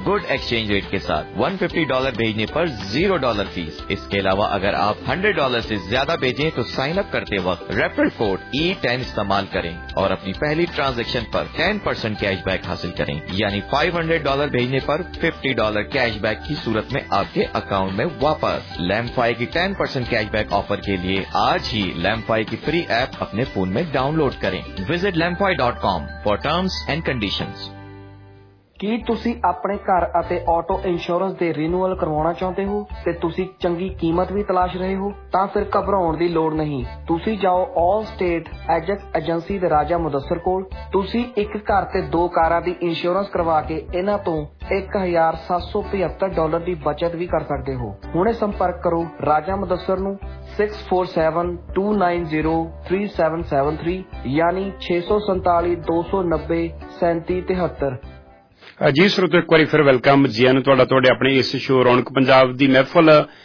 गुड एक्सचेंज रेट के साथ एक सौ पचास डॉलर भेजने पर जीरो डॉलर फीस। इसके अलावा अगर आप सौ डॉलर से ज्यादा भेजें तो साइन अप करते वक्त रेफरल कोड ई टेन इस्तेमाल करें और अपनी पहली ट्रांजैक्शन पर टेन परसेंट कैशबैक हासिल करें, यानी पाँच सौ डॉलर भेजने पर पचास डॉलर कैशबैक की सूरत में आपके अकाउंट में वापस। लैम्फाई की टेन परसेंट कैशबैक ऑफर के लिए आज ही लैम्फाई की फ्री ऐप अपने फोन में डाउनलोड करें। Visit लैम्फाई dot com for terms and conditions. ਕੀ ਤੁਸੀਂ ਆਪਣੇ ਘਰ ਅਤੇ ਆਟੋ ਇੰਸ਼ੋਰੈਂਸ ਦੇ ਰੀਨਿਊਅਲ ਕਰਵਾਉਣਾ ਚਾਹੁੰਦੇ ਹੋ ਤੇ ਤੁਸੀਂ ਚੰਗੀ ਕੀਮਤ ਵੀ ਤਲਾਸ਼ ਰਹੇ ਹੋ? ਤਾਂ ਫਿਰ ਘਬਰਾਉਣ ਦੀ ਲੋੜ ਨਹੀਂ। ਤੁਸੀਂ ਜਾਓ ਆਲ ਸਟੇਟ ਐਜੈਕਟ ਏਜੰਸੀ ਦੇ ਰਾਜਾ ਮੁਦੱਸਰ ਕੋਲ। ਤੁਸੀਂ ਇੱਕ ਘਰ ਤੇ ਦੋ ਕਾਰਾਂ ਦੀ ਇੰਸ਼ੋਰੈਂਸ ਕਰਵਾ ਕੇ ਇਹਨਾਂ ਤੋਂ ਇੱਕ ਹਜ਼ਾਰ ਸੱਤ ਸੌ ਪਝੱਤਰ ਡਾਲਰ ਦੀ ਬਚਤ ਵੀ ਕਰ ਸਕਦੇ ਹੋ। ਹੁਣੇ ਸੰਪਰਕ ਕਰੋ ਰਾਜਾ ਮੁਦੱਸਰ ਨੂੰ six four seven two nine zero three seven seven three यानी छे सौ संताली दो सौ नब्बे सैंती तिहत्तर। जी श्रोते, एक बार फिर वेलकम जी आन तुहाडा तुहाडे अपने इस शो रौनक पंजाब दी महफल